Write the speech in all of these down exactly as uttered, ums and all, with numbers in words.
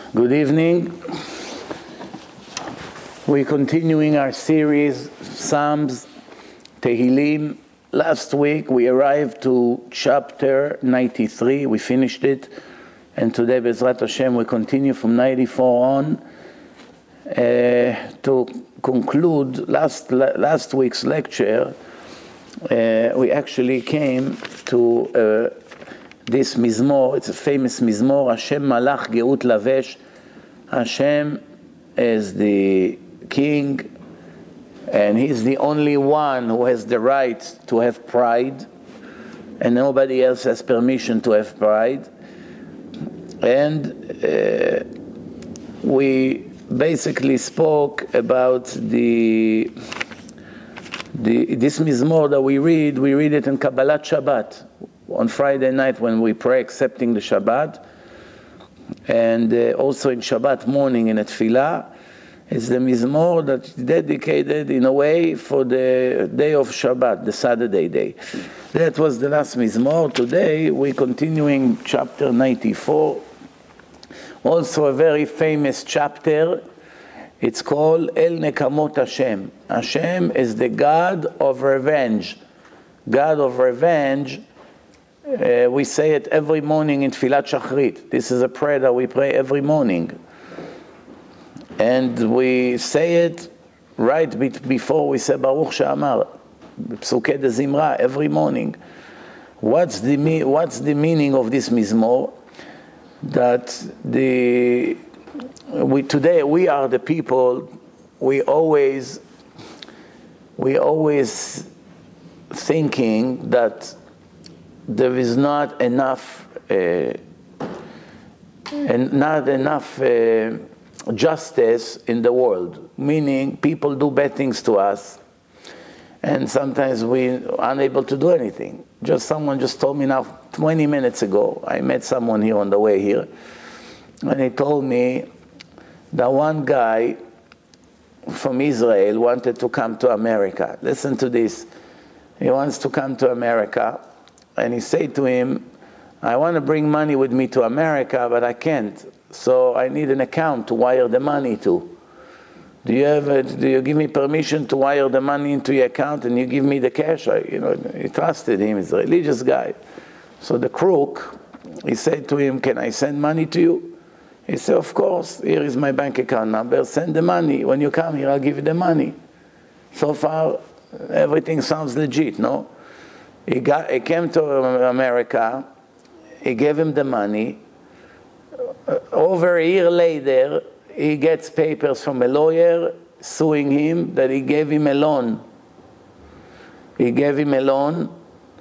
Good evening. We're continuing our series, Psalms, Tehillim. Last week we arrived to chapter ninety-three, we finished it, and today, Bezrat Hashem, we continue from ninety-four on uh, to conclude last, last week's lecture. Uh, we actually came to uh, this Mizmor. It's a famous Mizmor, Hashem Malach Geut Lavesh. Hashem is the king, and he's the only one who has the right to have pride, and nobody else has permission to have pride. And uh, we basically spoke about the, the this Mizmor that we read. We read it in Kabbalat Shabbat on Friday night when we pray accepting the Shabbat, and uh, also in Shabbat morning in a Tefillah. It's the Mizmor that's dedicated in a way for the day of Shabbat, the Saturday day. That was the last Mizmor. Today we're continuing chapter ninety-four. Also a very famous chapter. It's called El Nekamot Hashem. Hashem is the God of revenge. God of revenge. Uh, we say it every morning in Tfilat Shachrit. This is a prayer that we pray every morning. And we say it right before we say Baruch She'amar, Psukei de Zimra, every morning. What's the, what's the meaning of this Mizmor? That the, we, today we are the people, we always, we always thinking that there is not enough, uh, and not enough uh, justice in the world. Meaning, people do bad things to us, and sometimes we are unable to do anything. Just someone just told me now, twenty minutes ago, I met someone here on the way here, and he told me that one guy from Israel wanted to come to America. Listen to this. He wants to come to America. And he said to him, I want to bring money with me to America, but I can't. So I need an account to wire the money to. Do you have a, do you give me permission to wire the money into your account and you give me the cash? I, you know, he trusted him. He's a religious guy. So the crook, he said to him, can I send money to you? He said, of course. Here is my bank account number. Send the money. When you come here, I'll give you the money. So far, everything sounds legit, no? He, got, he came to America, he gave him the money. Over a year later, he gets papers from a lawyer suing him that he gave him a loan. He gave him a loan,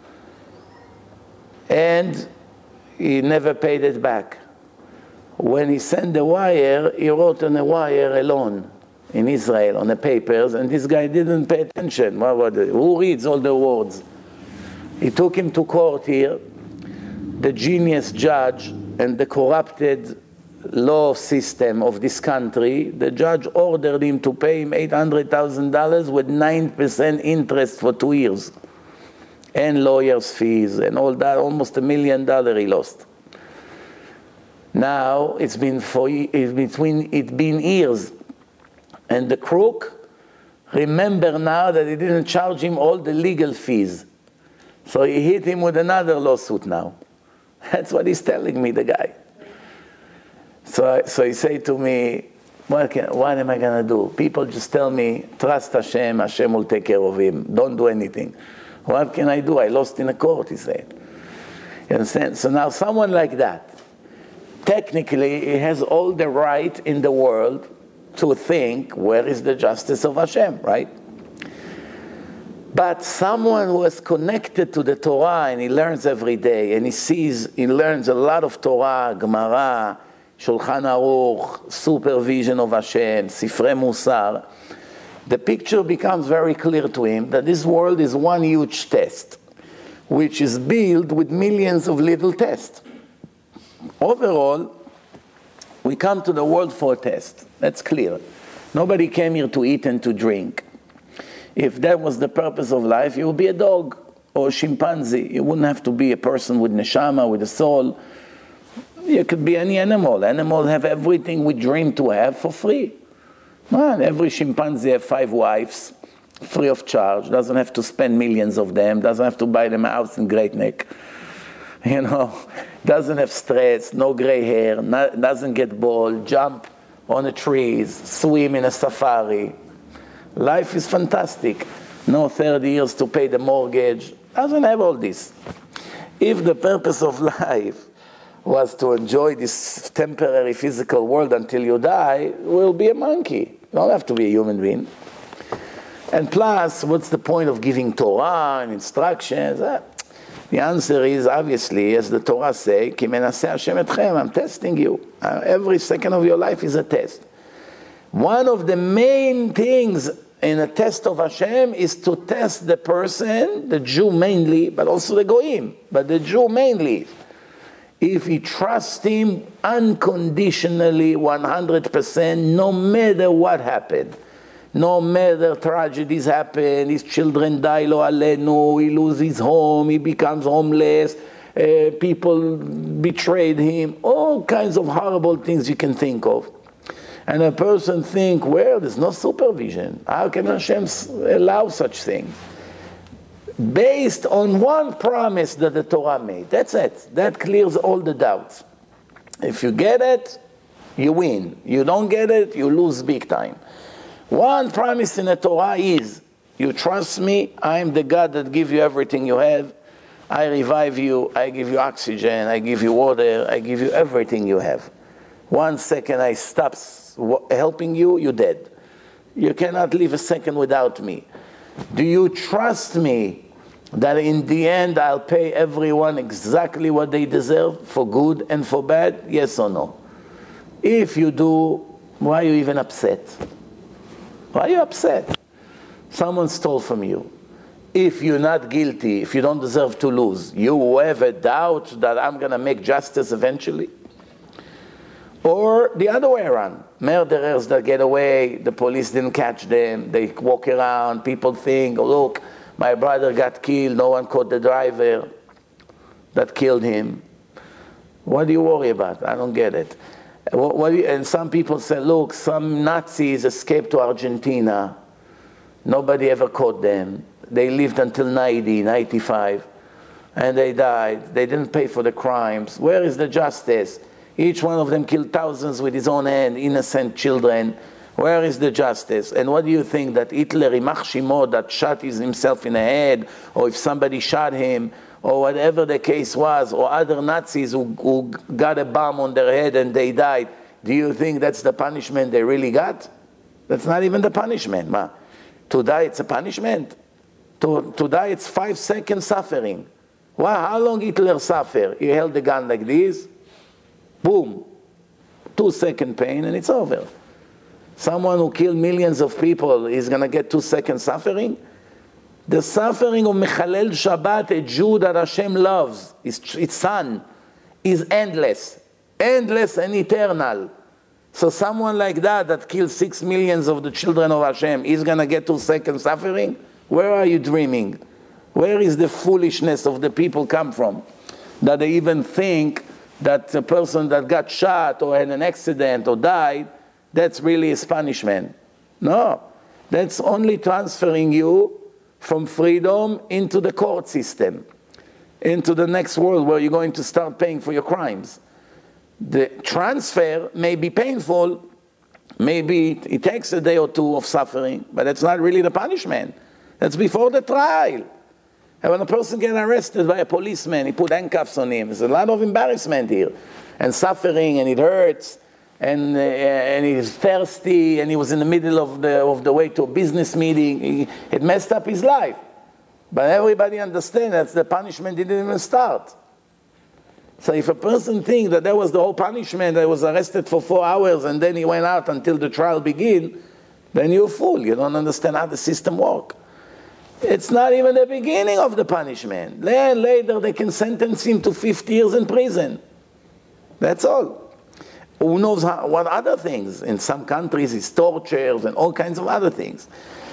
and he never paid it back. When he sent the wire, he wrote on the wire a loan in Israel on the papers, and this guy didn't pay attention. What, what, who reads all the words? He took him to court here. The genius judge and the corrupted law system of this country, the judge ordered him to pay him eight hundred thousand dollars with nine percent interest for two years. And lawyers' fees and all that, almost a million dollars he lost. Now, it's been, for, it's between, it's been years. And the crook, remember now that he didn't charge him all the legal fees. So he hit him with another lawsuit now. That's what he's telling me, the guy. So, so he said to me, what, can, what am I going to do? People just tell me, trust Hashem, Hashem will take care of him. Don't do anything. What can I do? I lost in a court, he said. You understand? So now someone like that, technically he has all the right in the world to think, where is the justice of Hashem, right? But someone who is connected to the Torah and he learns every day and he sees, he learns a lot of Torah, Gemara, Shulchan Aruch, supervision of Hashem, Sifrei Musar, the picture becomes very clear to him that this world is one huge test, which is built with millions of little tests. Overall, we come to the world for a test. That's clear. Nobody came here to eat and to drink. If that was the purpose of life, you would be a dog or a chimpanzee. You wouldn't have to be a person with neshama, with a soul. You could be any animal. Animals have everything we dream to have for free. Man, every chimpanzee has five wives, free of charge, doesn't have to spend millions of them, doesn't have to buy them a house in Great Neck. You know, doesn't have stress, no gray hair, not, doesn't get bored, jump on the trees, swim in a safari. Life is fantastic. No thirty years to pay the mortgage. Doesn't have all this. If the purpose of life was to enjoy this temporary physical world until you die, we'll be a monkey. You don't have to be a human being. And plus, what's the point of giving Torah and instructions? Ah, the answer is, obviously, as the Torah says, Ki menaseh Hashem etchem, I'm testing you. Uh, every second of your life is a test. One of the main things in a test of Hashem is to test the person, the Jew mainly, but also the Goyim, but the Jew mainly. If he trusts him unconditionally, one hundred percent, no matter what happened. No matter tragedies happen, his children die, lo alenu, he loses his home, he becomes homeless, uh, people betrayed him, all kinds of horrible things you can think of. And a person think, well, there's no supervision. How can Hashem allow such things? Based on one promise that the Torah made. That's it. That clears all the doubts. If you get it, you win. You don't get it, you lose big time. One promise in the Torah is, you trust me, I am the God that gives you everything you have. I revive you, I give you oxygen, I give you water, I give you everything you have. One second I stop helping you, you're dead. You cannot live a second without me. Do you trust me that in the end I'll pay everyone exactly what they deserve, for good and for bad? Yes or no? If you do, why are you even upset? Why are you upset? Someone stole from you. If you're not guilty, if you don't deserve to lose, you have a doubt that I'm going to make justice eventually? Or the other way around. Murderers that get away, the police didn't catch them, they walk around, people think, oh, look, my brother got killed, no one caught the driver that killed him. What do you worry about? I don't get it. What, what you, and some people say, look, some Nazis escaped to Argentina. Nobody ever caught them. They lived until ninety, ninety-five, and they died. They didn't pay for the crimes. Where is the justice? Each one of them killed thousands with his own hand, innocent children. Where is the justice? And what do you think, that Hitler, Ymach Shimo, that shot himself in the head, or if somebody shot him, or whatever the case was, or other Nazis who, who got a bomb on their head and they died, do you think that's the punishment they really got? That's not even the punishment. Ma. To die, it's a punishment. To, to die, it's five seconds suffering. Wow, how long Hitler suffered? He held the gun like this, boom, two second pain, and it's over. Someone who killed millions of people is going to get two seconds suffering? The suffering of Mechalel Shabbat, a Jew that Hashem loves, his, his son, is endless. Endless and eternal. So someone like that, that kills six millions of the children of Hashem, is going to get two seconds suffering? Where are you dreaming? Where is the foolishness of the people come from? That they even think that a person that got shot or had an accident or died, that's really his punishment. No. That's only transferring you from freedom into the court system, into the next world where you're going to start paying for your crimes. The transfer may be painful, maybe it takes a day or two of suffering, but that's not really the punishment. That's before the trial. And when a person gets arrested by a policeman, he put handcuffs on him. There's a lot of embarrassment here, and suffering, and it hurts, and uh, and he's thirsty, and he was in the middle of the of the way to a business meeting. He, it messed up his life. But everybody understands that the punishment didn't even start. So if a person thinks that that was the whole punishment, that he was arrested for four hours and then he went out until the trial began, then you're a fool. You don't understand how the system works. It's not even the beginning of the punishment. Then later they can sentence him to fifty years in prison. That's all. Who knows how, what other things? In some countries it's tortures and all kinds of other things.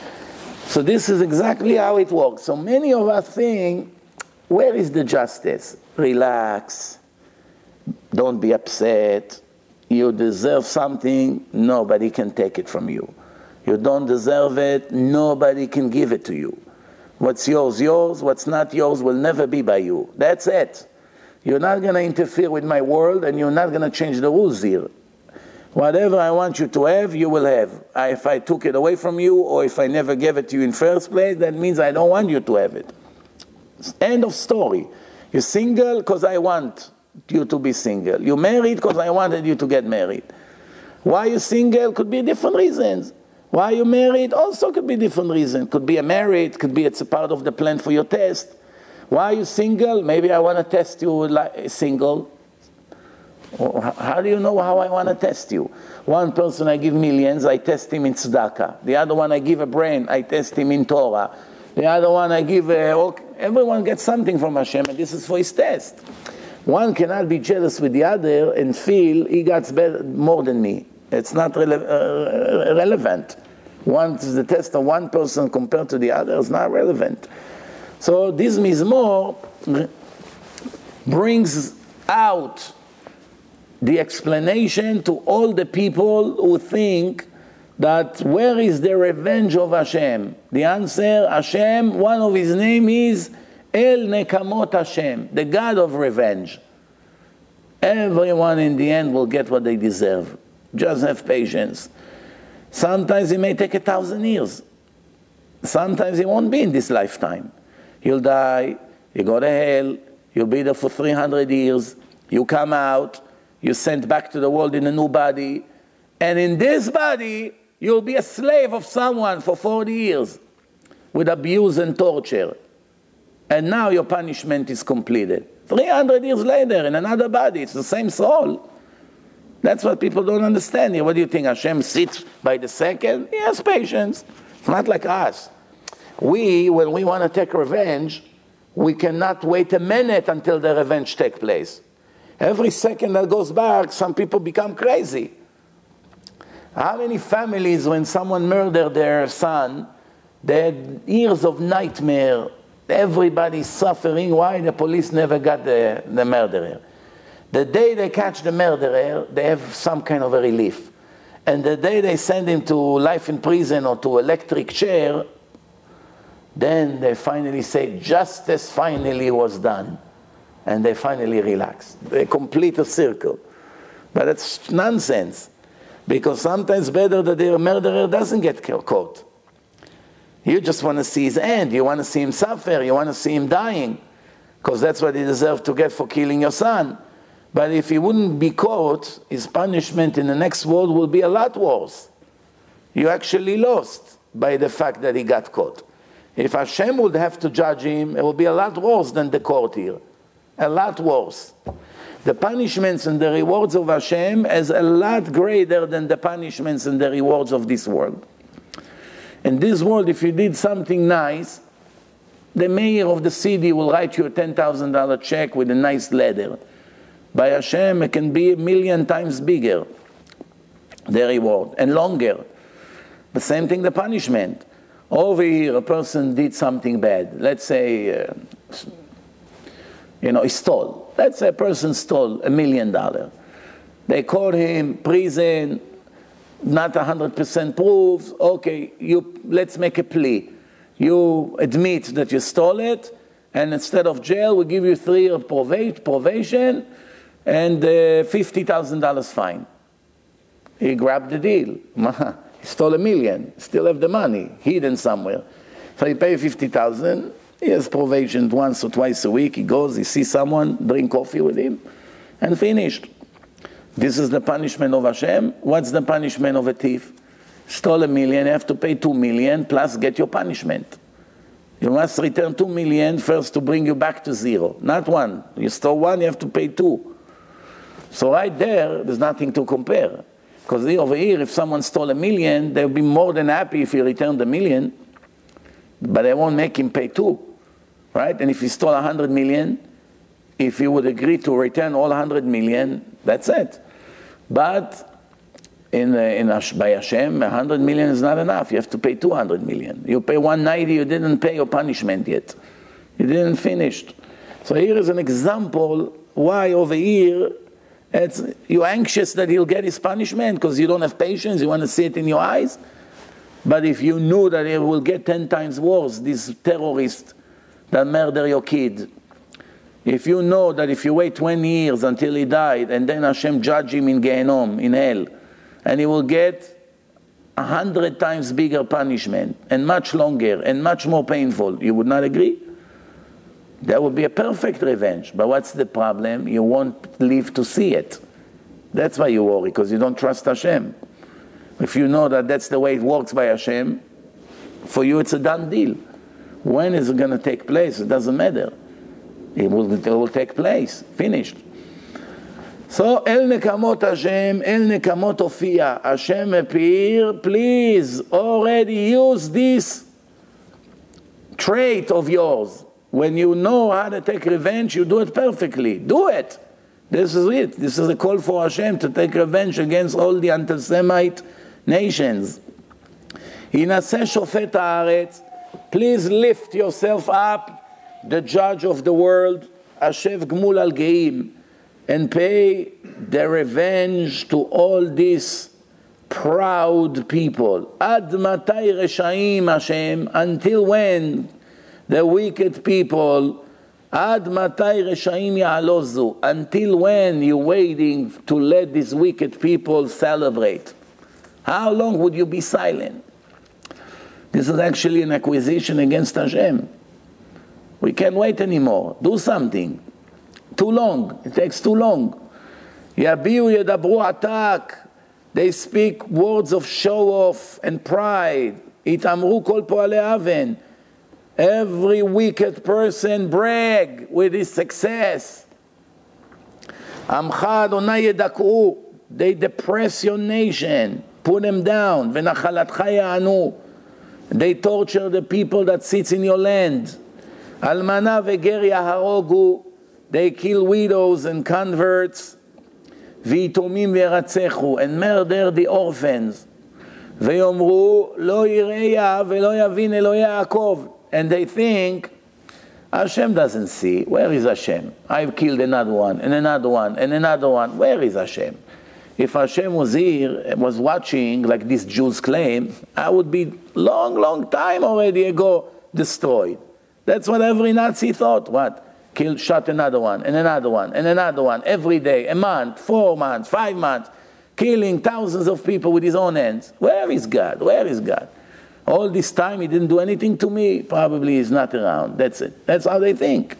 So this is exactly how it works. So many of us think, where is the justice? Relax. Don't be upset. You deserve something, nobody can take it from you. You don't deserve it, nobody can give it to you. What's yours, yours. What's not yours will never be by you. That's it. You're not going to interfere with my world, and you're not going to change the rules here. Whatever I want you to have, you will have. I, if I took it away from you, or if I never gave it to you in first place, that means I don't want you to have it. End of story. You're single because I want you to be single. You're married because I wanted you to get married. Why you're single could be different reasons. Why you're married also could be different reasons. Could be a married, could be it's a part of the plan for your test. Why you single? Maybe I want to test you like single. How do you know how I want to test you? One person I give millions, I test him in tzedakah. The other one I give a brain, I test him in Torah. The other one I give a... Everyone gets something from Hashem, and this is for his test. One cannot be jealous with the other and feel he got better, more than me. It's not rele uh, relevant. One, the test of one person compared to the other is not relevant. So this Mizmor brings out the explanation to all the people who think that where is the revenge of Hashem? The answer, Hashem, one of his name is El Nekamot Hashem, the God of revenge. Everyone in the end will get what they deserve. Just have patience. Sometimes it may take a thousand years. Sometimes it won't be in this lifetime. You'll die, you go to hell, you'll be there for three hundred years, you come out, you're sent back to the world in a new body, and in this body, you'll be a slave of someone for forty years with abuse and torture. And now your punishment is completed. three hundred years later, in another body, it's the same soul. That's what people don't understand here. What do you think, Hashem sits by the second? He has patience. It's not like us. We, when we want to take revenge, we cannot wait a minute until the revenge takes place. Every second that goes back, some people become crazy. How many families, when someone murdered their son, they had years of nightmare, everybody's suffering. Why? The police never got the, the murderer. The day they catch the murderer, they have some kind of a relief. And the day they send him to life in prison or to electric chair, then they finally say, justice finally was done. And they finally relax. They complete a circle. But it's nonsense. Because sometimes better that the murderer doesn't get caught. You just want to see his end. You want to see him suffer. You want to see him dying. Because that's what he deserved to get for killing your son. But if he wouldn't be caught, his punishment in the next world will be a lot worse. You actually lost by the fact that he got caught. If Hashem would have to judge him, it will be a lot worse than the court here. A lot worse. The punishments and the rewards of Hashem is a lot greater than the punishments and the rewards of this world. In this world, if you did something nice, the mayor of the city will write you a ten thousand dollar check with a nice letter. By Hashem, it can be a million times bigger, the reward, and longer. The same thing, the punishment. Over here, a person did something bad. Let's say, uh, you know, he stole. Let's say a person stole a million dollars. They caught him, prison, not one hundred percent proofs. Okay, you, let's make a plea. You admit that you stole it, and instead of jail, we give you three years probation and uh, fifty thousand dollars fine. He grabbed the deal. He stole a million, still have the money, hidden somewhere. So he paid fifty thousand dollars. He has probation once or twice a week. He goes, he sees someone, drink coffee with him, and finished. This is the punishment of Hashem. What's the punishment of a thief? Stole a million, you have to pay two million, plus get your punishment. You must return two million first to bring you back to zero. Not one. You stole one, you have to pay two. So right there, there's nothing to compare. Because over here, if someone stole a million, they'll be more than happy if he returned the million, but they won't make him pay two. Right? And if he stole one hundred million, if he would agree to return all one hundred million, that's it. But in, uh, in by Hashem, one hundred million is not enough. You have to pay two hundred million. You pay one hundred ninety, you didn't pay your punishment yet. You didn't finish. So here is an example why over here It's, you're anxious that he'll get his punishment because you don't have patience, you want to see it in your eyes. But if you knew that he will get ten times worse, this terrorist that murdered your kid, if you know that if you wait twenty years until he died, and then Hashem judge him in Gehenom, in hell, and he will get a hundred times bigger punishment, and much longer, and much more painful, you would not agree? That would be a perfect revenge. But what's the problem? You won't live to see it. That's why you worry, because you don't trust Hashem. If you know that that's the way it works by Hashem, for you it's a done deal. When is it going to take place? It doesn't matter. It will, it will take place. Finished. So, El Nekamot Hashem, El Nekamot Ophia. Hashem appear, please already use this trait of yours. When you know how to take revenge, you do it perfectly. Do it. This is it. This is a call for Hashem to take revenge against all the anti-Semite nations. Hinaseh Shofet Haaretz. Please lift yourself up, the judge of the world, Ashev Gmul al Geim, and pay the revenge to all these proud people. Ad matai reshaim Hashem, until when the wicked people, ad matai reshaim ya'alozu, until when you're waiting to let these wicked people celebrate? How long would you be silent? This is actually an accusation against Hashem. We can't wait anymore. Do something. Too long. It takes too long. Yabiu yedabru atak. They speak words of show-off and pride. Itamru kol po'alei aven. Every wicked person brag with his success. Amcha Adonai yedak'u. They depress your nation. Put them down. V'nachalatcha ya'anu. They torture the people that sits in your land. Almana veger yaharogu. They kill widows and converts. V'itomim ve'ratzechu. And murder the orphans. Ve'yomru lo yireya ve'lo yavin Eloi Yaakov. And they think Hashem doesn't see. Where is Hashem? I've killed another one and another one and another one. Where is Hashem? If Hashem was here, was watching, like these Jews claim, I would be long, long time already ago destroyed. That's what every Nazi thought. What? Kill, shot another one, and another one, and another one, every day, a month, four months, five months, killing thousands of people with his own hands. Where is God? Where is God? All this time he didn't do anything to me. Probably he's not around. That's it. That's how they think.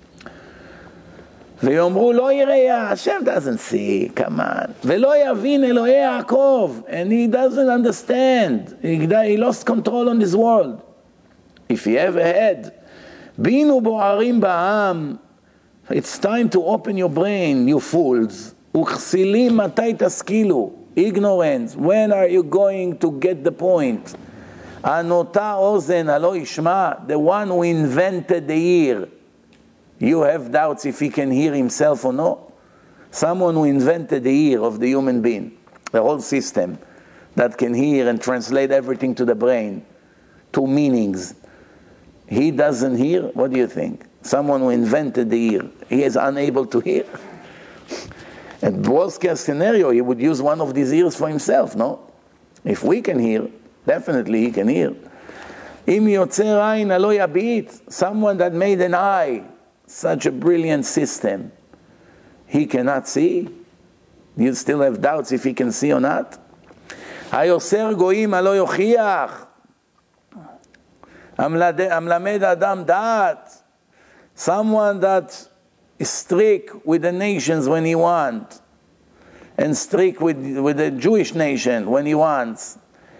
ויאמרו לא יראה, Hashem doesn't see, come on. ולא יבין אלוהי יעקב, and he doesn't understand. He, he lost control on this world. If he ever had. בינו בוערים בעם, it's time to open your brain, you fools. וכסילים מתי תשכילו? Ignorance, when are you going to get the point? הנוטה אוזן הלא ישמע, the one who invented the ear. You have doubts if he can hear himself or not? Someone who invented the ear of the human being, the whole system that can hear and translate everything to the brain, to meanings. He doesn't hear? What do you think? Someone who invented the ear, he is unable to hear? And worst case scenario, he would use one of these ears for himself, no? If we can hear, definitely he can hear. Im yotzer ayin alo yabit, someone that made an eye, such a brilliant system, he cannot see? You still have doubts if he can see or not? Hayoser goyim alo yochiach, amlamed adam da'at, someone that is strict with the nations when he wants, and strict with, with the Jewish nation when he wants.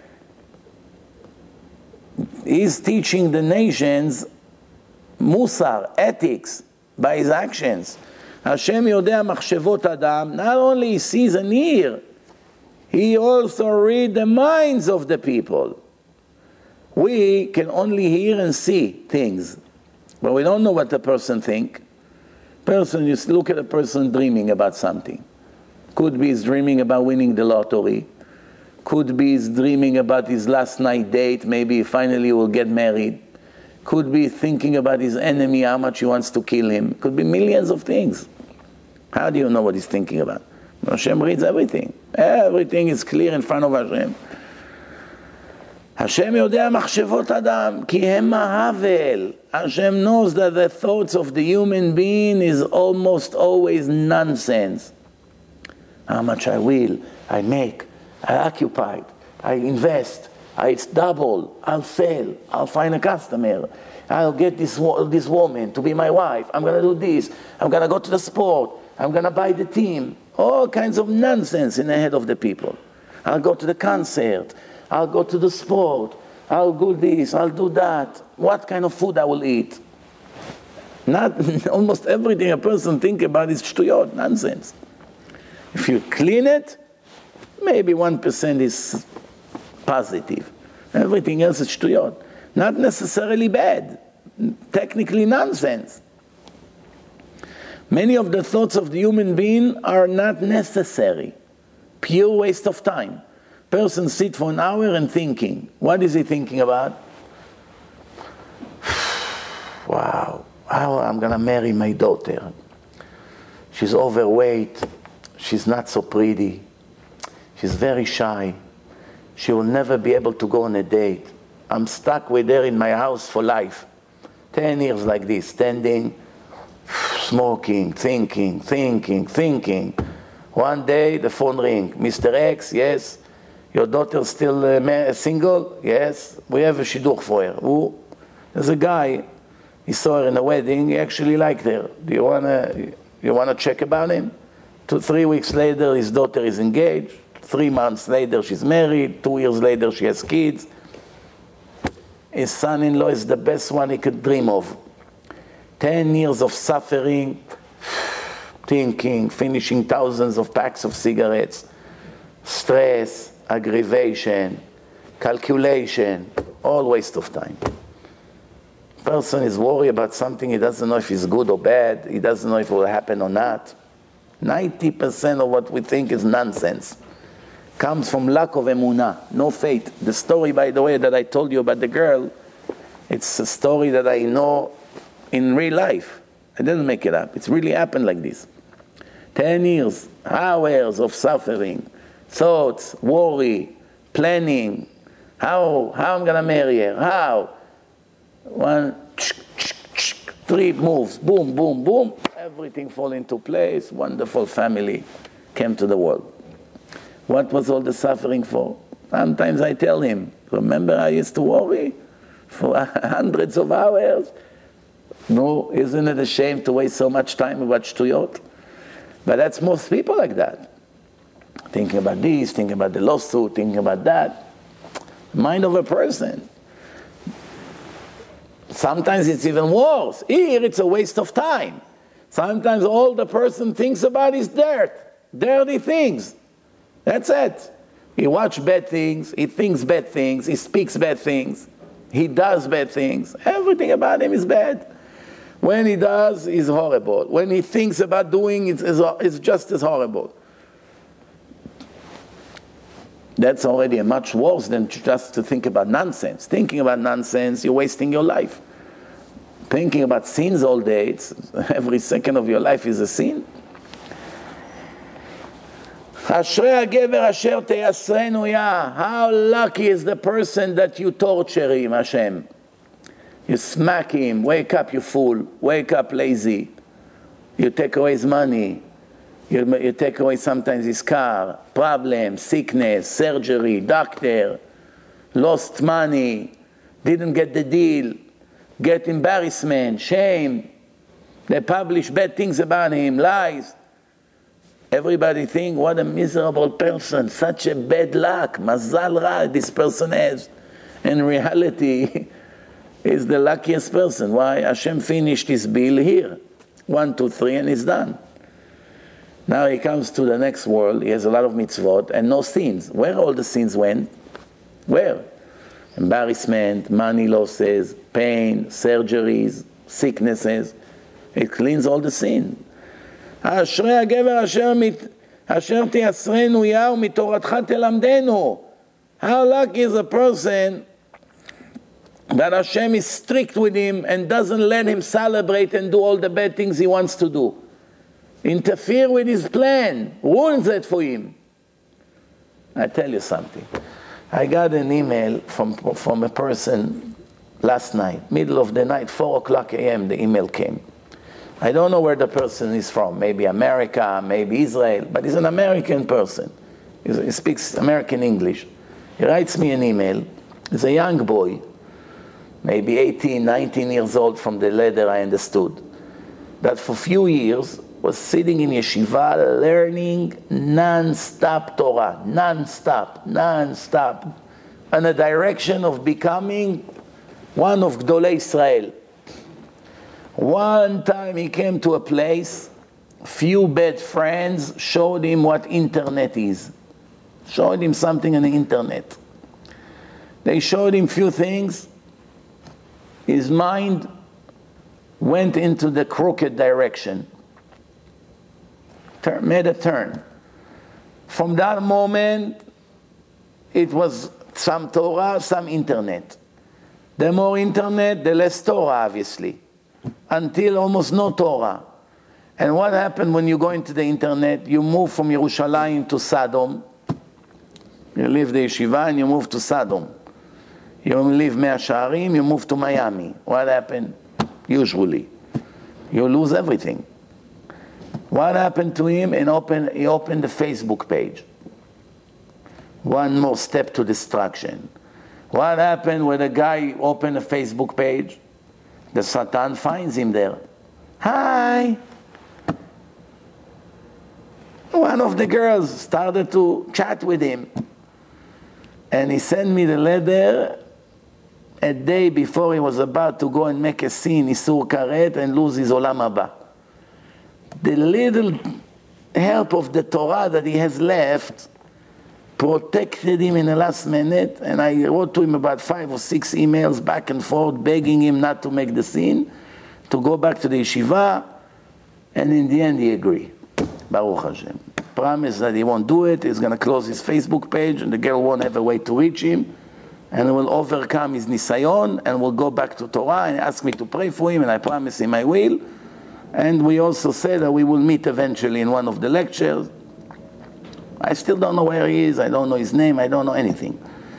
He's teaching the nations Musar, ethics, by his actions. Hashem yodea machshevot adam, not only he sees and hears, he also reads the minds of the people. We can only hear and see things, but we don't know what the person thinks. Person, you look at a person dreaming about something. Could be he's dreaming about winning the lottery. Could be he's dreaming about his last night date, maybe finally he will get married. Could be thinking about his enemy, how much he wants to kill him. Could be millions of things. How do you know what he's thinking about? Hashem reads everything. Everything is clear in front of Hashem. Hashem יודע מחשבות אדם, כי הם ההבל. Hashem knows that the thoughts of the human being is almost always nonsense. How much I will, I make, I occupy, I invest, I double, I'll sell, I'll find a customer, I'll get this, this woman to be my wife, I'm going to do this, I'm going to go to the sport, I'm going to buy the team. All kinds of nonsense in the head of the people. I'll go to the concert, I'll go to the sport, I'll do this, I'll do that. What kind of food I will eat? Not almost everything a person think about is shtuyot, nonsense. If you clean it, maybe one percent is positive. Everything else is shtuyot. Not necessarily bad, technically nonsense. Many of the thoughts of the human being are not necessary. Pure waste of time. Person sit for an hour and thinking. What is he thinking about? Wow, how I'm going to marry my daughter. She's overweight. She's not so pretty. She's very shy. She will never be able to go on a date. I'm stuck with her in my house for life. Ten years like this, standing, smoking, thinking, thinking, thinking. One day the phone ring. Mister X, yes. Your daughter's still uh, single? Yes. We have a shidduch for her. Who? There's a guy. He saw her in a wedding. He actually liked her. Do you wanna you wanna check about him? Two, three weeks later, his daughter is engaged. Three months later, she's married. Two years later, she has kids. His son-in-law is the best one he could dream of. Ten years of suffering, thinking, finishing thousands of packs of cigarettes, stress, aggravation, calculation, all waste of time. Person is worried about something, he doesn't know if it's good or bad, he doesn't know if it will happen or not. ninety percent of what we think is nonsense. Comes from lack of emunah, no faith. The story, by the way, that I told you about the girl, it's a story that I know in real life. I didn't make it up. It's really happened like this. Ten years, hours of suffering, thoughts, worry, planning. How, how I'm going to marry her? How? One, three moves, boom, boom, boom. Everything fall into place. Wonderful family came to the world. What was all the suffering for? Sometimes I tell him, remember I used to worry for hundreds of hours? No, isn't it a shame to waste so much time about shtuyot? But that's most people like that. Thinking about this, thinking about the lawsuit, thinking about that. Mind of a person. Sometimes it's even worse. Here it's a waste of time. Sometimes all the person thinks about is dirt, dirty things. That's it. He watches bad things, he thinks bad things, he speaks bad things, he does bad things. Everything about him is bad. When he does, he's horrible. When he thinks about doing, it's, it's just as horrible. That's already much worse than just to think about nonsense. Thinking about nonsense, you're wasting your life. Thinking about sins all day, it's, every second of your life is a sin. Ashrei הגבר אשר תייסרנו יה. How lucky is the person that you torture him, Hashem. You smack him, wake up you fool, wake up lazy. You take away his money. You, you take away sometimes his car, problem, sickness, surgery, doctor, lost money, didn't get the deal, get embarrassment, shame. They publish bad things about him, lies. Everybody think, what a miserable person, such a bad luck, mazal ra this person has. In reality, he's the luckiest person. Why? Hashem finished his bill here. One, two, three, and he's done. Now he comes to the next world, he has a lot of mitzvot, and no sins. Where all the sins went? Where? Embarrassment, money losses, pain, surgeries, sicknesses. It cleans all the sin. אשרי הגבר אשר, אשר תייסרנו יה ומתורתך תלמדנו. How lucky is a person that Hashem is strict with him and doesn't let him celebrate and do all the bad things he wants to do. interfere with his plan, ruins it for him. I tell you something. I got an email from, from a person last night, middle of the night, four o'clock a m the email came. I don't know where the person is from, maybe America, maybe Israel, but he's an American person. He speaks American English. He writes me an email. He's a young boy, maybe eighteen, nineteen years old from the letter I understood, that for a few years was sitting in yeshiva learning non-stop Torah, non-stop, non-stop, in a direction of becoming one of Gdolei Israel. One time he came to a place, few bad friends showed him what internet is, showed him something on the internet. They showed him few things, his mind went into the crooked direction, Turn, made a turn. From that moment, it was some Torah, some internet. The more internet, the less Torah, obviously, until almost no Torah. And what happened when you go into the internet? You move from Yerushalayim to Sodom. You leave the yeshiva and you move to Sodom. You leave Mea Shearim, you move to Miami. What happened? Usually, you lose everything. What happened to him? And open, he opened the Facebook page. One more step to destruction. What happened when a guy opened a Facebook page? The Satan finds him there. Hi! One of the girls started to chat with him. And he sent me the letter a day before he was about to go and make a scene, Isur Karet, and lose his Olam Haba. The little help of the Torah that he has left protected him in the last minute, and I wrote to him about five or six emails back and forth, begging him not to make the scene, to go back to the yeshiva, and in the end he agreed. Baruch Hashem. Promise that he won't do it, he's going to close his Facebook page, and the girl won't have a way to reach him, and he will overcome his nisayon, and will go back to Torah, and ask me to pray for him, and I promise him I will. And we also said that we will meet eventually in one of the lectures. I still don't know where he is, I don't know his name, I don't know anything.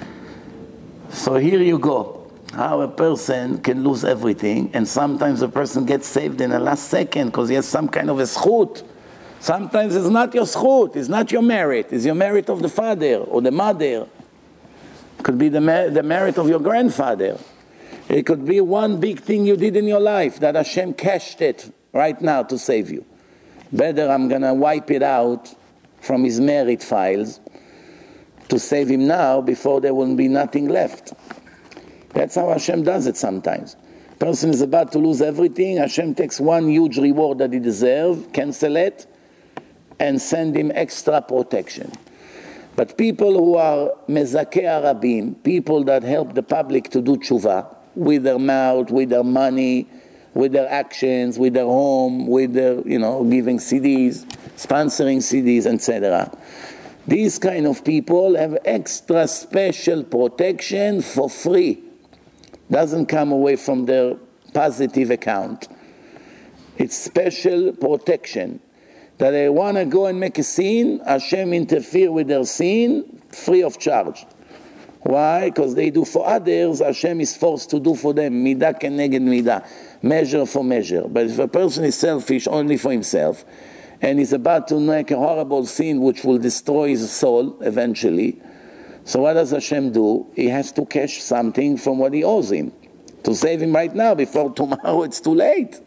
So here you go, how a person can lose everything, and sometimes a person gets saved in the last second because he has some kind of a schut. Sometimes it's not your schut, it's not your merit, it's your merit of the father or the mother. It could be the, mer the merit of your grandfather. It could be one big thing you did in your life that Hashem cashed it right now to save you. Better I'm going to wipe it out from his merit files to save him now before there will be nothing left. That's how Hashem does it sometimes. Person is about to lose everything, Hashem takes one huge reward that he deserves, cancel it, and send him extra protection. But people who are mezakeh arabim, people that help the public to do tshuva, with their mouth, with their money, with their actions, with their home, with their, you know, giving C Ds, sponsoring C Ds, et cetera. These kind of people have extra special protection for free. Doesn't come away from their positive account. It's special protection. That they want to go and make a scene, Hashem interfere with their scene, free of charge. Why? Because they do for others, Hashem is forced to do for them. Midah keneged midah. Measure for measure. But if a person is selfish only for himself, and is about to make a horrible sin which will destroy his soul eventually, so what does Hashem do? He has to cash something from what he owes him, to save him right now, before tomorrow it's too late.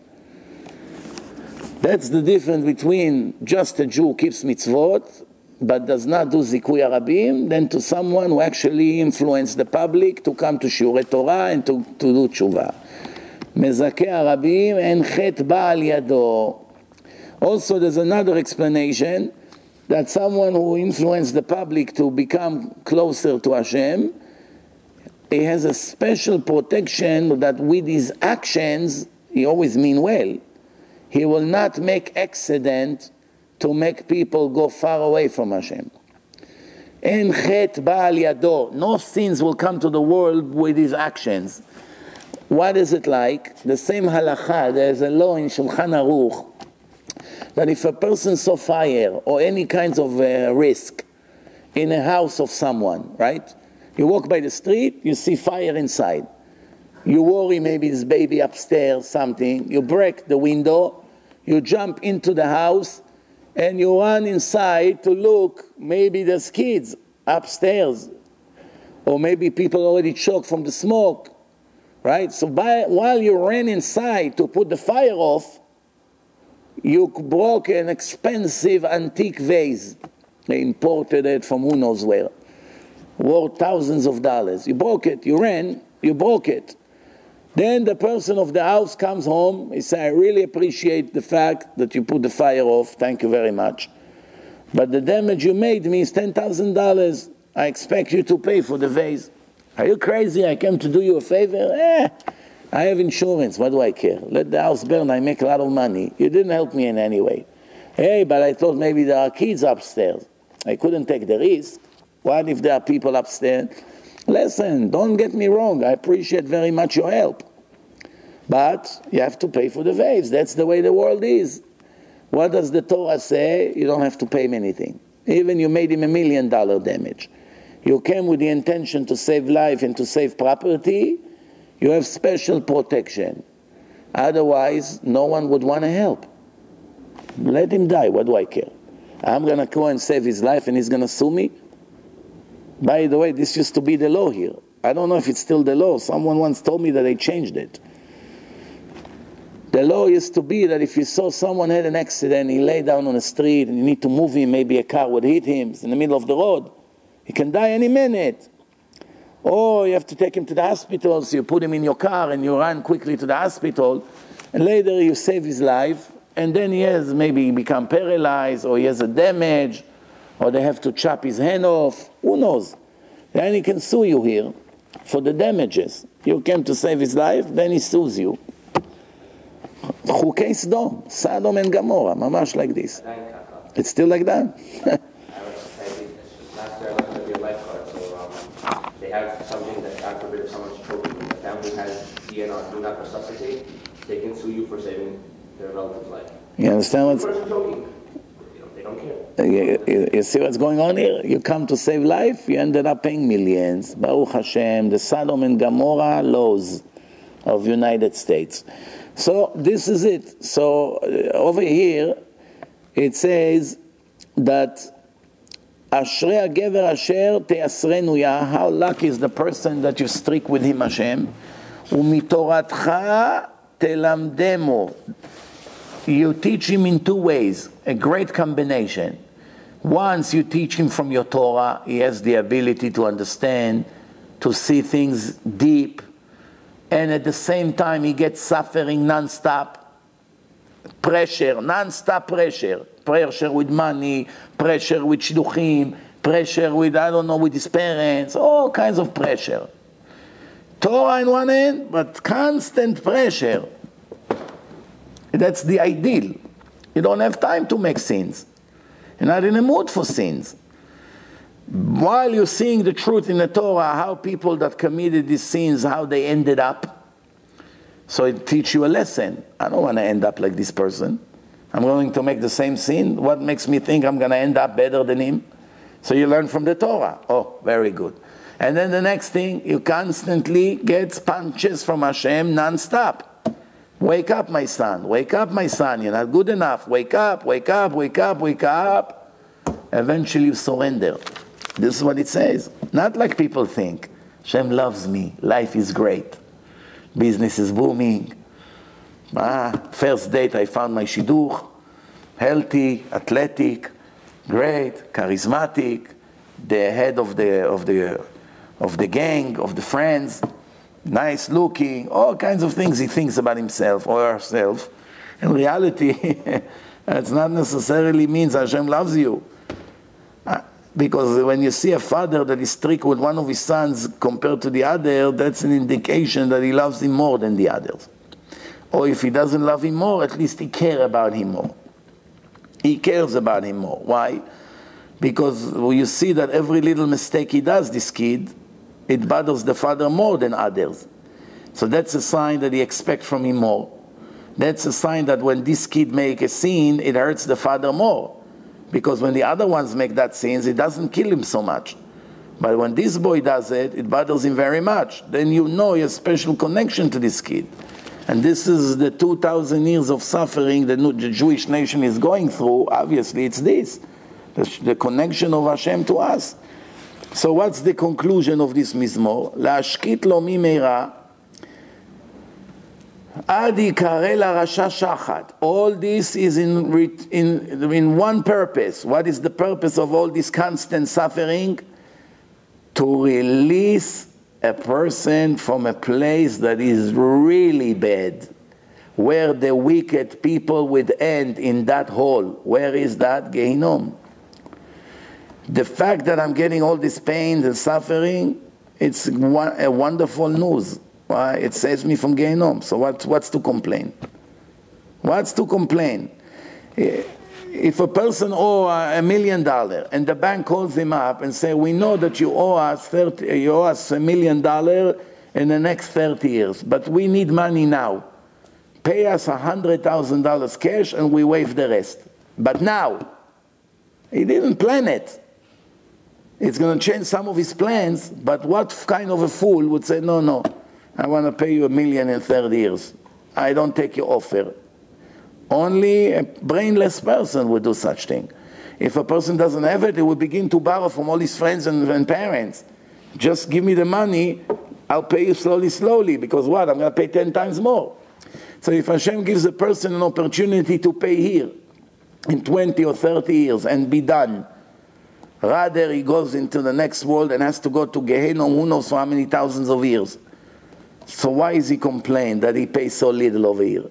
That's the difference between just a Jew who keeps mitzvot, but does not do zikui arabim, than to someone who actually influenced the public to come to shiurei Torah and to, to do tshuva. Mezakeh arabim en chet ba'al yado. Also, there's another explanation that someone who influenced the public to become closer to Hashem, he has a special protection that with his actions, he always mean well. He will not make accident to make people go far away from Hashem. En chet ba'al yado. No sins will come to the world with his actions. What is it like? The same halakha, there is a law in Shulchan Aruch that if a person saw fire or any kinds of uh, risk in a house of someone, right? You walk by the street, you see fire inside. You worry maybe this baby upstairs, something. You break the window, you jump into the house, and you run inside to look, maybe there's kids upstairs, or maybe people already choked from the smoke, right? So by, while you ran inside to put the fire off, you broke an expensive antique vase. They imported it from who knows where. Worth thousands of dollars. You broke it, you ran, you broke it. Then the person of the house comes home, he says, I really appreciate the fact that you put the fire off, thank you very much. But the damage you made me is ten thousand dollars. I expect you to pay for the vase. Are you crazy? I came to do you a favor? Eh, I have insurance, what do I care? Let the house burn, I make a lot of money. You didn't help me in any way. Hey, but I thought maybe there are kids upstairs. I couldn't take the risk. What if there are people upstairs? Listen, don't get me wrong, I appreciate very much your help. But you have to pay for the vase. That's the way the world is. What does the Torah say? You don't have to pay him anything. Even you made him a million dollar damage. You came with the intention to save life and to save property, you have special protection. Otherwise, no one would want to help. Let him die, what do I care? I'm going to go and save his life and he's going to sue me? By the way, this used to be the law here. I don't know if it's still the law. Someone once told me that they changed it. The law used to be that if you saw someone had an accident, he lay down on the street and you need to move him, maybe a car would hit him, it's in the middle of the road. He can die any minute. Or you have to take him to the hospital, so you put him in your car and you run quickly to the hospital, and later you save his life, and then he has maybe become paralyzed, or he has a damage, or they have to chop his hand off, who knows? Then he can sue you here for the damages. You came to save his life, then he sues you. חוקי סדום, Sodom and Gomorrah, ממש like this. It's still like that? They have something that, God forbid, if someone's choking, the family has D N R, do not resuscitate, they can sue you for saving their relative's life. You understand what's... The person choking, you know, they don't care. You, you, you see what's going on here? You come to save life, you ended up paying millions. Baruch Hashem, the Sodom and Gomorrah laws of United States. So this is it. So uh, over here, it says that Ashrei hagever asher te'asrenu ya. How lucky is the person that you strict with him, Hashem. Umitoratcha telamdemo. You teach him in two ways, a great combination. Once you teach him from your Torah, he has the ability to understand, to see things deep, and at the same time he gets suffering non-stop, pressure, non-stop pressure, pressure with money, pressure with shidduchim, pressure with, I don't know, with his parents, all kinds of pressure. Torah in one hand, but constant pressure. That's the ideal. You don't have time to make sins. You're not in a mood for sins. While you're seeing the truth in the Torah, how people that committed these sins, how they ended up. So it teaches you a lesson. I don't want to end up like this person. I'm going to make the same sin. What makes me think I'm going to end up better than him? So you learn from the Torah. Oh, very good. And then the next thing, you constantly get punches from Hashem non-stop. Wake up, my son. Wake up, my son. You're not good enough. Wake up, wake up, wake up, wake up. Eventually you surrender. This is what it says. Not like people think. Hashem loves me. Life is great. Business is booming. Ah, first date I found my shidduch. Healthy, athletic, great, charismatic. The head of the of the of the gang, of the friends. Nice looking, all kinds of things he thinks about himself or herself. In reality, it's not necessarily means Hashem loves you. Because when you see a father that is strict with one of his sons compared to the other, that's an indication that he loves him more than the others. Or if he doesn't love him more, at least he cares about him more. He cares about him more. Why? Because you see that every little mistake he does, this kid, it bothers the father more than others. So that's a sign that he expects from him more. That's a sign that when this kid make a sin, it hurts the father more. Because when the other ones make that sins, it doesn't kill him so much. But when this boy does it, it bothers him very much. Then you know you have a special connection to this kid. And this is the two thousand years of suffering the Jewish nation is going through. Obviously, it's this. The, the connection of Hashem to us. So what's the conclusion of this Mizmor? להשקיט לו ממהרה עד יקרא לרשע שחט. All this is in, in, in one purpose. What is the purpose of all this constant suffering? To release a person from a place that is really bad, where the wicked people would end in that hole. Where is that? Gehinnom. The fact that I'm getting all this pain and suffering, it's a wonderful news. Why? It saves me from Gehinnom. So what, what's to complain? What's to complain? If a person owes a million dollars and the bank calls him up and say, we know that you owe us thirty, you owe us a million dollars in the next thirty years, but we need money now. Pay us a hundred thousand dollars cash and we waive the rest. But now, he didn't plan it. It's going to change some of his plans, but what kind of a fool would say, no, no, I want to pay you a million in thirty years. I don't take your offer. Only a brainless person would do such thing. If a person doesn't have it, he will begin to borrow from all his friends and, and parents. Just give me the money, I'll pay you slowly, slowly, because what? I'm going to pay ten times more. So if Hashem gives a person an opportunity to pay here in twenty or thirty years and be done, rather he goes into the next world and has to go to Gehenna who knows for how many thousands of years. So why is he complain that he pays so little over here?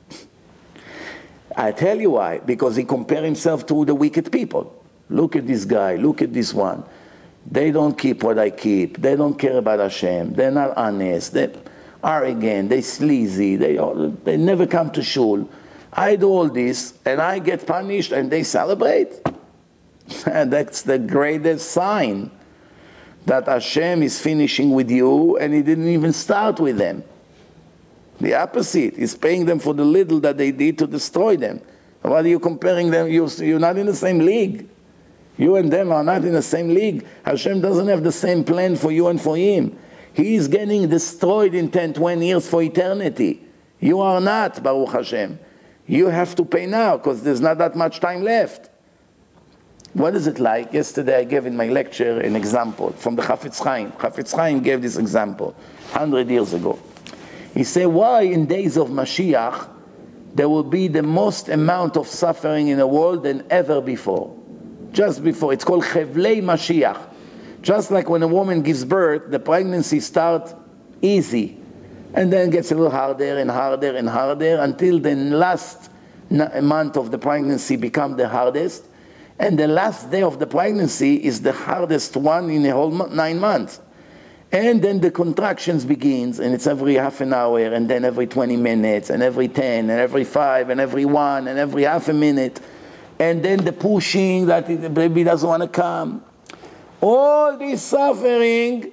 I tell you why. Because he compares himself to the wicked people. Look at this guy, look at this one. They don't keep what I keep. They don't care about Hashem. They're not honest. They're arrogant. They're sleazy. They, they never come to shul. I do all this and I get punished and they celebrate. And that's the greatest sign that Hashem is finishing with you and he didn't even start with them. The opposite, he's paying them for the little that they did to destroy them. What are you comparing them? You're, you're not in the same league. You and them are not in the same league. Hashem doesn't have the same plan for you and for him. He is getting destroyed in ten, twenty years for eternity. You are not, Baruch Hashem. You have to pay now because there's not that much time left. What is it like? Yesterday I gave in my lecture an example from the Chafetz Chaim. Chafetz Chaim gave this example one hundred years ago. He said, why in days of Mashiach there will be the most amount of suffering in the world than ever before? Just before. It's called Chevlei Mashiach. Just like when a woman gives birth, the pregnancy starts easy. And then gets a little harder and harder and harder until the last month of the pregnancy becomes the hardest. And the last day of the pregnancy is the hardest one in the whole nine months. And then the contractions begins, and it's every half an hour, and then every twenty minutes, and every ten, and every five, and every one, and every half a minute. And then the pushing that the baby doesn't want to come. All this suffering,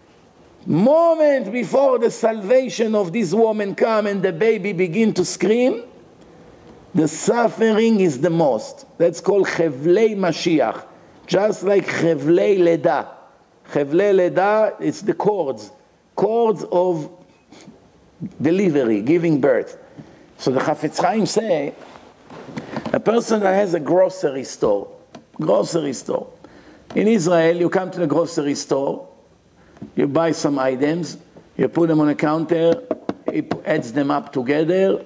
moment before the salvation of this woman come and the baby begin to scream, the suffering is the most. That's called Chevlei Mashiach. Just like Chevlei Leda. Chevlei Leda, it's the cords. Cords of delivery, giving birth. So the Chafetz Chaim say, a person that has a grocery store, grocery store. In Israel, you come to the grocery store, you buy some items, you put them on a counter, it adds them up together,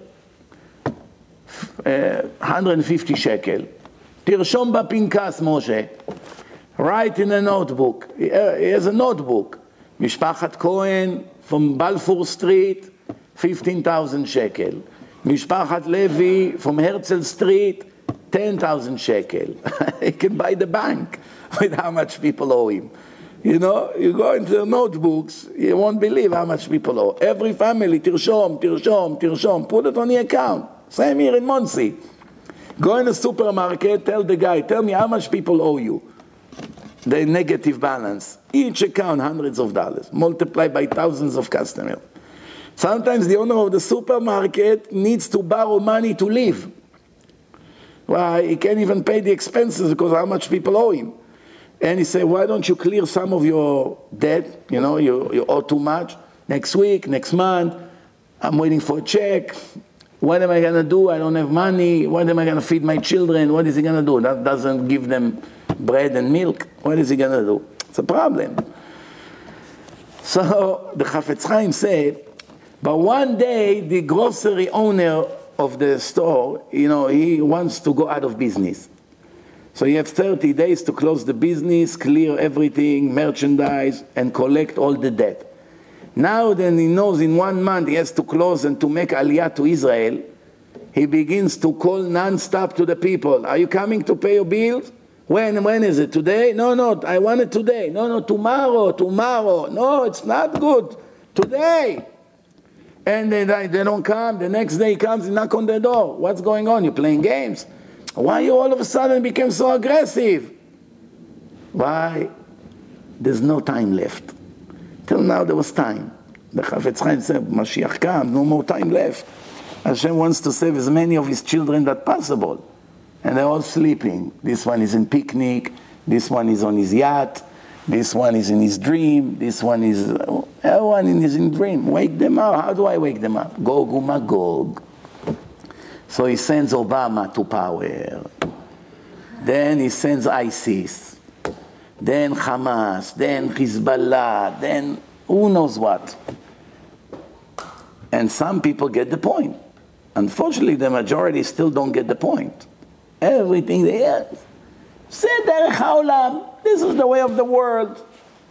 uh, one hundred fifty shekel. תרשום בפנקס, משה. Write in a notebook. He has a notebook. Mishpachat Cohen from Balfour Street, fifteen thousand shekel. Mishpachat Levi from Herzl Street, ten thousand shekel. He can buy the bank with how much people owe him. You know, you go into the notebooks, you won't believe how much people owe. Every family, tirshom, tirshom, tirshom, put it on the account. Same here in Monsey. Go in a supermarket, tell the guy, tell me how much people owe you. The negative balance. Each account, hundreds of dollars, multiplied by thousands of customers. Sometimes the owner of the supermarket needs to borrow money to live. Well, he can't even pay the expenses because how much people owe him. And he said, why don't you clear some of your debt? You know, you, you owe too much. Next week, next month, I'm waiting for a check. What am I going to do? I don't have money. What am I going to feed my children? What is he going to do? That doesn't give them bread and milk. What is he going to do? It's a problem. So the Chafetz Chaim said, but one day the grocery owner of the store, you know, he wants to go out of business. So you have thirty days to close the business, clear everything, merchandise, and collect all the debt. Now then he knows in one month he has to close and to make aliyah to Israel, he begins to call non-stop to the people. Are you coming to pay your bills? When, when is it? Today? No, no, I want it today. No, no, tomorrow, tomorrow. No, it's not good. Today. And they, they don't come. The next day he comes and knock on the door. What's going on? You're playing games? Why you all of a sudden became so aggressive? Why? There's no time left. Till now there was time. The Chafetz Chaim said, Mashiach comes, no more time left. Hashem wants to save as many of his children as possible. And they're all sleeping. This one is in picnic. This one is on his yacht. This one is in his dream. This one is, everyone in his dream. Wake them up. How do I wake them up? Gog uMagog. So he sends Obama to power. Then he sends ISIS. Then Hamas. Then Hezbollah. Then who knows what. And some people get the point. Unfortunately, the majority still don't get the point. Everything they have. Derech haolam. This is the way of the world.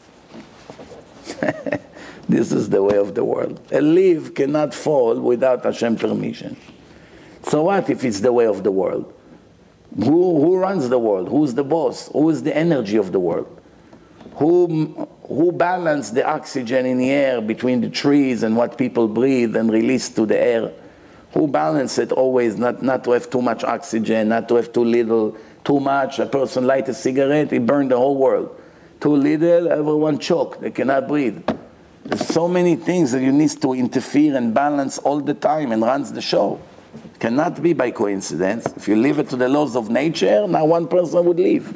This is the way of the world. A leaf cannot fall without Hashem's permission. So what if it's the way of the world? Who, who runs the world? Who's the boss? Who is the energy of the world? Who, who balances the oxygen in the air between the trees and what people breathe and release to the air? Who balances it always, not, not to have too much oxygen, not to have too little, too much. A person lights a cigarette, he burns the whole world. Too little, everyone choke, they cannot breathe. There's so many things that you need to interfere and balance all the time and runs the show. It cannot be by coincidence. If you leave it to the laws of nature, now one person would leave.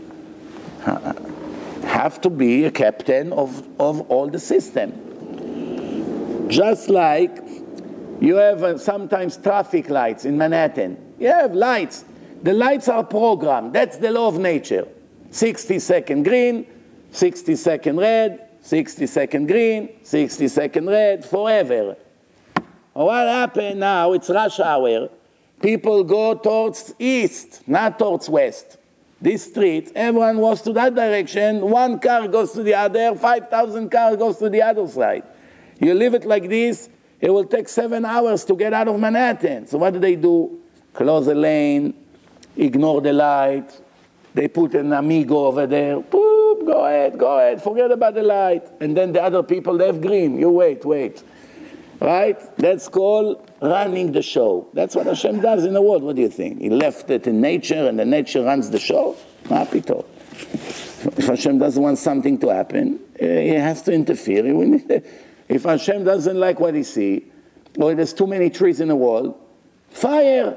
Have to be a captain of, of all the system. Just like you have uh, sometimes traffic lights in Manhattan. You have lights. The lights are programmed. That's the law of nature. sixty second green, sixty second red, sixty second green, sixty second red, forever. What happened now? It's rush hour. People go towards east, not towards west. This street, everyone goes to that direction. One car goes to the other. five thousand cars goes to the other side. You leave it like this, it will take seven hours to get out of Manhattan. So what do they do? Close the lane, ignore the light. They put an amigo over there. Boop, go ahead, go ahead. Forget about the light. And then the other people, they have green. You wait, wait. Right? That's called running the show. That's what Hashem does in the world. What do you think? He left it in nature and the nature runs the show? Happy to. If Hashem doesn't want something to happen, he has to interfere. If Hashem doesn't like what he sees, or there's too many trees in the world, fire.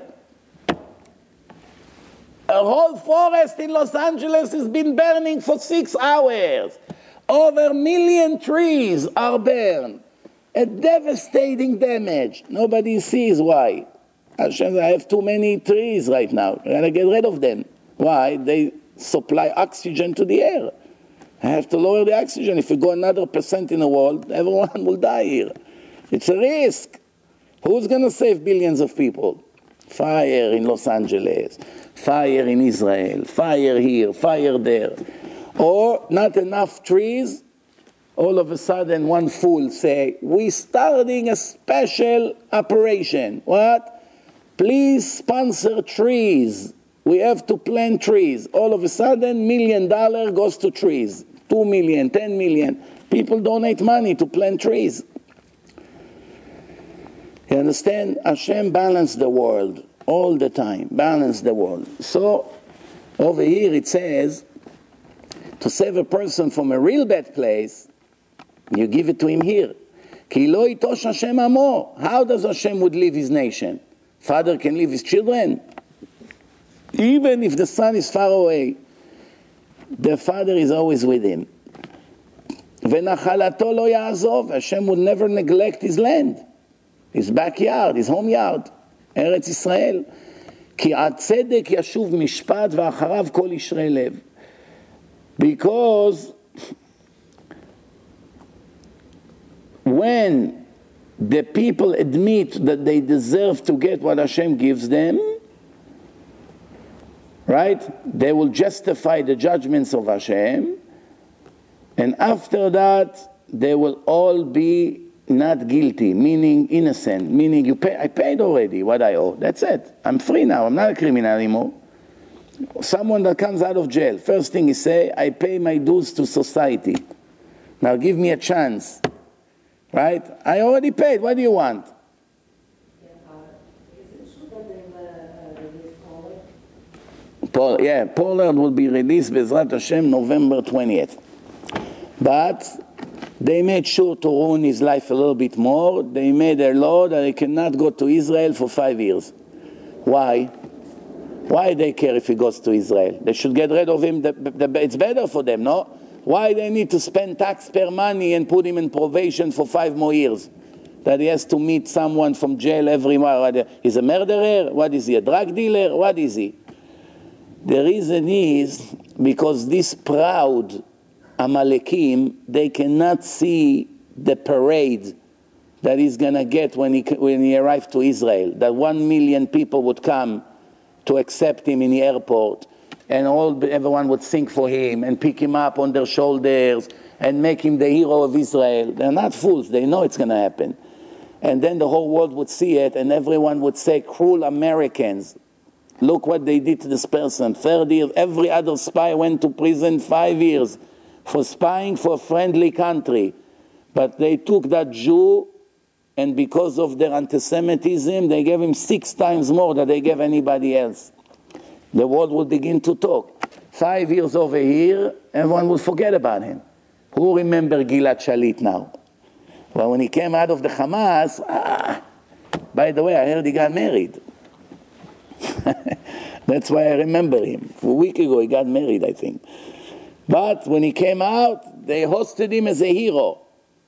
A whole forest in Los Angeles has been burning for six hours. Over a million trees are burned. A devastating damage. Nobody sees why. Hashem, I have too many trees right now. I gotta get rid of them. Why? They supply oxygen to the air. I have to lower the oxygen. If you go another percent in the world, everyone will die here. It's a risk. Who's gonna save billions of people? Fire in Los Angeles, fire in Israel, fire here, fire there. Or not enough trees, all of a sudden one fool say, we're starting a special operation. What? Please sponsor trees. We have to plant trees. All of a sudden, million dollar goes to trees. Two million, ten million. People donate money to plant trees. You understand? Hashem balanced the world all the time. Balance the world. So, over here it says, to save a person from a real bad place, you give it to him here. Ki lo yitosh Hashem amo. How does Hashem would leave his nation? Father can leave his children? Even if the son is far away, the father is always with him. V'nachalato lo ya'azov. Hashem would never neglect his land, his backyard, his home yard, Eretz Yisrael. Ki atzedek yashuv mishpat v'acharav kol yishrei lev. Because when the people admit that they deserve to get what Hashem gives them, right, they will justify the judgments of Hashem, and after that they will all be not guilty, meaning innocent, meaning you pay, I paid already what I owe, that's it, I'm free now, I'm not a criminal anymore. Someone that comes out of jail, first thing he say, I pay my dues to society, now give me a chance. Right? I already paid. What do you want? Paul, yeah, Pollard will be released Bezrat Hashem November twentieth. But they made sure to ruin his life a little bit more. They made a law that he cannot go to Israel for five years. Why? Why they care if he goes to Israel? They should get rid of him. The, the, it's better for them, no? Why they need to spend taxpayer money and put him in probation for five more years? That he has to meet someone from jail every month. He's a murderer? What is he, a drug dealer? What is he? The reason is because these proud Amalekim, they cannot see the parade that he's going to get when he, when he arrives to Israel. That one million people would come to accept him in the airport. And all everyone would sing for him and pick him up on their shoulders and make him the hero of Israel. They're not fools. They know it's going to happen. And then the whole world would see it, and everyone would say, cruel Americans, look what they did to this person. Third year, every other spy went to prison five years for spying for a friendly country. But they took that Jew, and because of their anti-Semitism, they gave him six times more than they gave anybody else. The world will begin to talk. Five years over here, everyone will forget about him. Who remember Gilad Shalit now? Well, when he came out of the Hamas, ah, by the way, I heard he got married. That's why I remember him. A week ago, he got married, I think. But when he came out, they hosted him as a hero.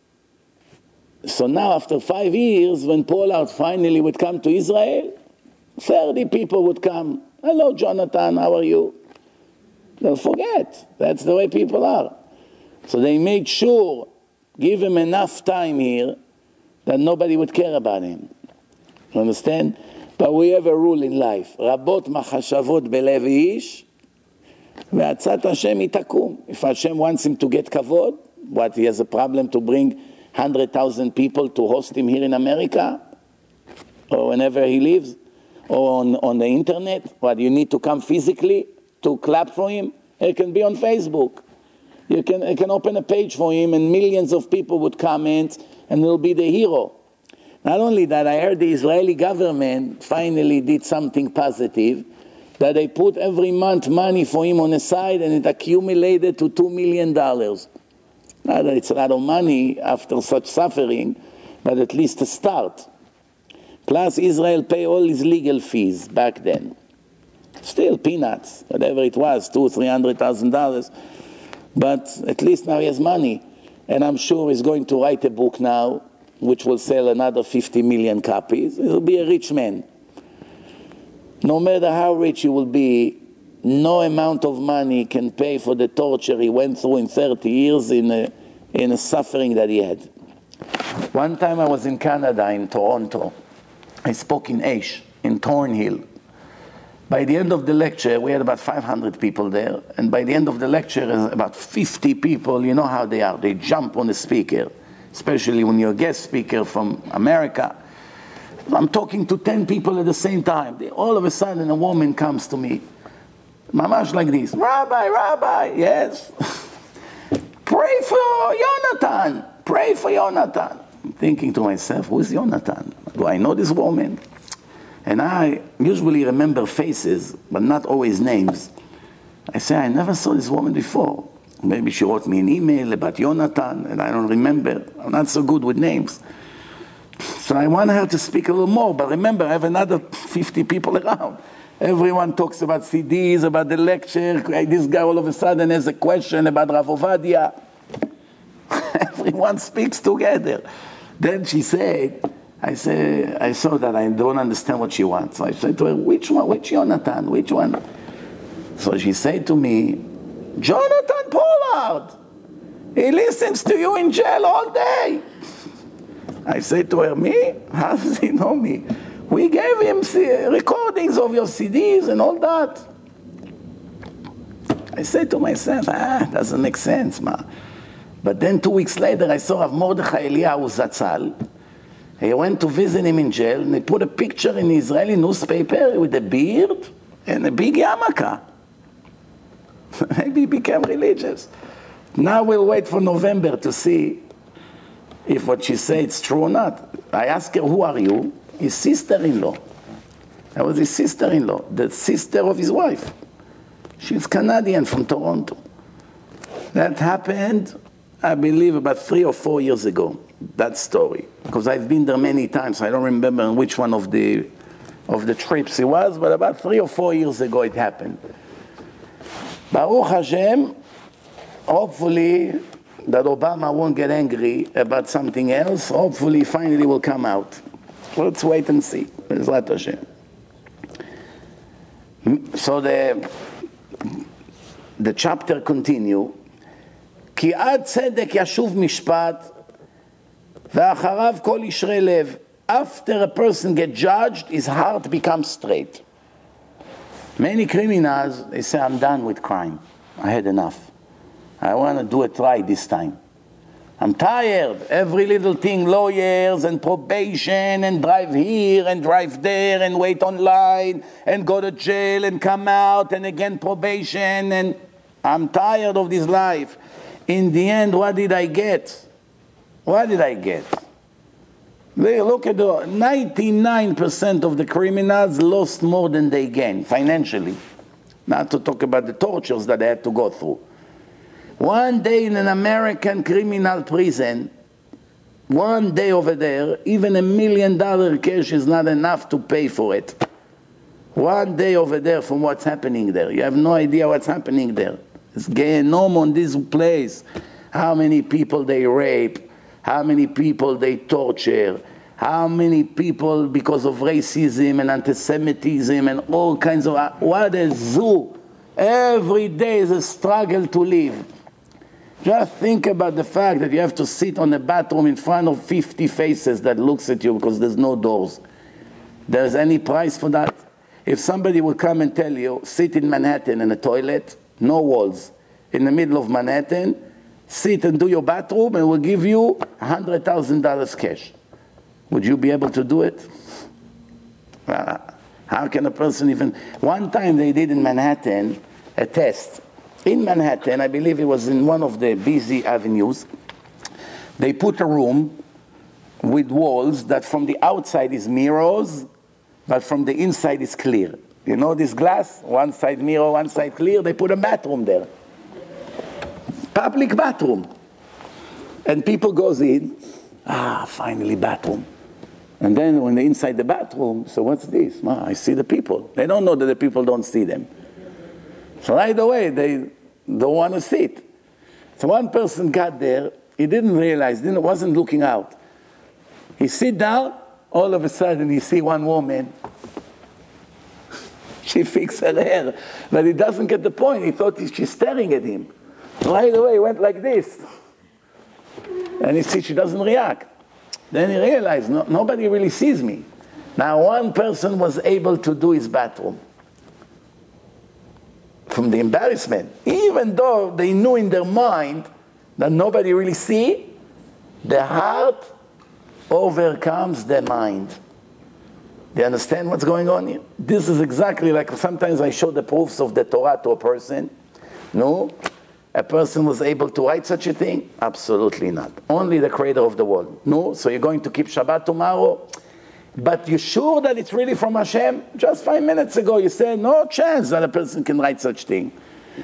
So now, after five years, when Pollard finally would come to Israel, thirty people would come. Hello, Jonathan, how are you? They'll forget. That's the way people are. So they made sure, give him enough time here, that nobody would care about him. You understand? But we have a rule in life. Rabot machashavot belev ish, ve'atzat Hashem itakum. If Hashem wants him to get kavod, what, he has a problem to bring one hundred thousand people to host him here in America? Or whenever he lives? Or on, on the internet? What, you need to come physically to clap for him? It can be on Facebook. You can, you can open a page for him and millions of people would comment and he'll be the hero. Not only that, I heard the Israeli government finally did something positive, that they put every month money for him on the side and it accumulated to two million dollars. Not that it's a lot of money after such suffering, but at least a start. Plus Israel pay all his legal fees back then. Still peanuts, whatever it was, two, three hundred thousand dollars. But at least now he has money. And I'm sure he's going to write a book now, which will sell another fifty million copies. He'll be a rich man. No matter how rich he will be, no amount of money can pay for the torture he went through in thirty years in a, in a suffering that he had. One time I was in Canada, in Toronto. I spoke in Aish, in Thornhill. By the end of the lecture, we had about five hundred people there, and by the end of the lecture, about fifty people, you know how they are, they jump on the speaker, especially when you're a guest speaker from America. I'm talking to ten people at the same time. They, all of a sudden, a woman comes to me, mamash like this, Rabbi, Rabbi, yes, pray for Jonathan, pray for Jonathan. I'm thinking to myself, who is Jonathan? Do I know this woman? And I usually remember faces, but not always names. I say, I never saw this woman before. Maybe she wrote me an email about Yonatan, and I don't remember. I'm not so good with names. So I want her to speak a little more, but remember, I have another fifty people around. Everyone talks about C Ds, about the lecture. This guy all of a sudden has a question about Rav Ovadia. Everyone speaks together. Then she said, I say, I saw that I don't understand what she wants. So I said to her, which one, which Yonatan, which one? So she said to me, Jonathan Pollard, he listens to you in jail all day. I said to her, me? How does he know me? We gave him recordings of your C Ds and all that. I said to myself, ah, doesn't make sense, ma. But then two weeks later, I saw Rav Mordechai Eliyahu Zatzal. He went to visit him in jail, and they put a picture in the Israeli newspaper with a beard and a big yarmulke. Maybe he became religious. Now we'll wait for November to see if what she said is true or not. I asked her, who are you? His sister-in-law. I was his sister-in-law, the sister of his wife. She's Canadian from Toronto. That happened, I believe, about three or four years ago, that story. Because I've been there many times. I don't remember which one of the, of the trips it was, but about three or four years ago it happened. Baruch Hashem, hopefully that Obama won't get angry about something else. Hopefully finally will come out. Let's wait and see. Bezrat Hashem. So the, the chapter continue. כי עד צדק ישוב משפט ואחריו כל ישרי לב. After a person gets judged, his heart becomes straight. Many criminals, they say, I'm done with crime. I had enough. I want to do it right this time. I'm tired. Every little thing, lawyers and probation and drive here and drive there and wait online and go to jail and come out and again probation, and I'm tired of this life. In the end, what did I get? What did I get? They look at the ninety-nine percent of the criminals lost more than they gained financially. Not to talk about the tortures that they had to go through. One day in an American criminal prison, one day over there, even a million dollar cash is not enough to pay for it. One day over there from what's happening there. You have no idea what's happening there. It's Gehenom on this place. How many people they rape, how many people they torture, how many people because of racism and anti-Semitism and all kinds of, what a zoo. Every day is a struggle to live. Just think about the fact that you have to sit on a bathroom in front of fifty faces that looks at you because there's no doors. There's any price for that? If somebody would come and tell you, sit in Manhattan in a toilet, no walls, in the middle of Manhattan, sit and do your bathroom and we'll give you one hundred thousand dollars cash. Would you be able to do it? Uh, how can a person even... One time they did in Manhattan a test. In Manhattan, I believe it was in one of the busy avenues, they put a room with walls that from the outside is mirrors, but from the inside is clear. You know this glass? One side mirror, one side clear. They put a bathroom there. Public bathroom. And people goes in, ah, finally bathroom. And then when they're inside the bathroom, so what's this? Ah, I see the people. They don't know that the people don't see them. So right away, they don't want to sit. So one person got there, he didn't realize, didn't, wasn't looking out. He sit down, all of a sudden he see one woman. She fixed her hair, but he doesn't get the point. He thought she's staring at him. Right away, he went like this. And he see she doesn't react. Then he realized, no, nobody really sees me. Now one person was able to do his bathroom. From the embarrassment, even though they knew in their mind that nobody really see, the heart overcomes the mind. Do you understand what's going on here? This is exactly like sometimes I show the proofs of the Torah to a person. No, a person was able to write such a thing? Absolutely not. Only the creator of the world. No, so you're going to keep Shabbat tomorrow? But you're sure that it's really from Hashem? Just five minutes ago you said, no chance that a person can write such thing.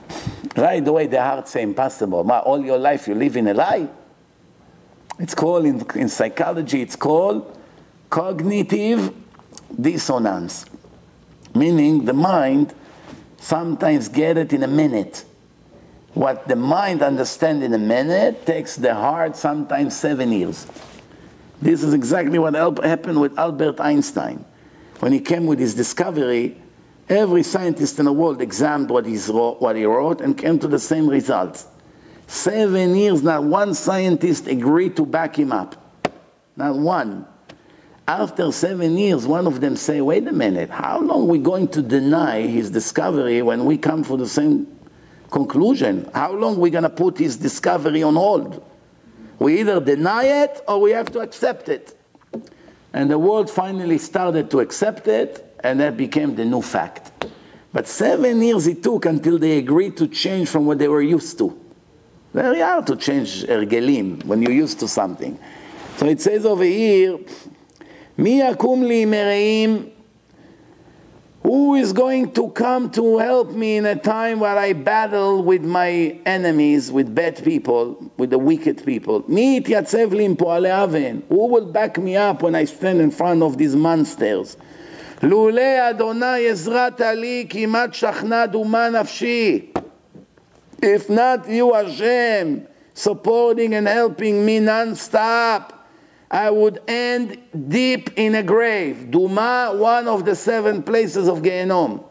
Right away, the heart say impossible. Ma, all your life you live in a lie? It's called, in, in psychology, it's called cognitive dissonance. Meaning the mind sometimes get it in a minute. What the mind understands in a minute takes the heart sometimes seven years. This is exactly what happened with Albert Einstein. When he came with his discovery, every scientist in the world examined what, he's wrote, what he wrote and came to the same results. Seven years, not one scientist agreed to back him up. Not one. After seven years, one of them say, wait a minute, how long are we going to deny his discovery when we come for the same conclusion? How long are we going to put his discovery on hold? We either deny it or we have to accept it. And the world finally started to accept it, and that became the new fact. But seven years it took until they agreed to change from what they were used to. Very hard to change ergelim when you're used to something. So it says over here, Mi yakum li mereim, who is going to come to help me in a time where I battle with my enemies, with bad people, with the wicked people? Mi yityatzef li im po'alei aven, who will back me up when I stand in front of these monsters? Lulei Adonai ezrata li kimat shachna duma nafshi. If not you, Hashem, supporting and helping me non-stop, I would end deep in a grave. Duma, one of the seven places of Gehenom.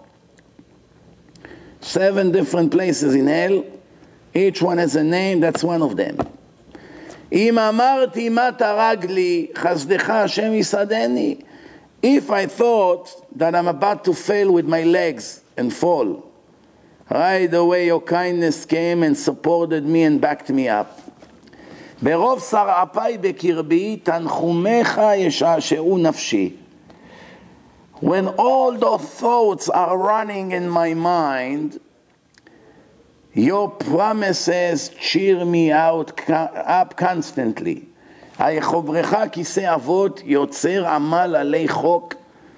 Seven different places in hell. Each one has a name, that's one of them. Im amarti ma taragli, chazdecha Hashem yisadeni. If I thought that I'm about to fail with my legs and fall, right away your kindness came and supported me and backed me up. ברוב שרעפיי בקרבי, תנחומיך ישעשעו נפשי. When all those thoughts are running in my mind, your promises cheer me out up constantly. היחוברך כיסא אבות, יוצר עמל עלי חוק.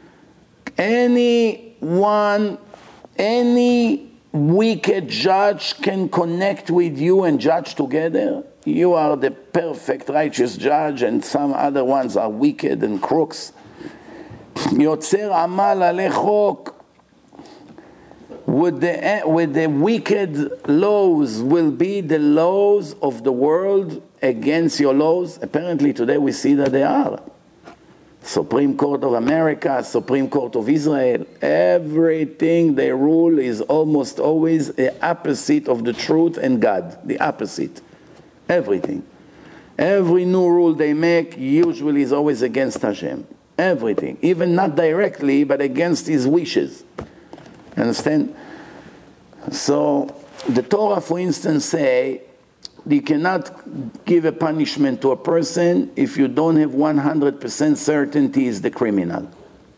Anyone, any wicked judge can connect with you and judge together. You are the perfect righteous judge and some other ones are wicked and crooks. Yotzer amal alei chok. With the, with the wicked laws will be the laws of the world against your laws. Apparently today we see that they are. Supreme Court of America, Supreme Court of Israel, everything they rule is almost always the opposite of the truth and God, the opposite. Everything. Every new rule they make usually is always against Hashem. Everything. Even not directly, but against His wishes. Understand? So, the Torah, for instance, say, you cannot give a punishment to a person if you don't have one hundred percent certainty is the criminal.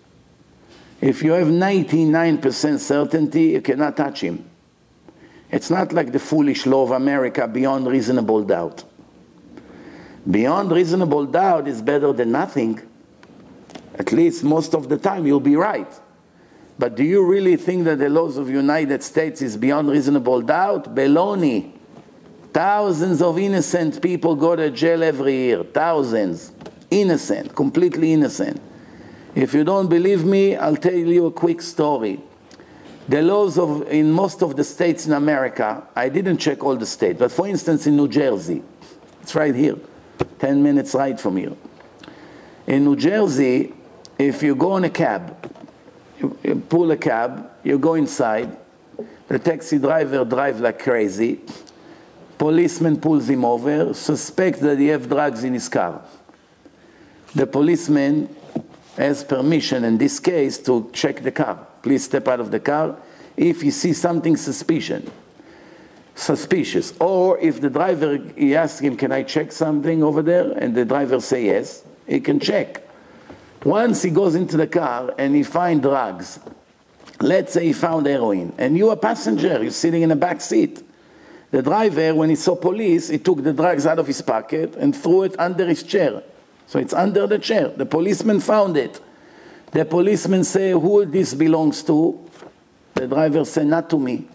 If you have ninety-nine percent certainty, you cannot touch him. It's not like the foolish law of America, beyond reasonable doubt. Beyond reasonable doubt is better than nothing. At least most of the time you'll be right. But do you really think that the laws of the United States is beyond reasonable doubt? Baloney. Thousands of innocent people go to jail every year. Thousands. Innocent. Completely innocent. If you don't believe me, I'll tell you a quick story. The laws of, in most of the states in America, I didn't check all the states, but for instance in New Jersey, it's right here, ten minutes ride from here. In New Jersey, if you go in a cab, you, you pull a cab, you go inside, the taxi driver drives like crazy, policeman pulls him over, suspects that he has drugs in his car. The policeman has permission in this case to check the car. Please step out of the car if you see something suspicious. Suspicious. Or if the driver, he asks him, can I check something over there? And the driver say yes, he can check. Once he goes into the car and he finds drugs, let's say he found heroin, and you're a passenger, you're sitting in the back seat. The driver, when he saw police, he took the drugs out of his pocket and threw it under his chair. So it's under the chair. The policeman found it. The policeman say, who this belongs to? The driver said, not to me.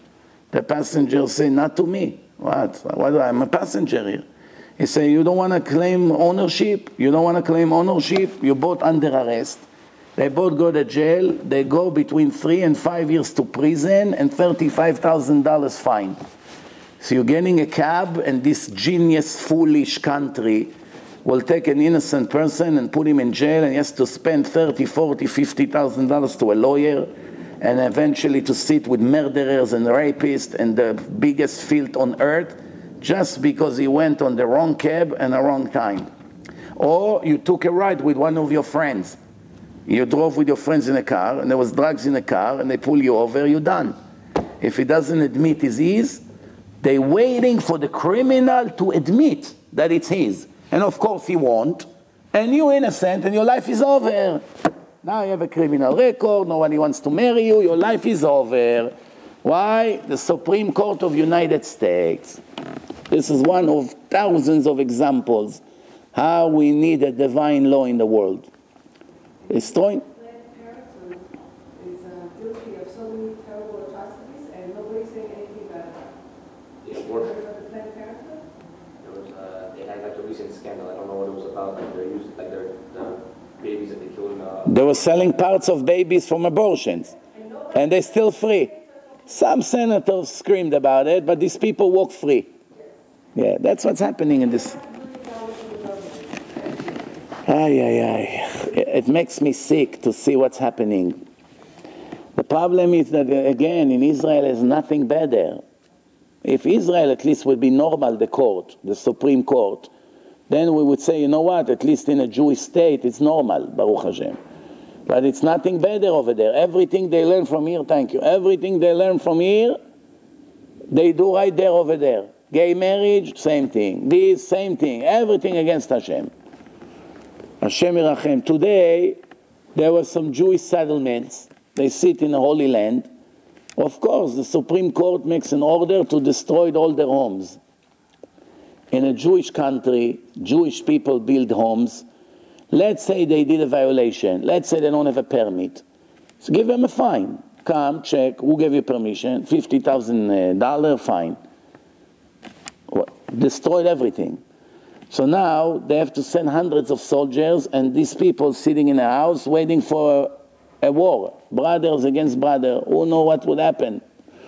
The passenger say, not to me. What? What? I'm a passenger here. He say, you don't want to claim ownership? You don't want to claim ownership? You both under arrest. They both go to jail. They go between three and five years to prison and thirty-five thousand dollars fine. So you're getting a cab, and this genius, foolish country will take an innocent person and put him in jail, and he has to spend thirty, forty, fifty thousand dollars to a lawyer, and eventually to sit with murderers and rapists and the biggest filth on earth, just because he went on the wrong cab and the wrong time. Or you took a ride with one of your friends. You drove with your friends in a car, and there was drugs in the car, and they pull you over, you're done. If he doesn't admit his is, they're waiting for the criminal to admit that it's his. And of course he won't, and you're innocent, and your life is over. Now you have a criminal record, nobody wants to marry you, your life is over. Why? The Supreme Court of the United States. This is one of thousands of examples how we need a divine law in the world. Destroying. Planned Parenthood is uh, guilty of so many terrible atrocities, and nobody's saying anything about it. Yeah, You work. heard about the Planned Parenthood? There was, uh, they had like a recent scandal. I don't know what it was about. Like they're using, like they're, the babies that they killed in, uh, They were selling parts of babies from abortions, and they're still free. Some senators screamed about it, but these people walk free. Yeah, that's what's happening in this. Ay, ay, ay. It makes me sick to see what's happening. The problem is that, again, in Israel there's nothing better. If Israel at least would be normal, the court, the Supreme Court, then we would say, you know what, at least in a Jewish state it's normal, Baruch Hashem. But it's nothing better over there. Everything they learn from here, thank you, everything they learn from here, they do right there over there. Gay marriage, same thing. This, same thing. Everything against Hashem. Hashem Yirachem. Today, there were some Jewish settlements. They sit in the Holy Land. Of course, the Supreme Court makes an order to destroy all their homes. In a Jewish country, Jewish people build homes. Let's say they did a violation. Let's say they don't have a permit. So give them a fine. Come, check, who gave you permission? fifty thousand dollars fine. Destroyed everything. So now they have to send hundreds of soldiers, and these people sitting in a house waiting for a, a war. Brothers against brothers. Who know what would happen?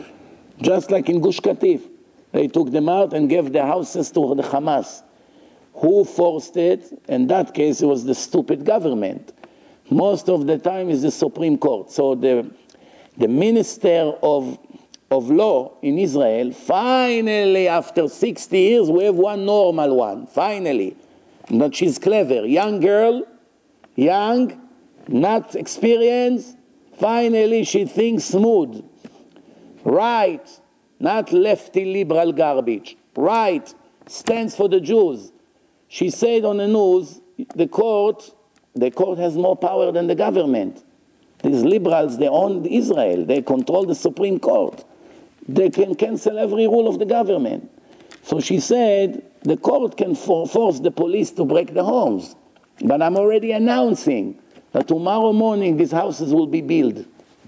Just like in Gush Katif. They took them out and gave the houses to the Hamas. Who forced it? In that case, it was the stupid government. Most of the time is the Supreme Court. So the, the Minister of, of Law in Israel, finally, after sixty years, we have one normal one. Finally. But she's clever. Young girl, young, not experienced. Finally, she thinks smooth. Right. Not lefty liberal garbage. Right. Stands for the Jews. She said on the news, the court, the court has more power than the government. These liberals, they own Israel. They control the Supreme Court. They can cancel every rule of the government. So she said, the court can for force the police to break the homes. But I'm already announcing that tomorrow morning these houses will be built.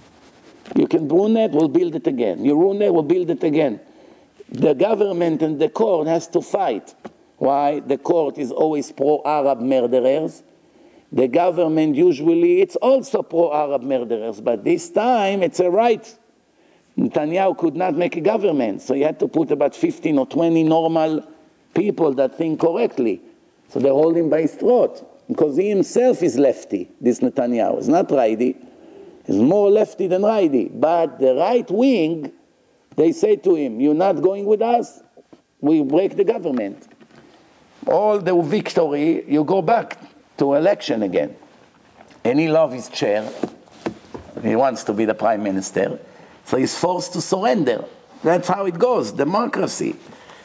You can ruin it, we'll build it again. You ruin it, we'll build it again. The government and the court has to fight. Why? The court is always pro-Arab murderers. The government usually, it's also pro-Arab murderers, but this time it's a right. Netanyahu could not make a government, so he had to put about fifteen or twenty normal people that think correctly. So they hold him by his throat, because he himself is lefty, this Netanyahu. He's not righty. He's more lefty than righty. But the right wing, they say to him, you're not going with us, we break the government. All the victory, you go back to election again. And he loves his chair. He wants to be the prime minister. So he's forced to surrender. That's how it goes, democracy.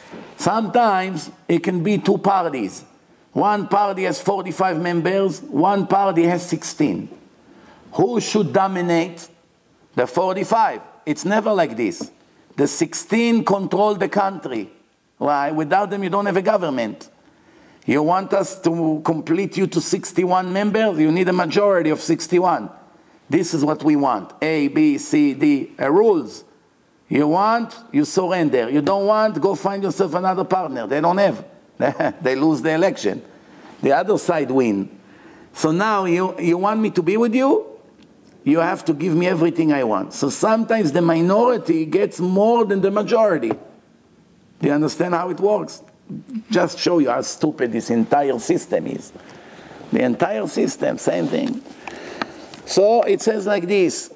Sometimes it can be two parties. One party has forty-five members, one party has sixteen. Who should dominate? The forty-five. It's never like this. The sixteen control the country. Why? Without them you don't have a government. You want us to complete you to sixty-one members? You need a majority of sixty-one. This is what we want. A, B, C, D, uh, rules. You want, you surrender. You don't want, go find yourself another partner. They don't have. They lose the election. The other side win. So now you, you want me to be with you? You have to give me everything I want. So sometimes the minority gets more than the majority. Do you understand how it works? Just show you how stupid this entire system is. The entire system, same thing. So it says like this.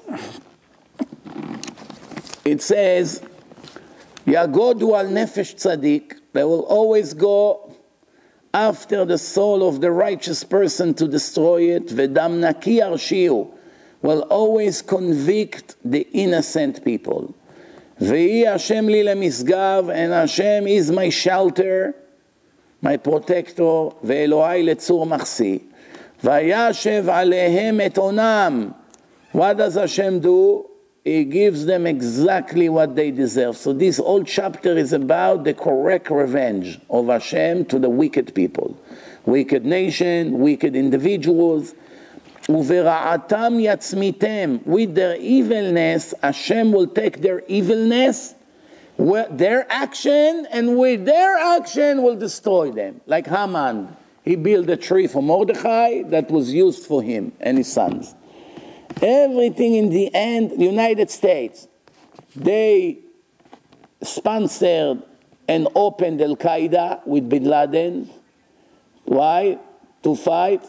It says, Yagodu al nefesh tzaddik, they will always go after the soul of the righteous person to destroy it. V'dam naki arshiu, will always convict the innocent people. V'hi Hashem li lemisgav, and Hashem is my shelter, my protector. Ve'elohai letzur machsi. Vayashev alehem et onam. What does Hashem do? He gives them exactly what they deserve. So this whole chapter is about the correct revenge of Hashem to the wicked people. Wicked nation, wicked individuals. Uvera'atam yatzmitem. With their evilness, Hashem will take their evilness, their action, and with their action will destroy them. Like Haman. He built a tree for Mordechai that was used for him and his sons. Everything in the end, the United States, they sponsored and opened Al-Qaeda with Bin Laden. Why? To fight?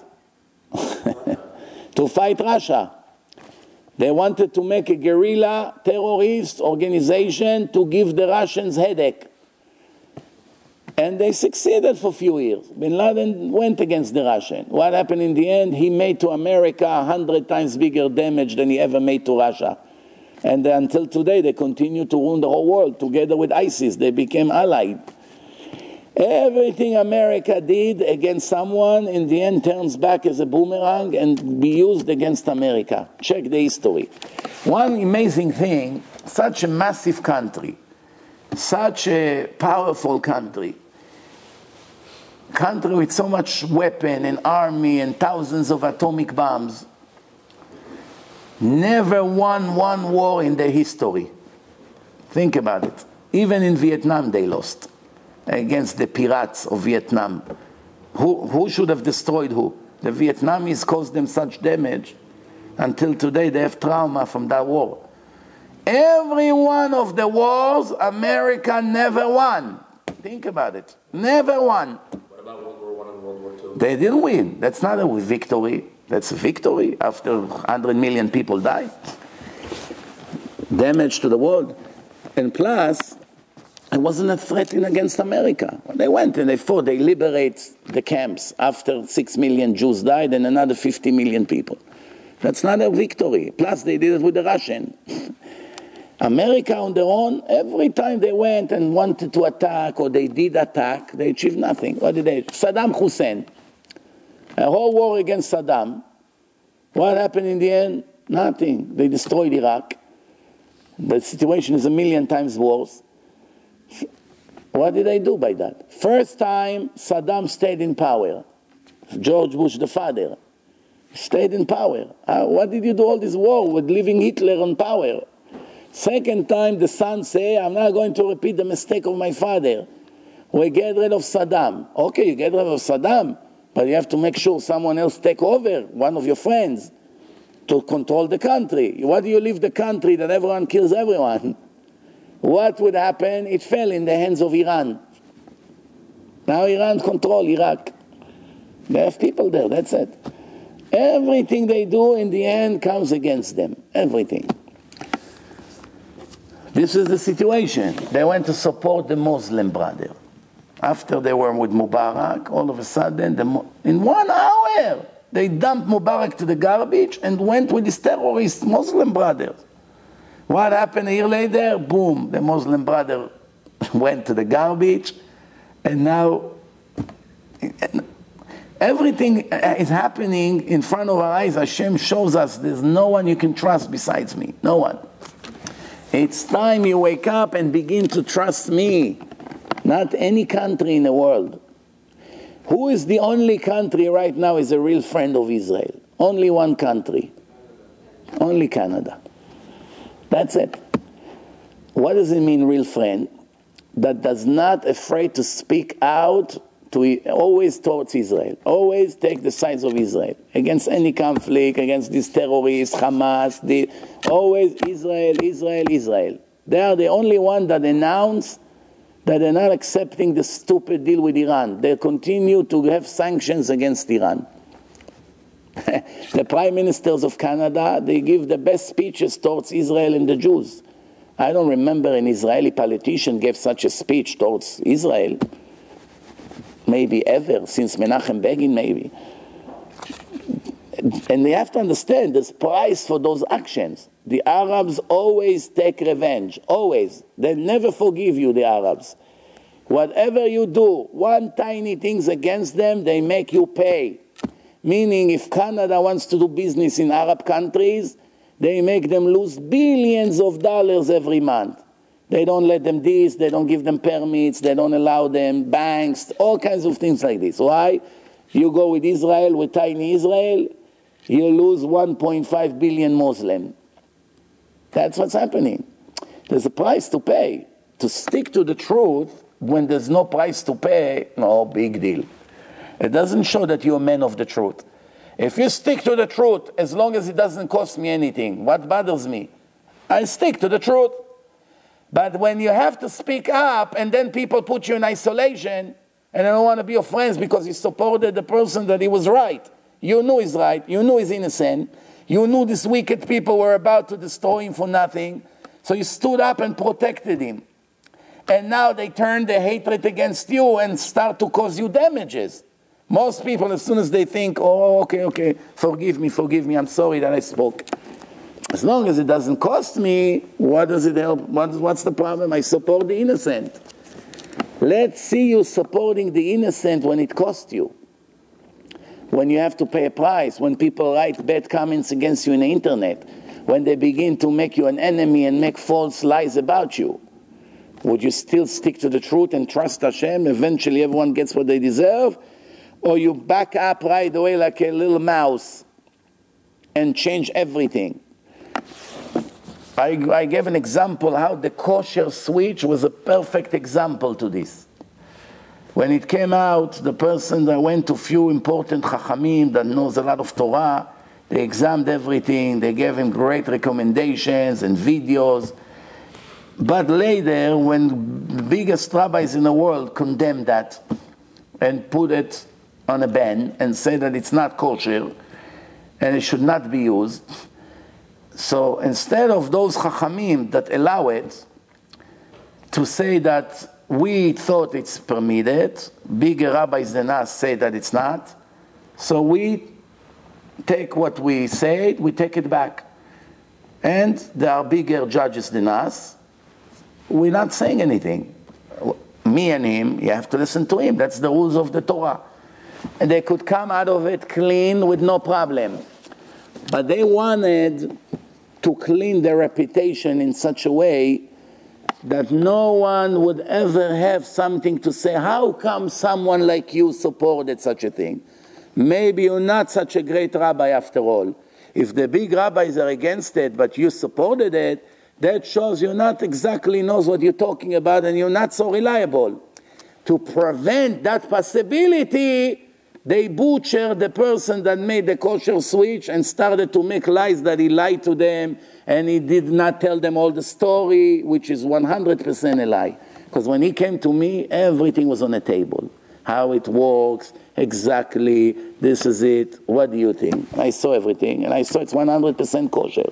To fight Russia. They wanted to make a guerrilla terrorist organization to give the Russians headache. And they succeeded for a few years. Bin Laden went against the Russians. What happened in the end? He made to America a hundred times bigger damage than he ever made to Russia. And until today, they continue to ruin the whole world together with ISIS. They became allied. Everything America did against someone, in the end, turns back as a boomerang and be used against America. Check the history. One amazing thing, such a massive country, such a powerful country, country with so much weapon and army and thousands of atomic bombs, never won one war in their history. Think about it. Even in Vietnam they lost against the pirates of Vietnam. Who, who should have destroyed who? The Vietnamese caused them such damage. Until today they have trauma from that war. Every one of the wars, America never won. Think about it. Never won. What about World War One and World War Two? They didn't win. That's not a victory. That's a victory after one hundred million people died. Damage to the world. And plus, it wasn't a threat against America. They went and they fought. They liberate the camps after six million Jews died and another fifty million people. That's not a victory. Plus, they did it with the Russian. America on their own, every time they went and wanted to attack or they did attack, they achieved nothing. What did they? Saddam Hussein. A whole war against Saddam. What happened in the end? Nothing. They destroyed Iraq. The situation is a million times worse. What did they do by that? First time Saddam stayed in power. George Bush, the father, stayed in power. Uh, what did you do all this war with leaving Hitler on power? Second time the son say, I'm not going to repeat the mistake of my father. We get rid of Saddam. Okay, you get rid of Saddam, but you have to make sure someone else take over, one of your friends, to control the country. Why do you leave the country that everyone kills everyone? What would happen? It fell in the hands of Iran. Now Iran control Iraq. They have people there, that's it. Everything they do in the end comes against them. Everything. This is the situation. They went to support the Muslim brother. After they were with Mubarak, all of a sudden, the, in one hour, they dumped Mubarak to the garbage and went with his terrorist Muslim brothers. What happened a year later? Boom, the Muslim brother went to the garbage, and now everything is happening in front of our eyes. Hashem shows us there's no one you can trust besides me. No one. It's time you wake up and begin to trust me, not any country in the world. Who is the only country right now is a real friend of Israel? Only one country. Only Canada. That's it. What does it mean, real friend? That does not afraid to speak out to always towards Israel. Always take the sides of Israel against any conflict, against these terrorists, Hamas. The, always Israel, Israel, Israel. They are the only one that announce that they're not accepting the stupid deal with Iran. They continue to have sanctions against Iran. The prime ministers of Canada, they give the best speeches towards Israel and the Jews. I don't remember an Israeli politician gave such a speech towards Israel, maybe ever, since Menachem Begin maybe. And they have to understand there's price for those actions. The Arabs always take revenge, always. They never forgive you, the Arabs. Whatever you do, one tiny thing against them, they make you pay. Meaning if Canada wants to do business in Arab countries, they make them lose billions of dollars every month. They don't let them this, they don't give them permits, they don't allow them banks, all kinds of things like this. Why? You go with Israel, with tiny Israel, you lose one point five billion Muslims. That's what's happening. There's a price to pay. To stick to the truth when there's no price to pay, no big deal. It doesn't show that you're a man of the truth. If you stick to the truth, as long as it doesn't cost me anything, what bothers me? I stick to the truth. But when you have to speak up and then people put you in isolation and they don't want to be your friends because you supported the person that he was right. You knew he's right. You knew he's innocent. You knew these wicked people were about to destroy him for nothing. So you stood up and protected him. And now they turn their hatred against you and start to cause you damages. Most people, as soon as they think, oh, okay, okay, forgive me, forgive me, I'm sorry that I spoke. As long as it doesn't cost me, what does it help? What, what's the problem? I support the innocent. Let's see you supporting the innocent when it costs you. When you have to pay a price, when people write bad comments against you on the internet, when they begin to make you an enemy and make false lies about you. Would you still stick to the truth and trust Hashem? Eventually everyone gets what they deserve? Or you back up right away like a little mouse and change everything? I, I gave an example how the kosher switch was a perfect example to this. When it came out, the person that went to few important chachamim that knows a lot of Torah, they examined everything, they gave him great recommendations and videos. But later, when the biggest rabbis in the world condemned that and put it on a ban and said that it's not kosher and it should not be used, so instead of those chachamim that allow it to say that we thought it's permitted, bigger rabbis than us say that it's not, so we take what we said, we take it back. And there are bigger judges than us. We're not saying anything. Me and him, you have to listen to him. That's the rules of the Torah. And they could come out of it clean with no problem. But they wanted to clean their reputation in such a way that no one would ever have something to say, how come someone like you supported such a thing? Maybe you're not such a great rabbi after all. If the big rabbis are against it, but you supported it, that shows you're not exactly knows what you're talking about and you're not so reliable. To prevent that possibility, they butchered the person that made the kosher switch and started to make lies that he lied to them and he did not tell them all the story, which is one hundred percent a lie. Because when he came to me, everything was on the table. How it works, exactly, this is it, what do you think? I saw everything and I saw it's one hundred percent kosher.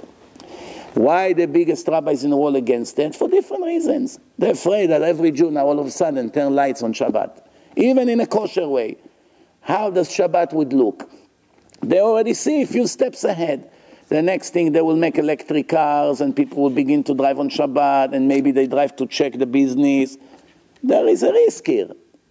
Why the biggest rabbis in the world against it? For different reasons. They're afraid that every Jew now all of a sudden turn lights on Shabbat. Even in a kosher way. How does Shabbat would look? They already see a few steps ahead. The next thing, they will make electric cars and people will begin to drive on Shabbat and maybe they drive to check the business. There is a risk here.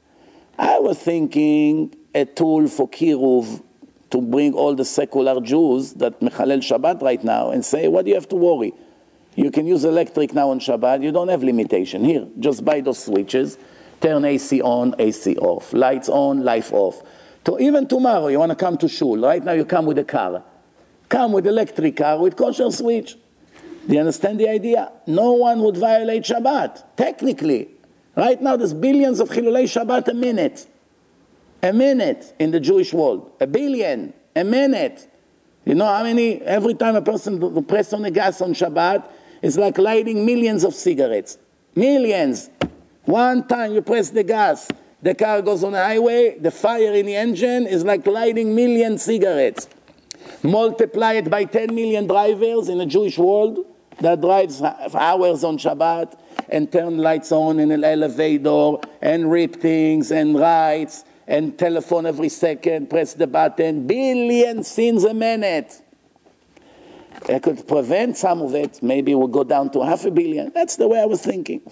I was thinking a tool for Kiruv to bring all the secular Jews that mechalel Shabbat right now and say, what do you have to worry? You can use electric now on Shabbat, you don't have limitation. Here, just buy those switches, turn A C on, A C off, lights on, light off. So even tomorrow, you want to come to shul, right now you come with a car. Come with electric car with kosher switch. Do you understand the idea? No one would violate Shabbat, technically. Right now there's billions of Chilulei Shabbat a minute. A minute in the Jewish world. A billion. A minute. You know how many, every time a person presses on the gas on Shabbat, it's like lighting millions of cigarettes. Millions. One time you press the gas, the car goes on the highway, the fire in the engine is like lighting million cigarettes. Multiply it by ten million drivers in the Jewish world that drives hours on Shabbat and turn lights on in an elevator and rip things and writes and telephone every second, press the button, billion sins a minute. I could prevent some of it, maybe we'll go down to half a billion. That's the way I was thinking.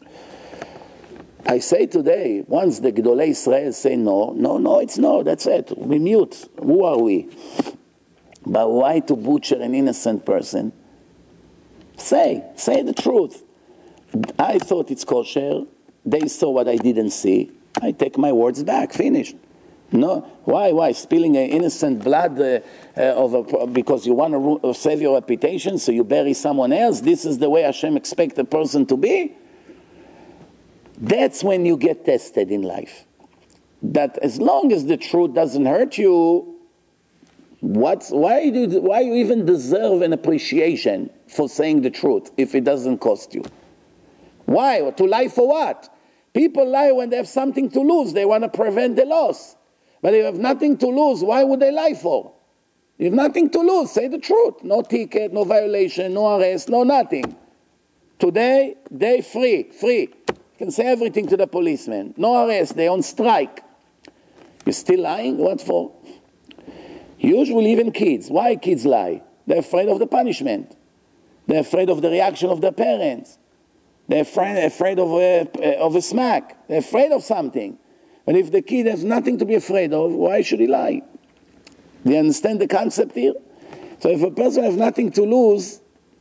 I say today, once the Gedolei Israel say no, no, no, it's no, that's it. We mute. Who are we? But why to butcher an innocent person? Say, say the truth. I thought it's kosher. They saw what I didn't see. I take my words back. Finished. No, why? Why spilling an innocent blood uh, uh, of a, because you want to ru- save your reputation, so you bury someone else? This is the way Hashem expects a person to be. That's when you get tested in life. That as long as the truth doesn't hurt you, what's why do why you even deserve an appreciation for saying the truth if it doesn't cost you? Why? To lie for what? People lie when they have something to lose. They want to prevent the loss. But if you have nothing to lose, why would they lie for? You have nothing to lose, say the truth. No ticket, no violation, no arrest, no nothing. Today, they free, free. You can say everything to the policeman. No arrest, they on strike. You're still lying? What for? Usually even kids. Why kids lie? They're afraid of the punishment. They're afraid of the reaction of their parents. They're afraid, afraid of, a, of a smack. They're afraid of something. But if the kid has nothing to be afraid of, why should he lie? Do you understand the concept here? So if a person has nothing to lose,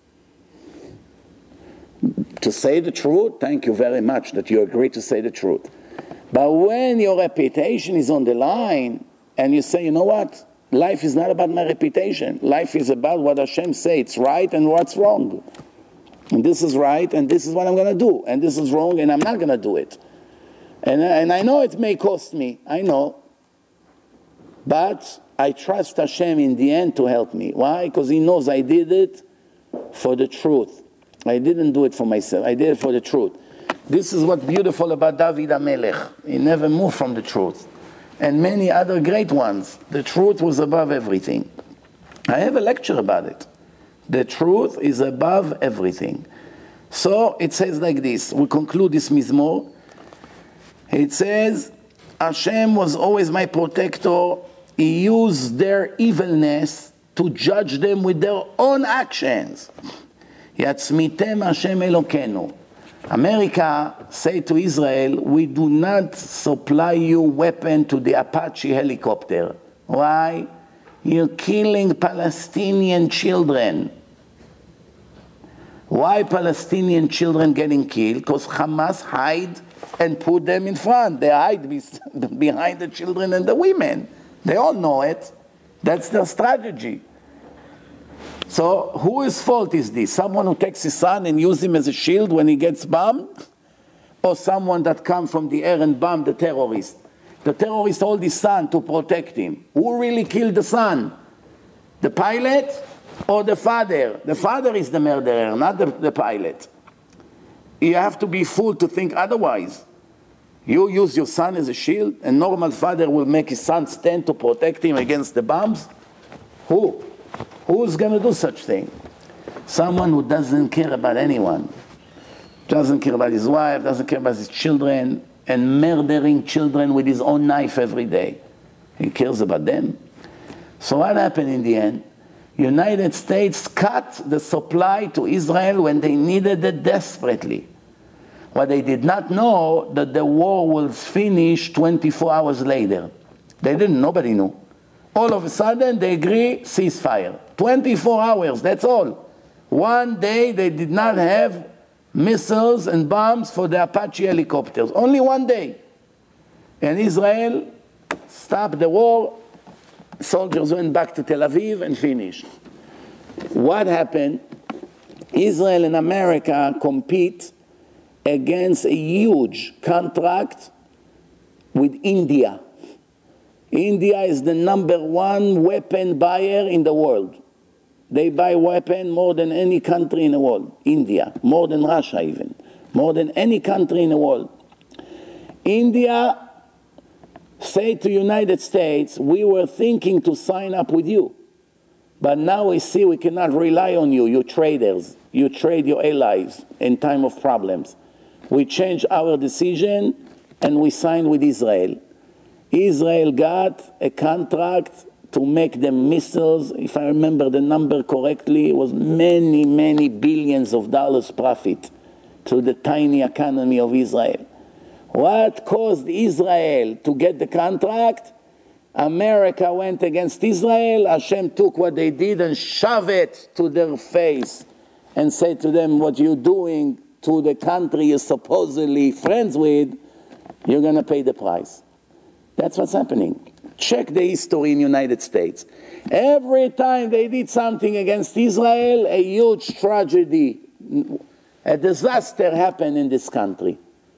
to say the truth, thank you very much that you agree to say the truth. But when your reputation is on the line, and you say, you know what? Life is not about my reputation. Life is about what Hashem says. It's right and what's wrong. And this is right, and this is what I'm going to do. And this is wrong, and I'm not going to do it. And, and I know it may cost me. I know. But I trust Hashem in the end to help me. Why? Because He knows I did it for the truth. I didn't do it for myself. I did it for the truth. This is what's beautiful about David HaMelech. He never moved from the truth. And many other great ones. The truth was above everything. I have a lecture about it. The truth is above everything. So it says like this. We conclude this Mizmor. It says, Hashem was always my protector. He used their evilness to judge them with their own actions. Yatzmitem Hashem Elokenu. America say to Israel, we do not supply you weapon to the Apache helicopter. Why? You're killing Palestinian children. Why Palestinian children getting killed? Because Hamas hide and put them in front. They hide behind the children and the women. They all know it. That's their strategy. So whose fault is this? Someone who takes his son and uses him as a shield when he gets bombed? Or someone that comes from the air and bomb the terrorist? The terrorist hold his son to protect him. Who really killed the son? The pilot or the father? The father is the murderer, not the, the pilot. You have to be fool to think otherwise. You use your son as a shield, and normal father will make his son stand to protect him against the bombs? Who? Who's going to do such thing? Someone who doesn't care about anyone. Doesn't care about his wife, doesn't care about his children, and murdering children with his own knife every day. He cares about them. So what happened in the end? United States cut the supply to Israel when they needed it desperately. What they did not know, that the war will finish twenty-four hours later. They didn't, nobody knew. All of a sudden, they agree, ceasefire. twenty-four hours, that's all. One day, they did not have missiles and bombs for the Apache helicopters. Only one day. And Israel stopped the war. Soldiers went back to Tel Aviv and finished. What happened? Israel and America compete against a huge contract with India. India is the number one weapon buyer in the world. They buy weapons more than any country in the world. India, more than Russia even, more than any country in the world. India say to United States, we were thinking to sign up with you, but now we see we cannot rely on you, you traders. You trade your allies in time of problems. We changed our decision and we signed with Israel. Israel got a contract to make them missiles. If I remember the number correctly, it was many, many billions of dollars profit to the tiny economy of Israel. What caused Israel to get the contract? America went against Israel. Hashem took what they did and shoved it to their face and said to them, what you're doing to the country you're supposedly friends with, you're going to pay the price. That's what's happening. Check the history in the United States. Every time they did something against Israel, a huge tragedy, a disaster happened in this country.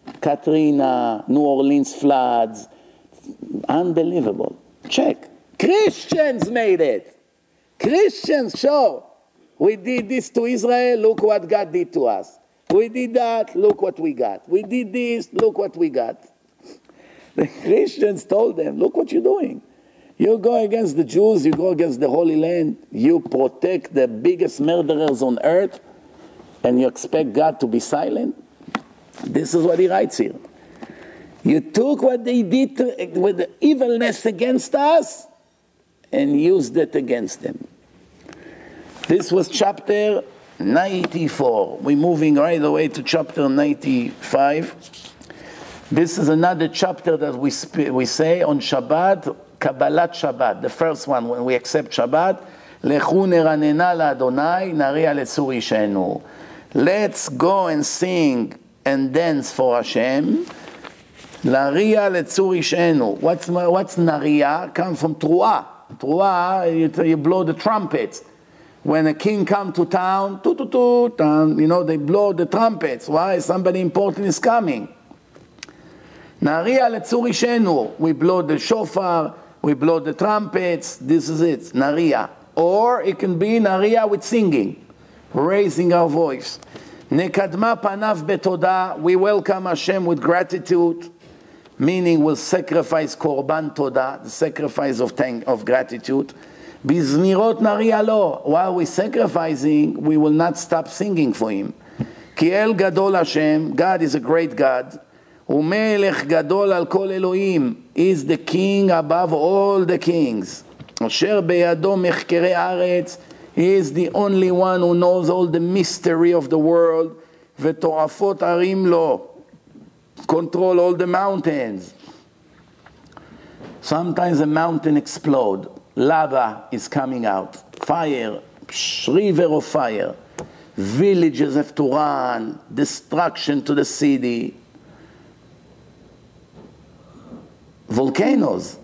Katrina, New Orleans floods, unbelievable. Check. Christians made it. Christians show. We did this to Israel, look what God did to us. We did that, look what we got. We did this, look what we got. The Christians told them, look what you're doing. You go against the Jews, you go against the Holy Land, you protect the biggest murderers on earth, and you expect God to be silent? This is what he writes here. You took what they did to, with the evilness against us and used it against them. This was chapter ninety-four. We're moving right away to chapter ninety-five. This is another chapter that we sp- we say on Shabbat, Kabbalat Shabbat. The first one, when we accept Shabbat, Lechu neranena la'Adonai, nariya letzur ishenu. Let's go and sing and dance for Hashem. Nariya letzur ishenu. What's what's nariya? Comes from truah. Truah, you, you blow the trumpets. When a king comes to town, toot, toot, toot, um, you know, they blow the trumpets. Why? Somebody important is coming. Nariya letzur ishenu. We blow the shofar, we blow the trumpets. This is it, nariya. Or it can be nariya with singing, raising our voice. Nekadma panav betoda. We welcome Hashem with gratitude, meaning we'll sacrifice korban toda, the sacrifice of thank, of gratitude. Bizmirot nariya lo. While we're sacrificing, we will not stop singing for Him. Ki el gadol Hashem. God is a great God. Umelech gadol al kol Elohim. Is the king above all the kings. Asher beyado mechkerei haaretz. He is the only one who knows all the mystery of the world. V'to'afot arim lo. Control all the mountains. Sometimes a mountain explodes. Lava is coming out. Fire. River of fire. Villages have to run. Destruction to the city. Volcanoes.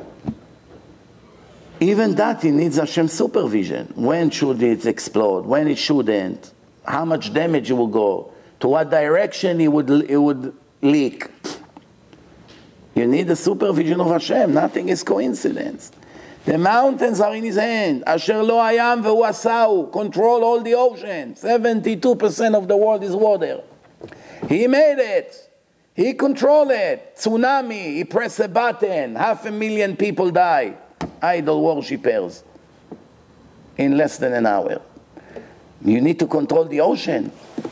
Even that, it needs Hashem's supervision. When should it explode? When it shouldn't? How much damage it will go? To what direction it would, it would leak? You need the supervision of Hashem. Nothing is coincidence. The mountains are in His hand. Asher lo hayam vehu asau. Control all the ocean. seventy-two percent of the world is water. He made it. He controlled it. Tsunami. He pressed a button. Half a million people die. Idol worshippers. In less than an hour. You need to control the ocean.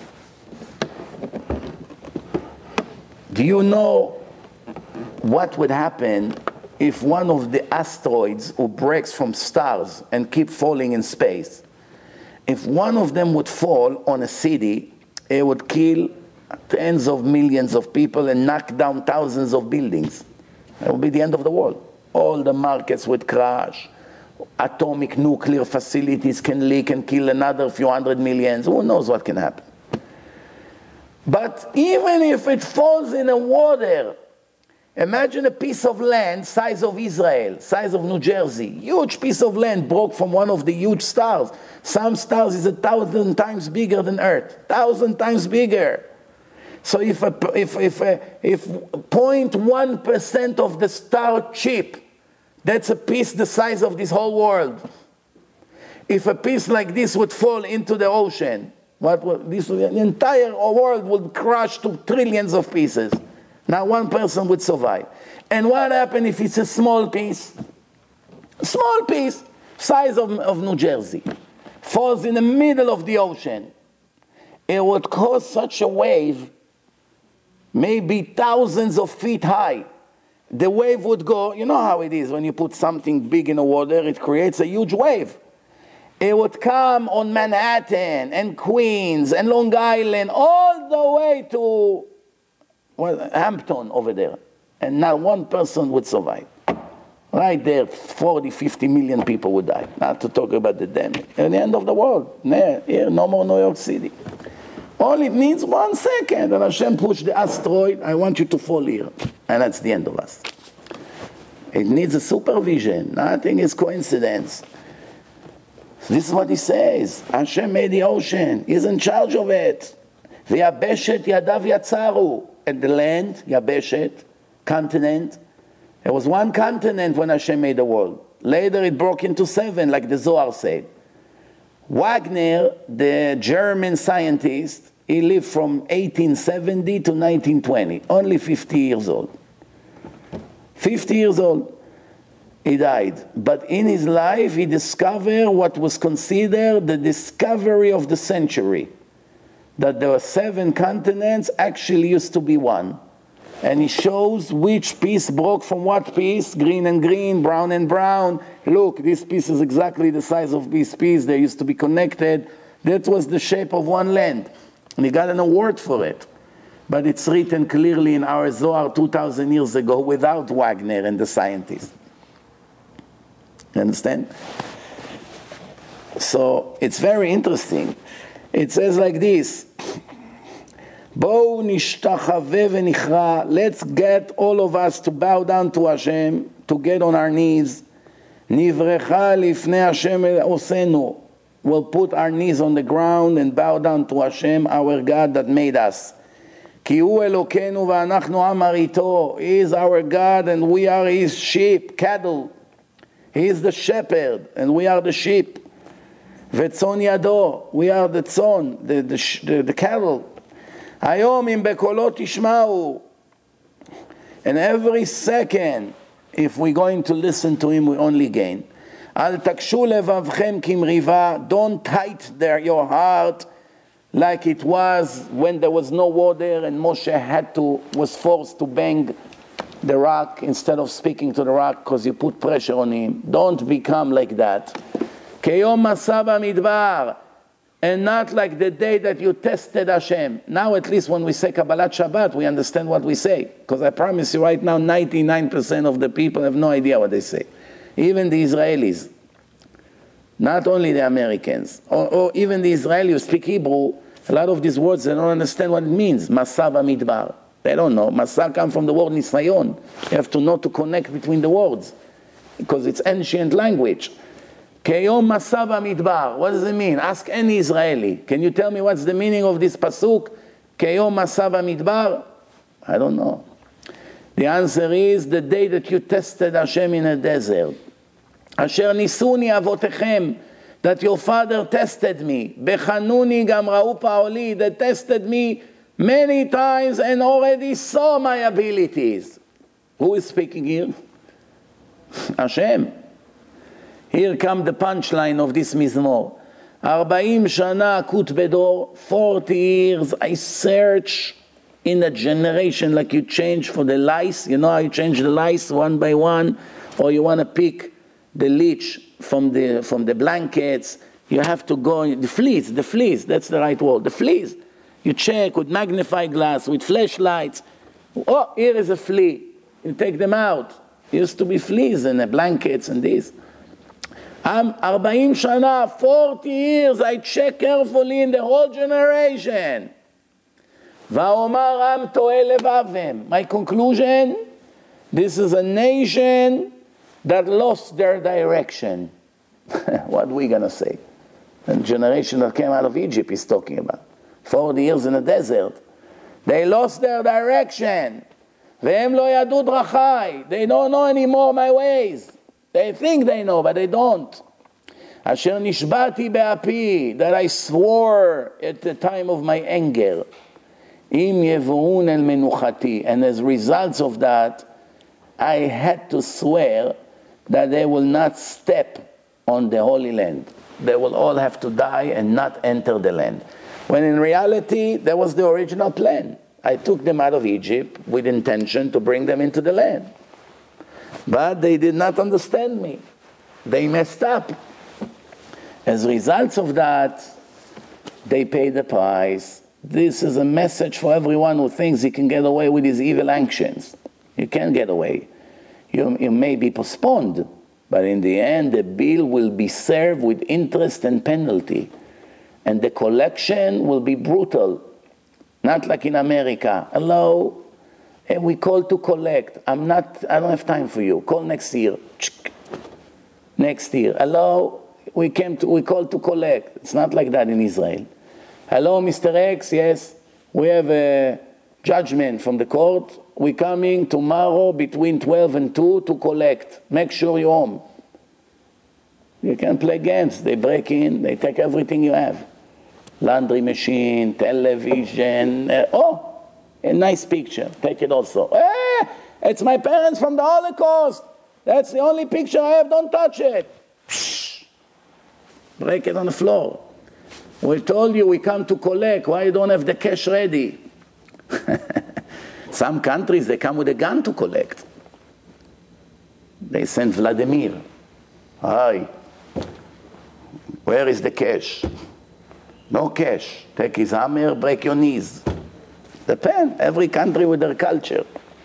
Do you know what would happen if one of the asteroids who breaks from stars and keep falling in space, if one of them would fall on a city, it would kill tens of millions of people and knock down thousands of buildings? It would be the end of the world. All the markets would crash. Atomic nuclear facilities can leak and kill another few hundred millions. Who knows what can happen? But even if it falls in the water, Imagine a piece of land size of Israel, size of New Jersey. Huge piece of land broke from one of the huge stars. Some stars is a thousand times bigger than Earth. Thousand times bigger. So if a, if if a, if zero point one percent of the star chip, that's a piece the size of this whole world. If a piece like this would fall into the ocean, what would, this the entire world would crush to trillions of pieces. Not one person would survive. And what happens if it's a small piece? Small piece, size of, of New Jersey, falls in the middle of the ocean. It would cause such a wave, maybe thousands of feet high. The wave would go, you know how it is when you put something big in the water, it creates a huge wave. It would come on Manhattan and Queens and Long Island all the way to well, Hampton over there. And not one person would survive. Right there, forty, fifty million people would die. Not to talk about the damage. At the end of the world, here, no more New York City. All it needs one second, and Hashem pushed the asteroid, I want you to fall here. And that's the end of us. It needs a supervision. Nothing is coincidence. This is what he says. Hashem made the ocean. He's in charge of it. V'yabeshet yadav yatzaru. And the land, Yabeshet, continent. There was one continent when Hashem made the world. Later it broke into seven, like the Zohar said. Wagner, the German scientist, he lived from eighteen seventy to nineteen twenty. Only fifty years old. fifty years old. He died. But in his life, he discovered what was considered the discovery of the century. That there were seven continents, actually used to be one. And he shows which piece broke from what piece, green and green, brown and brown. Look, this piece is exactly the size of this piece. They used to be connected. That was the shape of one land. And he got an award for it. But it's written clearly in our Zohar two thousand years ago without Wagner and the scientists. You understand? So it's very interesting. It says like this, let's get all of us to bow down to Hashem, to get on our knees. We'll put our knees on the ground and bow down to Hashem, our God that made us. He is our God and we are His sheep, cattle. He is the shepherd and we are the sheep. Vetzon yado, we are the tzon, the, the, the, the cattle. Hayom im bekolot tishma'u. And every second, if we're going to listen to Him, we only gain. Al takshu levavchem kimriva, don't tight there your heart like it was when there was no water and Moshe had to, was forced to bang the rock instead of speaking to the rock because you put pressure on him. Don't become like that. Keyom masaba midbar, and not like the day that you tested Hashem. Now at least when we say Kabbalat Shabbat, we understand what we say. Because I promise you right now, ninety-nine percent of the people have no idea what they say. Even the Israelis. Not only the Americans. Or, or even the Israelis who speak Hebrew, a lot of these words, they don't understand what it means. Masaba midbar. They don't know. Masa comes from the word Nisayon. You have to know to connect between the words. Because it's ancient language. Keyom masaba midbar. What does it mean? Ask any Israeli. Can you tell me what's the meaning of this pasuk? Keyom masaba midbar? I don't know. The answer is the day that you tested Hashem in a desert. Asher nisuni avotechem, that your father tested me. Bechanuni gam ra'u pa'oli, they tested me many times and already saw my abilities. Who is speaking here? Hashem. Here comes the punchline of this mizmor. Arbaim shana kut bedor, forty years I search in a generation, like you change for the lice. You know how you change the lice one by one, or you want to pick the leech from the from the blankets. You have to go, the fleas, the fleas, that's the right word, the fleas. You check with magnifying glass, with flashlights. Oh, here is a flea. You take them out. Used to be fleas in the blankets and this. I'm Arbaim shana, forty years, I check carefully in the whole generation. Va'omar am to'el levavem. My conclusion, This is a nation that lost their direction. What are we going to say? The generation that came out of Egypt is talking about. forty years in the desert. They lost their direction. והם לא ידעו דרכי. They don't know anymore my ways. They think they know, but they don't. אשר נשבעתי באפי, that I swore at the time of my anger. אם יבואון אל מנוחתי. And as results of that, I had to swear that they will not step on the Holy Land. They will all have to die and not enter the land. When in reality, that was the original plan. I took them out of Egypt with intention to bring them into the land. But they did not understand me. They messed up. As results of that, they paid the price. This is a message for everyone who thinks he can get away with his evil actions. You can't get away. You, you may be postponed, but in the end, the bill will be served with interest and penalty. And the collection will be brutal. Not like in America. Hello, hey, we call to collect. I'm not, I don't have time for you. Call next year. Next year. Hello, we came to, we call to collect. It's not like that in Israel. Hello, Mister X, yes, we have a judgment from the court. We're coming tomorrow between twelve and two to collect. Make sure you're home. You can't play games. They break in, they take everything you have. Laundry machine, television. Uh, oh, a nice picture. Take it also. Eh, it's my parents from the Holocaust. That's the only picture I have. Don't touch it. Psh, break it on the floor. We told you we come to collect. Why you don't have the cash ready? Some countries, they come with a gun to collect. They send Vladimir. Hi. Where is the cash? No cash. Take his hammer, break your knees. Depend. Every country with their culture.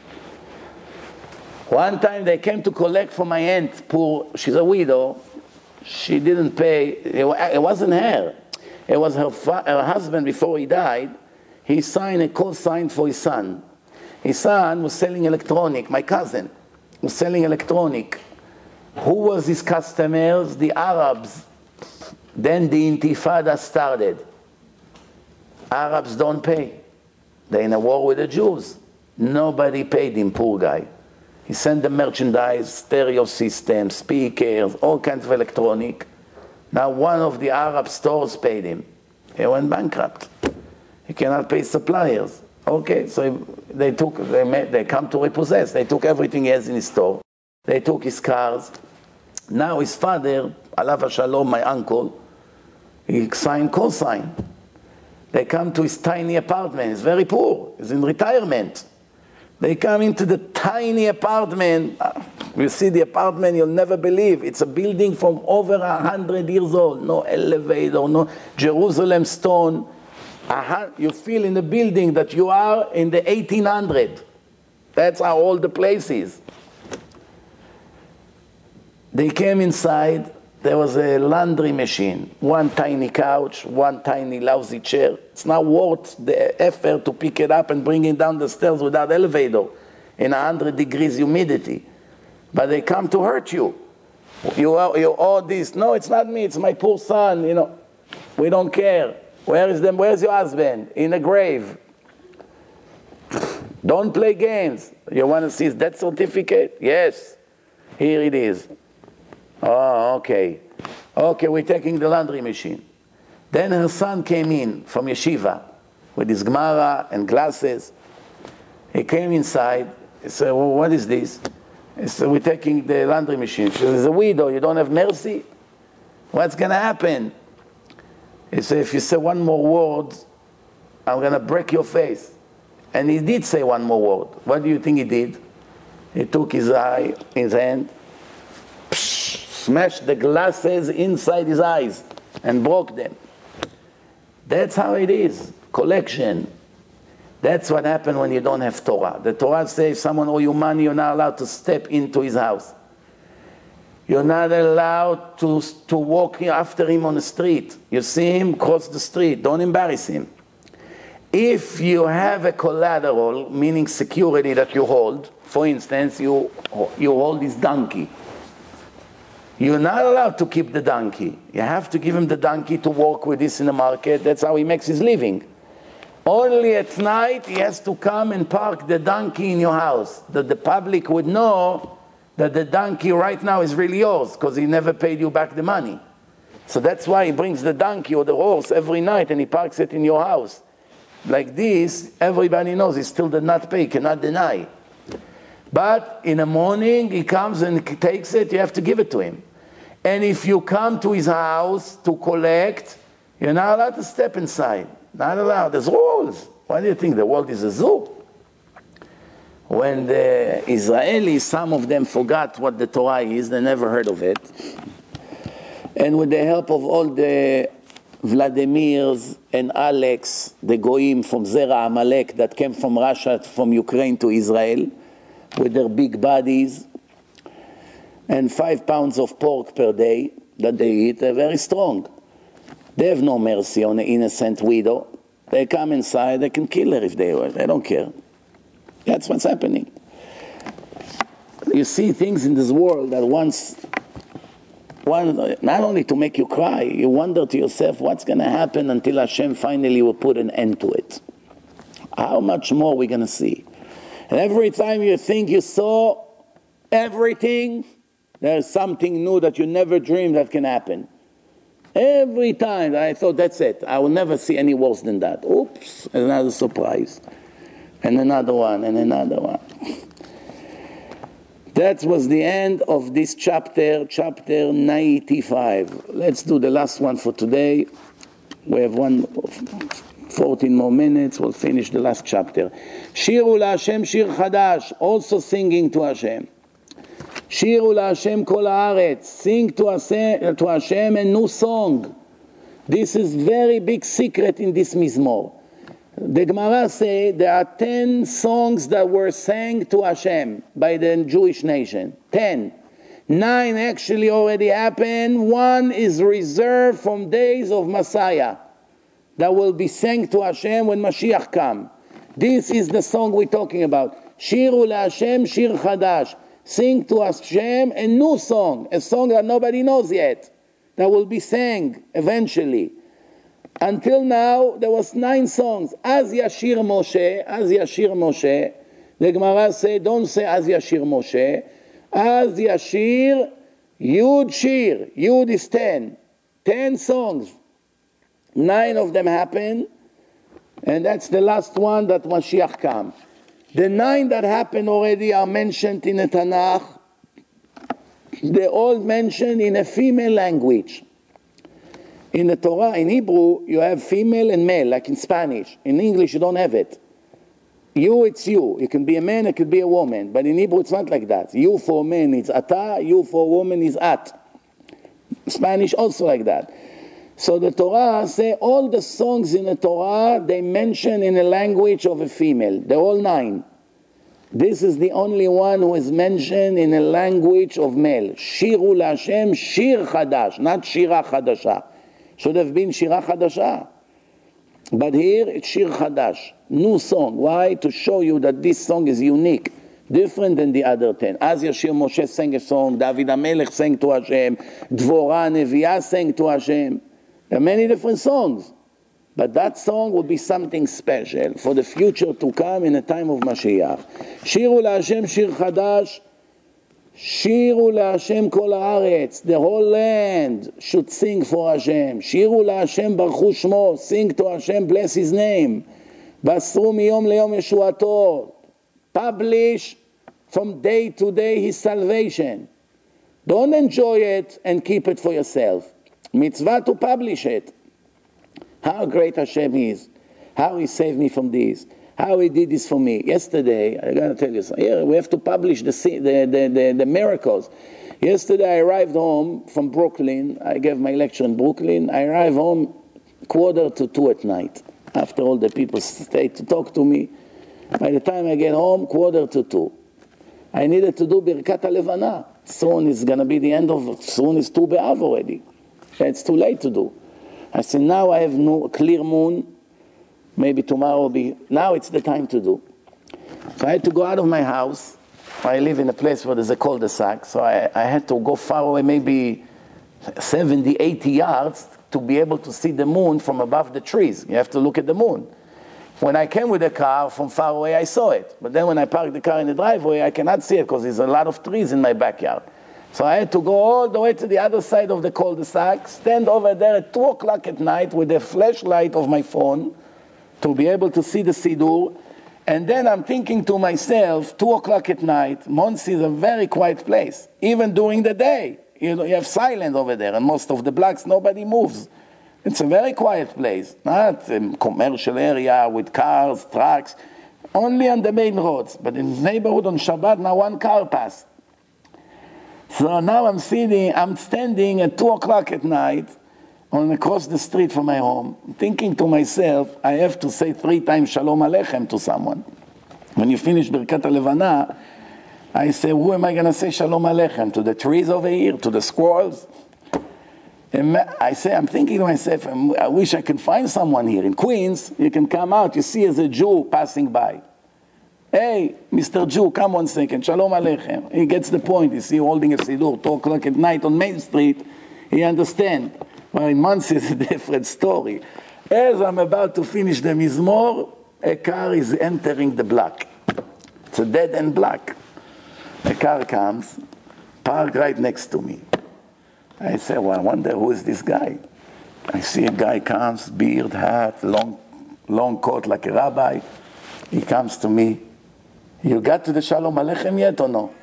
One time they came to collect for my aunt, poor, she's a widow. She didn't pay. It wasn't her. It was her, fa- her husband before he died. He signed a co-sign for his son. His son was selling electronic. My cousin was selling electronic. Who was his customers? The Arabs. Then the Intifada started. Arabs don't pay. They're in a war with the Jews. Nobody paid him, poor guy. He sent the merchandise, stereo systems, speakers, all kinds of electronic. Now one of the Arab stores paid him. He went bankrupt. He cannot pay suppliers. Okay, so they took, they, made, they come to repossess. They took everything he has in his store. They took his cars. Now his father, Alav HaShalom, my uncle, he signed co-sign. They come to his tiny apartment. He's very poor. He's in retirement. They come into the tiny apartment. You see the apartment, you'll never believe. It's a building from over a hundred years old. No elevator, no Jerusalem stone. You feel in the building that you are in the eighteen hundred. That's how old the place is. They came inside. There was a laundry machine, one tiny couch, one tiny lousy chair. It's not worth the effort to pick it up and bring it down the stairs without elevator in one hundred degrees humidity. But they come to hurt you. You are, you owe this. No, it's not me. It's my poor son. You know, we don't care. Where is them? Where's your husband? In a grave. Don't play games. You want to see his death certificate? Yes. Here it is. Oh, okay. Okay, we're taking the laundry machine. Then her son came in from yeshiva with his Gemara and glasses. He came inside. He said, well, what is this? He said, we're taking the laundry machine. She said, a widow, you don't have mercy? What's going to happen? He said, if you say one more word, I'm going to break your face. And he did say one more word. What do you think he did? He took his eye, his hand, smashed the glasses inside his eyes and broke them. That's how it is. Collection. That's what happened when you don't have Torah. The Torah says if someone owes you money, you're not allowed to step into his house. You're not allowed to, to walk after him on the street. You see him, cross the street. Don't embarrass him. If you have a collateral, meaning security that you hold, for instance, you, you hold this donkey. You're not allowed to keep the donkey. You have to give him the donkey to work with this in the market. That's how he makes his living. Only at night he has to come and park the donkey in your house, that the public would know that the donkey right now is really yours, because he never paid you back the money. So that's why he brings the donkey or the horse every night and he parks it in your house. Like this, everybody knows he still did not pay, cannot deny. But in the morning, he comes and takes it, you have to give it to him. And if you come to his house to collect, you're not allowed to step inside. Not allowed. There's rules. Why do you think the world is a zoo? When the Israelis, some of them forgot what the Torah is, they never heard of it. And with the help of all the Vladimirs and Alex, the Goyim from Zera Amalek that came from Russia, from Ukraine to Israel, with their big bodies, and five pounds of pork per day that they eat, they're very strong. They have no mercy on an innocent widow. They come inside, they can kill her if they want. They don't care. That's what's happening. You see things in this world that once, one, not only to make you cry, you wonder to yourself what's going to happen until Hashem finally will put an end to it. How much more are we going to see? And every time you think you saw everything, there's something new that you never dreamed that can happen. Every time I thought, that's it, I will never see any worse than that. Oops, another surprise. And another one, and another one. That was the end of this chapter, chapter ninety-five. Let's do the last one for today. We have one, fourteen more minutes, we'll finish the last chapter. Shiru LaHashem Shir Chadash, also singing to Hashem. Shiru LaHashem Kol Haaretz, sing to Hashem, to Hashem a new song. This is very big secret in this Mizmor. The Gemara say there are ten songs that were sang to Hashem by the Jewish nation. Ten. Nine actually already happened. One is reserved from days of Messiah that will be sang to Hashem when Mashiach comes. This is the song we're talking about. Shiru LaHashem Shir Chadash. Sing to Hashem a new song, a song that nobody knows yet, that will be sang eventually. Until now, there was nine songs. Az Yashir Moshe, Az Yashir Moshe. The Gemara say, don't say Az Yashir Moshe. Az Yashir Yud Shir. Yud is ten. Ten songs. Nine of them happen, and that's the last one that Mashiach comes. The nine that happened already are mentioned in the Tanakh. They're all mentioned in a female language. In the Torah, in Hebrew, you have female and male, like in Spanish. In English, you don't have it. You, it's you. It can be a man, it could be a woman. But in Hebrew, it's not like that. You for a man is ata, you for a woman is at. Spanish also like that. So the Torah say all the songs in the Torah, they mention in the language of a female. They're all nine. This is the only one who is mentioned in the language of male. Shiru LaHashem Shir Chadash, not Shira Chadasha. Should have been Shira Chadasha. But here it's Shir Chadash, new song. Why? To show you that this song is unique, different than the other ten. Az Yashir Moshe sang a song, David HaMelech sang to Hashem, Dvorah Neviah sang to Hashem. There are many different songs, but that song will be something special for the future to come in the time of Mashiach. Shiru LaHashem Shir Chadash, Shiru LaHashem Kol Haaretz, the whole land should sing for Hashem. Shiru LaHashem Baruchu Shmo, sing to Hashem, bless His name. Basru miyom leyom Yeshuato, publish from day to day His salvation. Don't enjoy it and keep it for yourself. Mitzvah to publish it. How great Hashem is. How He saved me from this. How He did this for me. Yesterday, I got to tell you something. Yeah, we have to publish the, the, the, the, the miracles. Yesterday I arrived home from Brooklyn. I gave my lecture in Brooklyn. I arrived home quarter to two at night. After all the people stayed to talk to me. By the time I get home, quarter to two. I needed to do Birkat HaLevana. Soon it's going to be the end of, soon it's Tu B'Av already. It's too late to do. I said, now I have no clear moon. Maybe tomorrow will be, now it's the time to do. So I had to go out of my house I live in a place where there's a cul-de-sac, so I, I had to go far away, maybe seventy, eighty yards, to be able to see the moon from above the trees. You have to look at the moon. When I came with the car from far away, I saw it. But then when I parked the car in the driveway, I cannot see it because there's a lot of trees in my backyard. So I had to go all the way to the other side of the cul-de-sac, stand over there at two o'clock at night with the flashlight of my phone to be able to see the Siddur. And then I'm thinking to myself, two o'clock at night, Monsey is a very quiet place. Even during the day, you know, you have silence over there, and most of the blocks, nobody moves. It's a very quiet place, not a commercial area with cars, trucks, only on the main roads. But in the neighborhood on Shabbat, now one car passed. So now I'm sitting, I'm standing at two o'clock at night on across the street from my home, thinking to myself, I have to say three times Shalom Aleichem to someone. When you finish Birkat HaLevana, I say, who am I going to say Shalom Aleichem? To the trees over here? To the squirrels? And I say, I'm thinking to myself, I wish I could find someone here. In Queens, you can come out, you see as a Jew passing by. Hey, Mister Jew, come one second, Shalom Aleichem. He gets the point. You see holding a Siddur, two o'clock at night on Main Street. He understands. Well, in Monsey it's a different story. As I'm about to finish the Mizmor, a car is entering the block. It's a dead-end block. A car comes, parked right next to me. I say, well, I wonder who is this guy. I see a guy comes, beard, hat, long, long coat like a rabbi. He comes to me. You got to the Shalom Aleichem yet or no?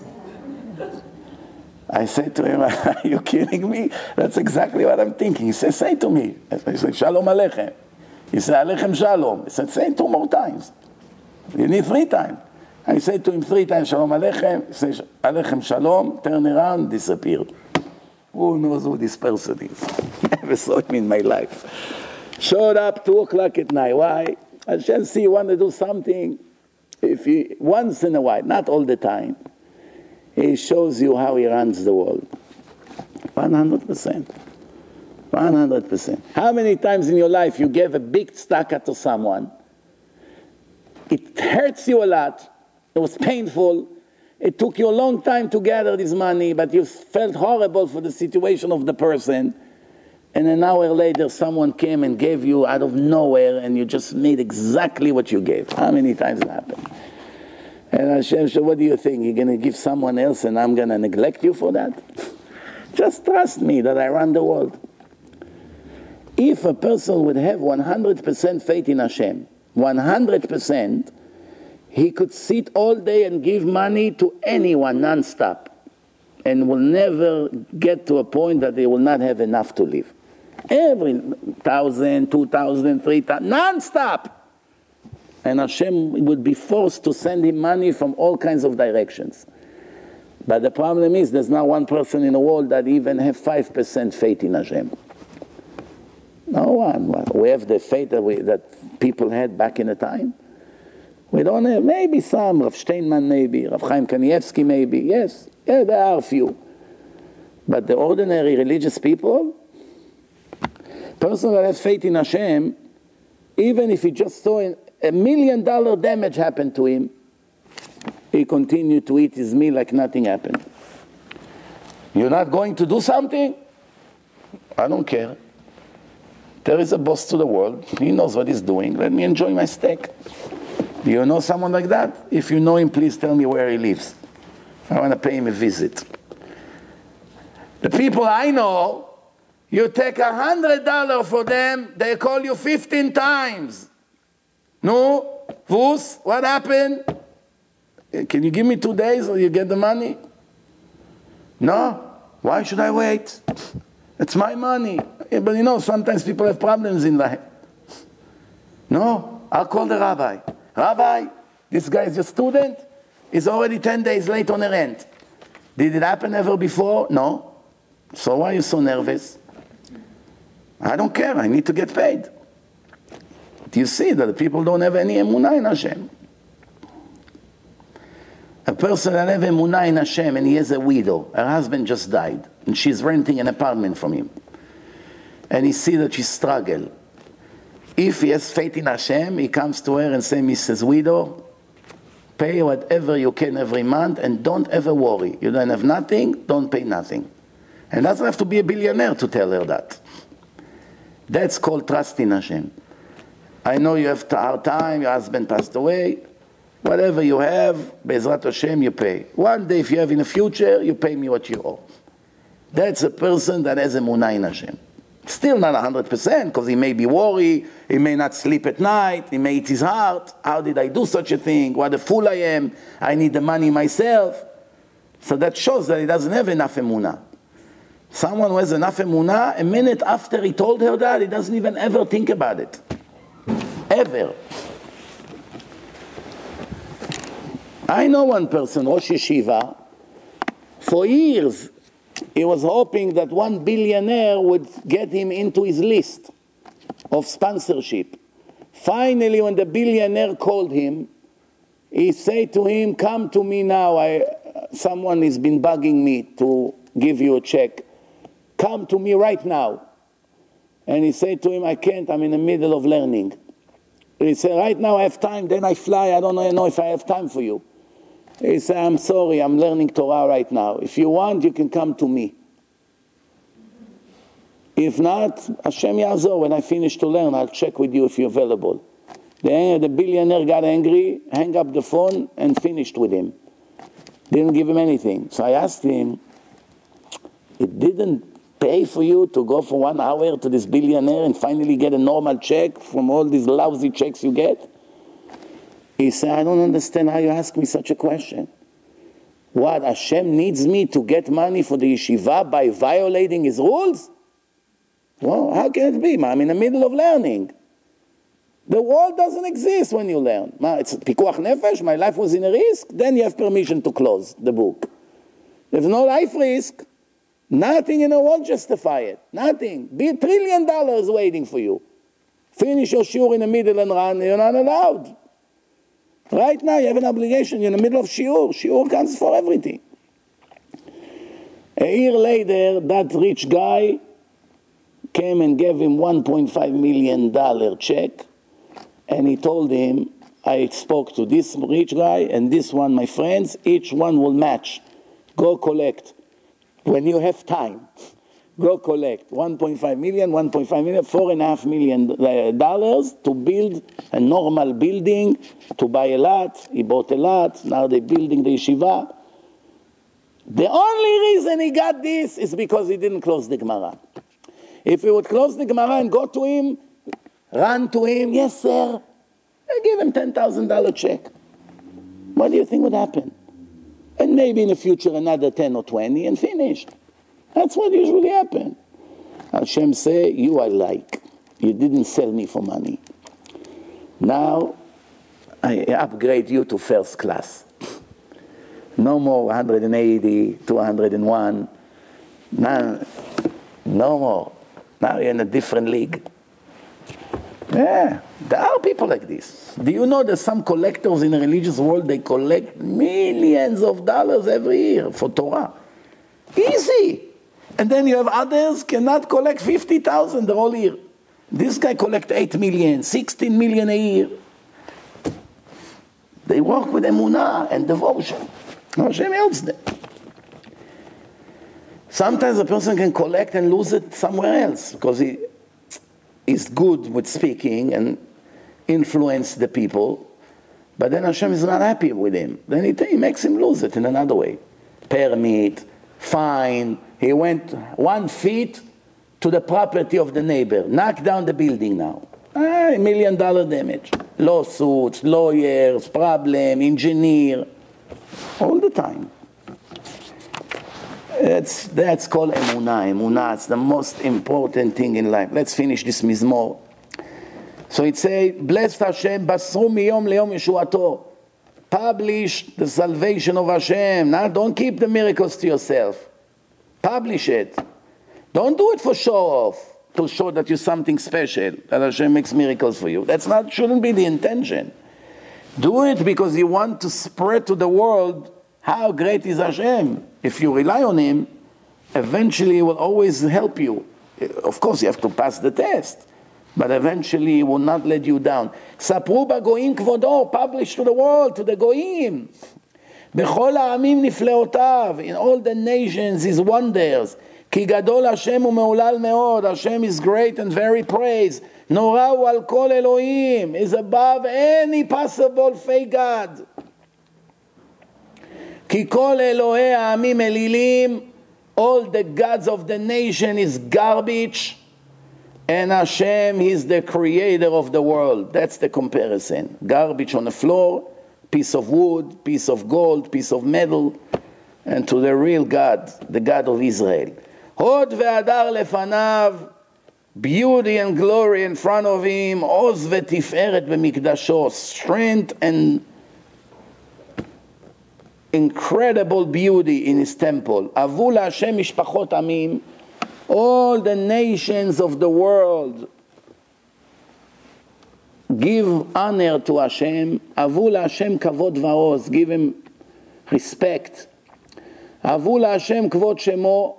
I say to him, are you kidding me? That's exactly what I'm thinking. He says, say to me. I say, Shalom Aleichem. He said, Aleichem Shalom. He said, say it two more times. You need three times. I say to him three times, Shalom Aleichem. He says, Aleichem Shalom. Turn around, disappeared. Who knows who this person is? Never saw him in my life. Showed up two o'clock at night. Why? Hashem see you want to do something. If you, once in a while, not all the time, he shows you how he runs the world. one hundred percent. one hundred percent. How many times in your life you gave a big tzedakah to someone? It hurts you a lot. It was painful. It took you a long time to gather this money, but you felt horrible for the situation of the person. And an hour later, someone came and gave you out of nowhere, and you just made exactly what you gave. How many times it happened? And Hashem said, what do you think? You're going to give someone else and I'm going to neglect you for that? Just trust me that I run the world. If a person would have one hundred percent faith in Hashem, one hundred percent, he could sit all day and give money to anyone non-stop and will never get to a point that they will not have enough to live. Every thousand, two thousand, three thousand, non-stop. And Hashem would be forced to send him money from all kinds of directions. But the problem is there's not one person in the world that even have five percent faith in Hashem. No one. We have the faith that, we, that people had back in the time. We don't have, maybe some, Rav Steinman maybe, Rav Chaim Kanievsky maybe, yes, yeah, there are a few. But the ordinary religious people, person that has faith in Hashem, even if he just saw a million dollar damage happen to him, he continued to eat his meal like nothing happened. You're not going to do something? I don't care. There is a boss to the world. He knows what he's doing. Let me enjoy my steak. Do you know someone like that? If you know him, please tell me where he lives. I want to pay him a visit. The people I know, you take a hundred dollars for them, they call you fifteen times. No, Vus, what happened? Can you give me two days or you get the money? No, why should I wait? It's my money. Yeah, but you know, sometimes people have problems in life. No, I'll call the rabbi. Rabbi, this guy is your student. He's already ten days late on the rent. Did it happen ever before? No. So why are you so nervous? I don't care. I need to get paid. Do you see that the people don't have any emunah in Hashem? A person that has emunah in Hashem and he has a widow, her husband just died, and she's renting an apartment from him. And he sees that she struggles. If he has faith in Hashem, he comes to her and says, Missus Widow, Pay whatever you can every month and don't ever worry. You don't have nothing, don't pay nothing. And doesn't have to be a billionaire to tell her that. That's called trust in Hashem. I know you have a hard time, your husband passed away. Whatever you have, Be'ezrat Hashem, you pay. One day if you have in the future, you pay me what you owe. That's a person that has emunah in Hashem. Still not one hundred percent, because he may be worried, he may not sleep at night, he may eat his heart. How did I do such a thing? What a fool I am. I need the money myself. So that shows that he doesn't have enough emunah. Someone who has enough emunah, a minute after he told her that, he doesn't even ever think about it. Ever. I know one person, Rosh Yeshiva, for years, he was hoping that one billionaire would get him into his list of sponsorship. Finally, when the billionaire called him, he said to him, come to me now, I, someone has been bugging me to give you a check. Come to me right now. And he said to him, I can't, I'm in the middle of learning. He said, right now I have time, then I fly, I don't know if I have time for you. He said, I'm sorry, I'm learning Torah right now. If you want, you can come to me. If not, Hashem Yazor, when I finish to learn, I'll check with you if you're available. The, the billionaire got angry, hung up the phone, and finished with him. Didn't give him anything. So I asked him, it didn't pay for you to go for one hour to this billionaire and finally get a normal check from all these lousy checks you get? He said, I don't understand how you ask me such a question. What, Hashem needs me to get money for the yeshiva by violating his rules? Well, how can it be? I'm in the middle of learning. The world doesn't exist when you learn. It's pikuach nefesh, my life was in a risk, then you have permission to close the book. There's no life risk. Nothing in the world justify it. Nothing. Be a trillion dollars waiting for you. Finish your shiur in the middle and run, you're not allowed. Right now you have an obligation, you're in the middle of shiur. Shiur counts for everything. A year later, that rich guy came and gave him one point five million dollars check, and he told him, I spoke to this rich guy and this one, my friends, each one will match. Go collect. When you have time, go collect one point five million, one point five million, four and a half million dollars to build a normal building, to buy a lot. He bought a lot. Now they're building the yeshiva. The only reason he got this is because he didn't close the Gemara. If he would close the Gemara and go to him, run to him, yes sir, I give him ten thousand dollars check. What do you think would happen? And maybe in the future another ten or twenty and finished. That's what usually happens. Hashem say, you I like. You didn't sell me for money. Now, I upgrade you to first class. No more one hundred eighty, two hundred one. No, no more. Now you're in a different league. Yeah, there are people like this. Do you know that some collectors in the religious world, they collect millions of dollars every year for Torah? Easy. And then you have others cannot collect fifty thousand the whole year. This guy collect eight million, sixteen million a year. They work with emunah and devotion. Hashem helps them. Sometimes a person can collect and lose it somewhere else because he is good with speaking and influence the people, but then Hashem is not happy with him. Then he, he makes him lose it in another way. Permit, fine. He went one feet to the property of the neighbor. Knock down the building now. Ah, a million dollar damage. Lawsuits, lawyers, problem, engineer. All the time. That's, that's called emunah. Emunah is the most important thing in life. Let's finish this mizmor. So it says, blessed Hashem, basru miyom leyom yeshuato. Publish the salvation of Hashem. Now, don't keep the miracles to yourself. Publish it. Don't do it for show off, to show that you're something special, that Hashem makes miracles for you. That's not, shouldn't be the intention. Do it because you want to spread to the world how great is Hashem. If you rely on Him, eventually He will always help you. Of course, you have to pass the test. but eventually he will not let you down. Sapru b'goyim kvodo, published to the world, to the goyim. B'chol ha'amim nifleotav, in all the nations his wonders. Ki gadol Hashem u'me'ulal me'od, Hashem is great and very praised. Norau al kol Elohim, is above any possible fake God. Ki kol Elohei ha'amim elilim, all the gods of the nation is garbage, and Hashem is the creator of the world. That's the comparison. Garbage on the floor, piece of wood, piece of gold, piece of metal, and to the real God, the God of Israel. Hod ve'adar lefanav, beauty and glory in front of him, oz ve'tiferet b'mikdasho, strength and incredible beauty in his temple. Avu Hashem mishpachot amim, all the nations of the world give honor to Hashem. Avu Hashem kavod va'oz, give him respect. Avu Hashem kvod shemo,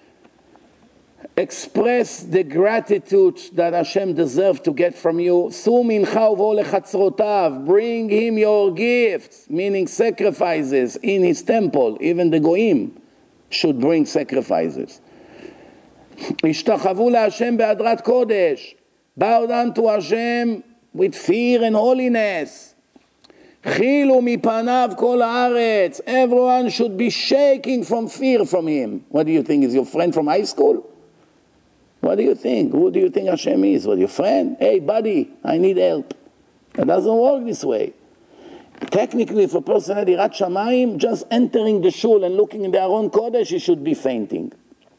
express the gratitude that Hashem deserves to get from you. Su mincha uvo lechatzrotav, bring him your gifts, meaning sacrifices in his temple. Even the goyim should bring sacrifices. Ishtachavu LaHashem be'adrat kodesh, bow down to Hashem with fear and holiness. Chilu mipanav kol haaretz, everyone should be shaking from fear from him. What do you think, is your friend from high school? What do you think? Who do you think Hashem is? What, your friend? Hey, buddy, I need help. It doesn't work this way. Technically, if a person had Yirat Shamayim, just entering the shul and looking in the Aron Kodesh, he should be fainting.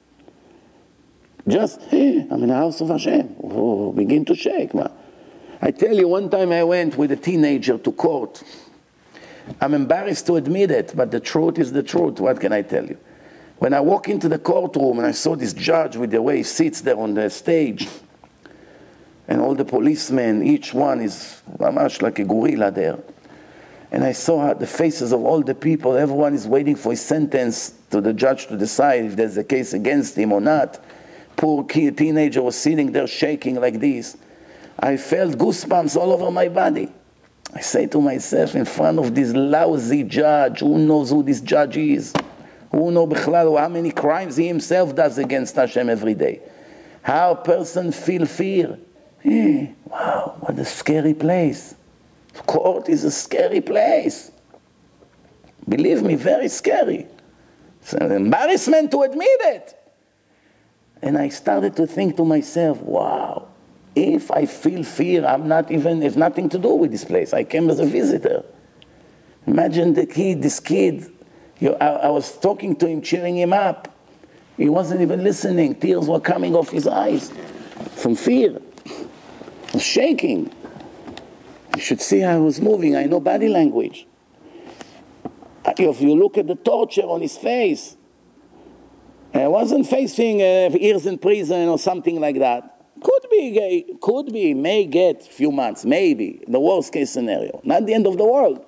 Just, hey, I'm in the house of Hashem. Oh, begin to shake. Man. I tell you, one time I went with a teenager to court. I'm embarrassed to admit it, but the truth is the truth. What can I tell you? When I walk into the courtroom and I saw this judge with the way he sits there on the stage, and all the policemen, each one is mamash like a gorilla there. And I saw the faces of all the people, everyone is waiting for his sentence to the judge to decide if there's a case against him or not. Poor kid, teenager was sitting there shaking like this. I felt goosebumps all over my body. I say to myself, in front of this lousy judge, who knows who this judge is? Who knows how many crimes he himself does against Hashem every day? How a person feel fear? Hey, wow, what a scary place. Court is a scary place. Believe me, very scary. It's an embarrassment to admit it. And I started to think to myself, wow, if I feel fear, I'm not even, it's nothing to do with this place. I came as a visitor. Imagine the kid, this kid, you, I, I was talking to him, cheering him up. He wasn't even listening. Tears were coming off his eyes from fear. He was shaking. You should see how I was moving. I know body language. If you look at the torture on his face, I wasn't facing uh, years in prison or something like that. Could be, could be, may get a few months, maybe, the worst case scenario. Not the end of the world.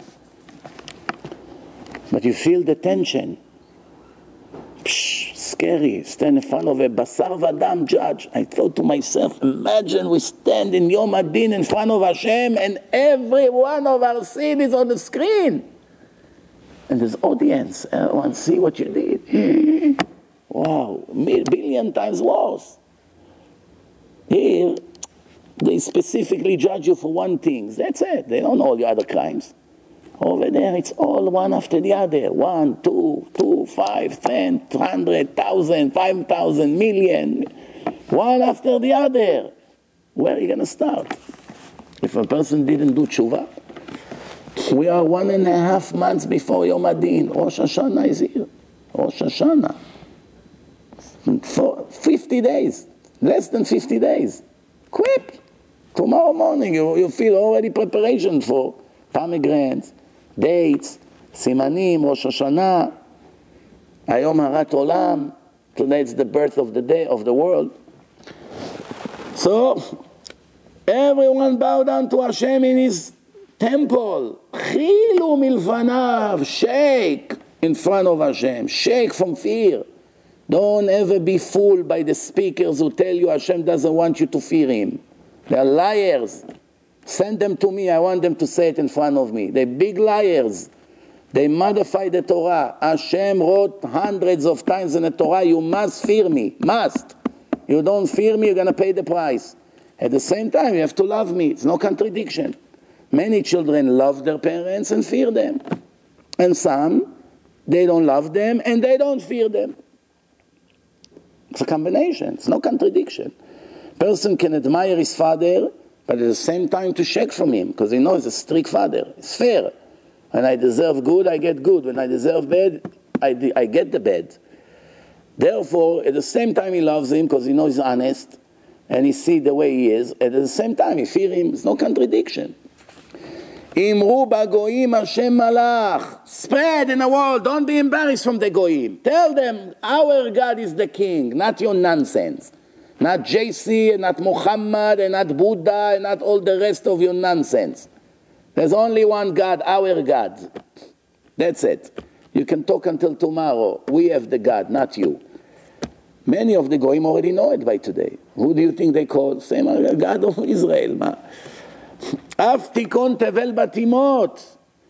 But you feel the tension. Psh, scary, stand in front of a Basar Vadam judge. I thought to myself, imagine we stand in Yom Adin in front of Hashem and every one of our sin is on the screen. And there's audience. Everyone see what you did. Wow, a billion times worse. Here, they specifically judge you for one thing. That's it. They don't know all the other crimes. Over there, it's all one after the other. One, two, two, five, ten, hundred, thousand, five thousand, million. One after the other. Where are you going to start? If a person didn't do tshuva, we are one and a half months before Yom Adin. Rosh Hashanah is here. Rosh Hashanah. For fifty days. Less than fifty days. Quick. Tomorrow morning you, you feel already preparation for pomegranates, dates, simanim, Rosh Hashanah, Hayom Harat Olam. Today it's the birth of the day of the world. So everyone bow down to Hashem in his temple. Chilu milfanav, shake in front of Hashem, shake from fear. Don't ever be fooled by the speakers who tell you Hashem doesn't want you to fear him. They're liars. Send them to me. I want them to say it in front of me. They're big liars. They modify the Torah. Hashem wrote hundreds of times in the Torah, you must fear me. Must. You don't fear me, you're going to pay the price. At the same time, you have to love me. It's no contradiction. Many children love their parents and fear them. And some, they don't love them and they don't fear them. It's a combination. It's no contradiction. Person can admire his father, but at the same time to shake from him, because he knows he's a strict father. It's fair. When I deserve good, I get good. When I deserve bad, I, I get the bad. Therefore, at the same time he loves him, because he knows he's honest, and he sees the way he is. At the same time, he fears him. It's no contradiction. Imru bagoyim Hashem malach. Spread in the world. Don't be embarrassed from the goyim. Tell them, our God is the king, not your nonsense. Not J C, and not Muhammad, and not Buddha, and not all the rest of your nonsense. There's only one God, our God. That's it. You can talk until tomorrow. We have the God, not you. Many of the goyim already know it by today. Who do you think they call? Same God of Israel. Af tikon tevel batimot.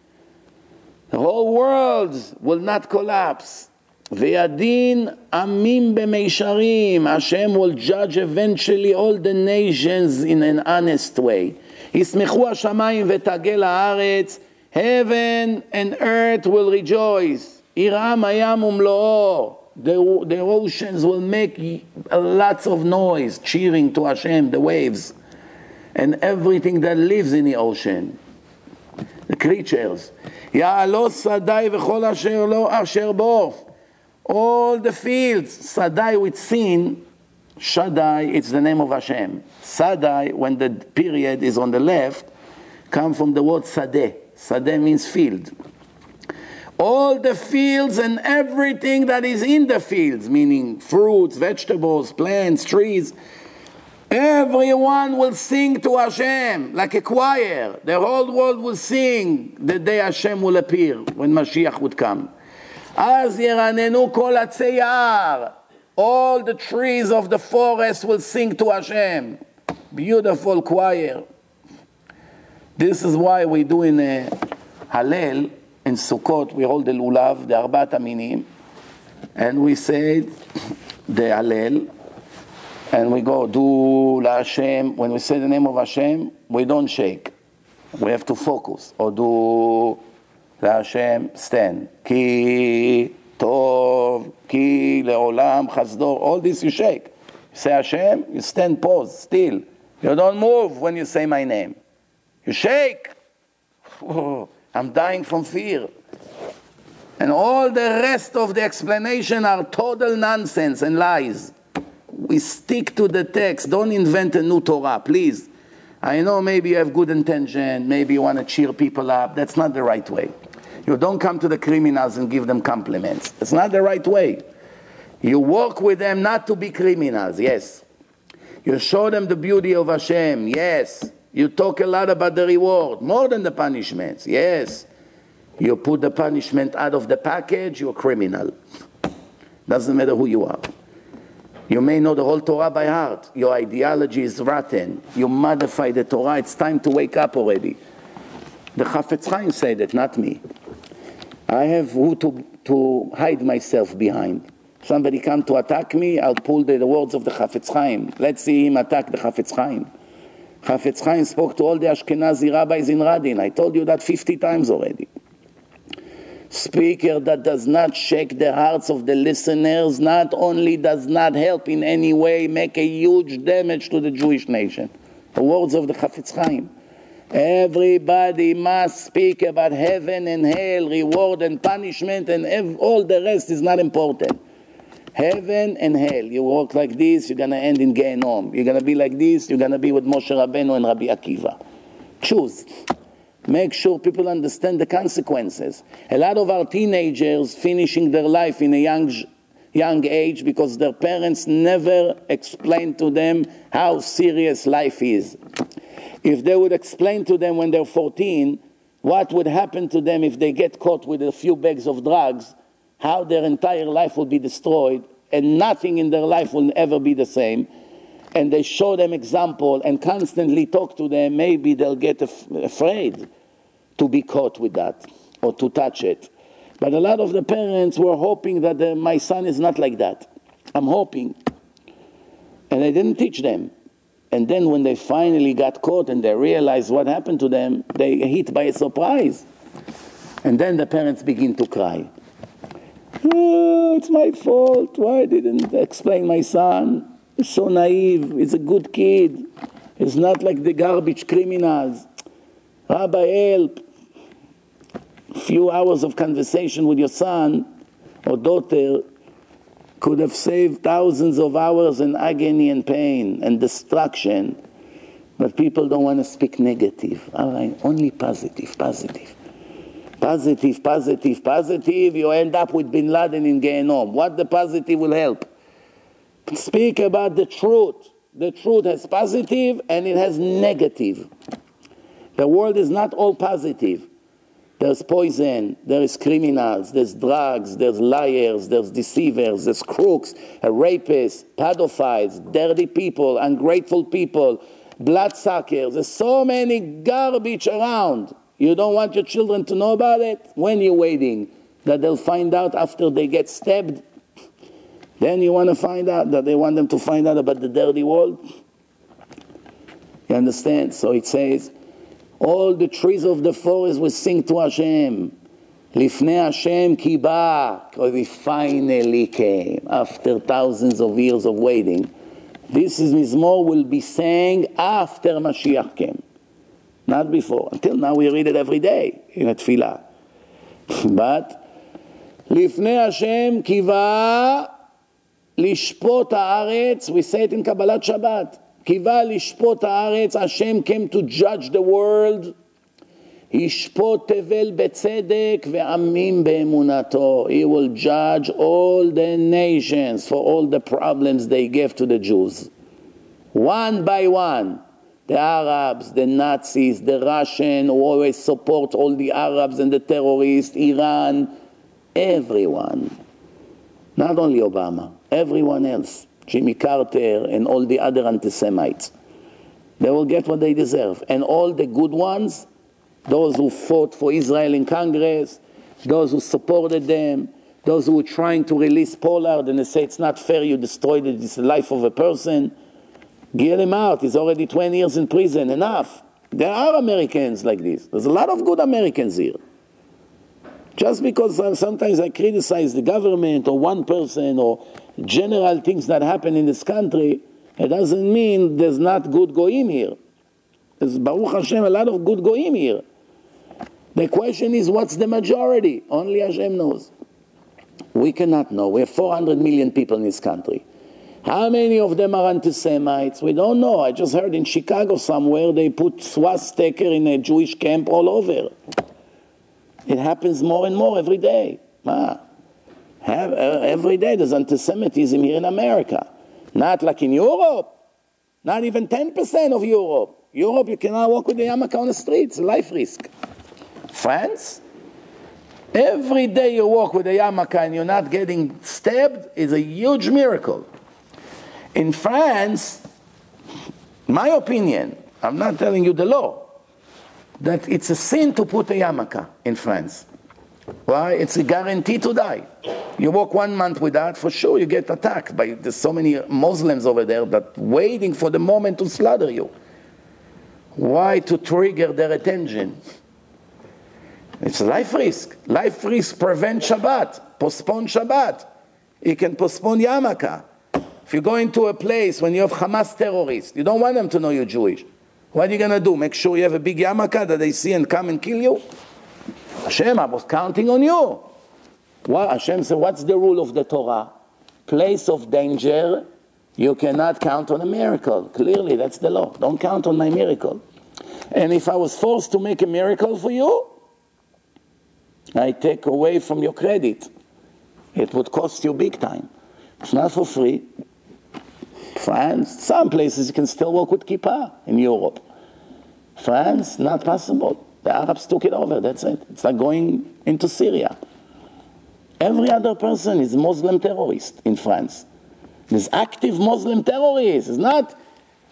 The whole world will not collapse. Ve'adin amim b'meisharim. Hashem will judge eventually all the nations in an honest way. Yismechu hashamayim v'tagel haaretz. Heaven and earth will rejoice. Iram hayam umlo'o. The, the oceans will make lots of noise, cheering to Hashem, the waves. And everything that lives in the ocean. The creatures. Ya'alos sadai v'chol asher lo asher bo. All the fields. Sadai with sin. Shaddai, it's the name of Hashem. Sadai, when the period is on the left, come from the word sadeh. Sadeh means field. All the fields and everything that is in the fields, meaning fruits, vegetables, plants, trees, everyone will sing to Hashem like a choir. The whole world will sing the day Hashem will appear, when Mashiach would come. Az yeranenu kol atzei ya'ar. All the trees of the forest will sing to Hashem. Beautiful choir. This is why we do in a Hallel, in Sukkot, we hold the Lulav, the Arbat Aminim, and we say the Hallel, and we go, do la Hashem. When we say the name of Hashem, we don't shake. We have to focus. Or do la Hashem, stand. Ki tov, ki leolam, chazdor. All this you shake. You say Hashem, you stand, pause, still. You don't move when you say my name. You shake. Oh, I'm dying from fear. And all the rest of the explanation are total nonsense and lies. We stick to the text. Don't invent a new Torah, please. I know maybe you have good intention. Maybe you want to cheer people up. That's not the right way. You don't come to the criminals and give them compliments. That's not the right way. You work with them not to be criminals, yes. You show them the beauty of Hashem, yes. You talk a lot about the reward, more than the punishments, yes. You put the punishment out of the package, you're a criminal. Doesn't matter who you are. You may know the whole Torah by heart. Your ideology is rotten. You modify the Torah. It's time to wake up already. The Chafetz Chaim said that, not me. I have who to, to hide myself behind. Somebody come to attack me, I'll pull the, the words of the Chafetz Chaim. Let's see him attack the Chafetz Chaim. Chafetz Chaim spoke to all the Ashkenazi rabbis in Radin. I told you that fifty times already. Speaker that does not shake the hearts of the listeners, not only does not help in any way, make a huge damage to the Jewish nation. The words of the Chafetz Chaim. Everybody must speak about heaven and hell, reward and punishment, and ev- all the rest is not important. Heaven and hell. You walk like this, you're going to end in Gehenom. You're going to be like this, you're going to be with Moshe Rabbeinu and Rabbi Akiva. Choose. Make sure people understand the consequences. A lot of our teenagers finishing their life in a young, young age because their parents never explained to them how serious life is. If they would explain to them when they're fourteen what would happen to them if they get caught with a few bags of drugs, how their entire life will be destroyed and nothing in their life will ever be the same, and they show them example and constantly talk to them, maybe they'll get af- afraid to be caught with that or to touch it. But a lot of the parents were hoping that the, my son is not like that. I'm hoping. And they didn't teach them. And then when they finally got caught and they realized what happened to them, they hit by a surprise. And then the parents begin to cry. Oh, it's my fault. Why didn't I explain my son? He's so naive. He's a good kid. He's not like the garbage criminals. Rabbi, help. A few hours of conversation with your son or daughter could have saved thousands of hours in agony and pain and destruction. But people don't want to speak negative. All right, only positive, positive. Positive, positive, positive. You end up with Bin Laden in Gehenom. What the positive will help? Speak about the truth. The truth has positive and it has negative. The world is not all positive. There's poison, there is criminals, there's drugs, there's liars, there's deceivers, there's crooks, rapists, pedophiles, dirty people, ungrateful people, bloodsuckers. There's so many garbage around. You don't want your children to know about it? When you're waiting that they'll find out after they get stabbed? Then you want to find out that they want them to find out about the dirty world? You understand? So it says, all the trees of the forest will sing to Hashem. Lifnei Hashem ki ba, because he finally came after thousands of years of waiting. This is Mizmor will be sang after Mashiach came, not before. Until now we read it every day in a tefillah. But Lifnei Hashem ki ba lishpot haaretz, we say it in Kabbalat Shabbat. Kiva lishpot haaretz, Hashem came to judge the world. Yishpot tevel betzedek ve'amim be'emunato. He will judge all the nations for all the problems they gave to the Jews. One by one. The Arabs, the Nazis, the Russians who always support all the Arabs and the terrorists, Iran, everyone. Not only Obama, everyone else. Jimmy Carter and all the other anti-Semites. They will get what they deserve. And all the good ones, those who fought for Israel in Congress, those who supported them, those who were trying to release Pollard and they say it's not fair, you destroyed the life of a person, get him out. He's already twenty years in prison. Enough. There are Americans like this. There's a lot of good Americans here. Just because sometimes I criticize the government or one person or general things that happen in this country, it doesn't mean there's not good goyim here. There's, Baruch Hashem, a lot of good goyim here. The question is, what's the majority? Only Hashem knows. We cannot know. We have four hundred million people in this country. How many of them are anti-Semites? We don't know. I just heard in Chicago somewhere they put swastika in a Jewish camp all over. It happens more and more every day. Ah. Have, uh, every day there's anti-Semitism here in America. Not like in Europe. Not even ten percent of Europe. Europe, you cannot walk with a yarmulke on the street. It's a life risk. France, every day you walk with a yarmulke and you're not getting stabbed is a huge miracle. In France, my opinion, I'm not telling you the law, that it's a sin to put a yarmulke in France. Why? It's a guarantee to die. You walk one month with that, for sure you get attacked by there's so many Muslims over there that waiting for the moment to slaughter you. Why? To trigger their attention. It's a life risk. Life risk prevent Shabbat, postpone Shabbat. You can postpone yarmulke. If you go into a place when you have Hamas terrorists, you don't want them to know you're Jewish. What are you going to do? Make sure you have a big yarmulke that they see and come and kill you? Hashem, I was counting on you. Well, Hashem said, what's the rule of the Torah? Place of danger, you cannot count on a miracle. Clearly, that's the law. Don't count on my miracle. And if I was forced to make a miracle for you, I take away from your credit. It would cost you big time. It's not for free. France, some places you can still walk with kippah in Europe. France, not possible. The Arabs took it over, that's it. It's like going into Syria. Every other person is Muslim terrorist in France. There's active Muslim terrorists. It's not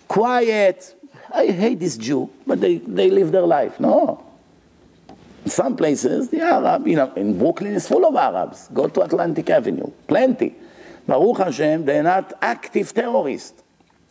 quiet. I hate this Jew, but they, they live their life. No. In some places, the Arab, you know, in Brooklyn is full of Arabs. Go to Atlantic Avenue, plenty. Baruch Hashem, they're not active terrorists.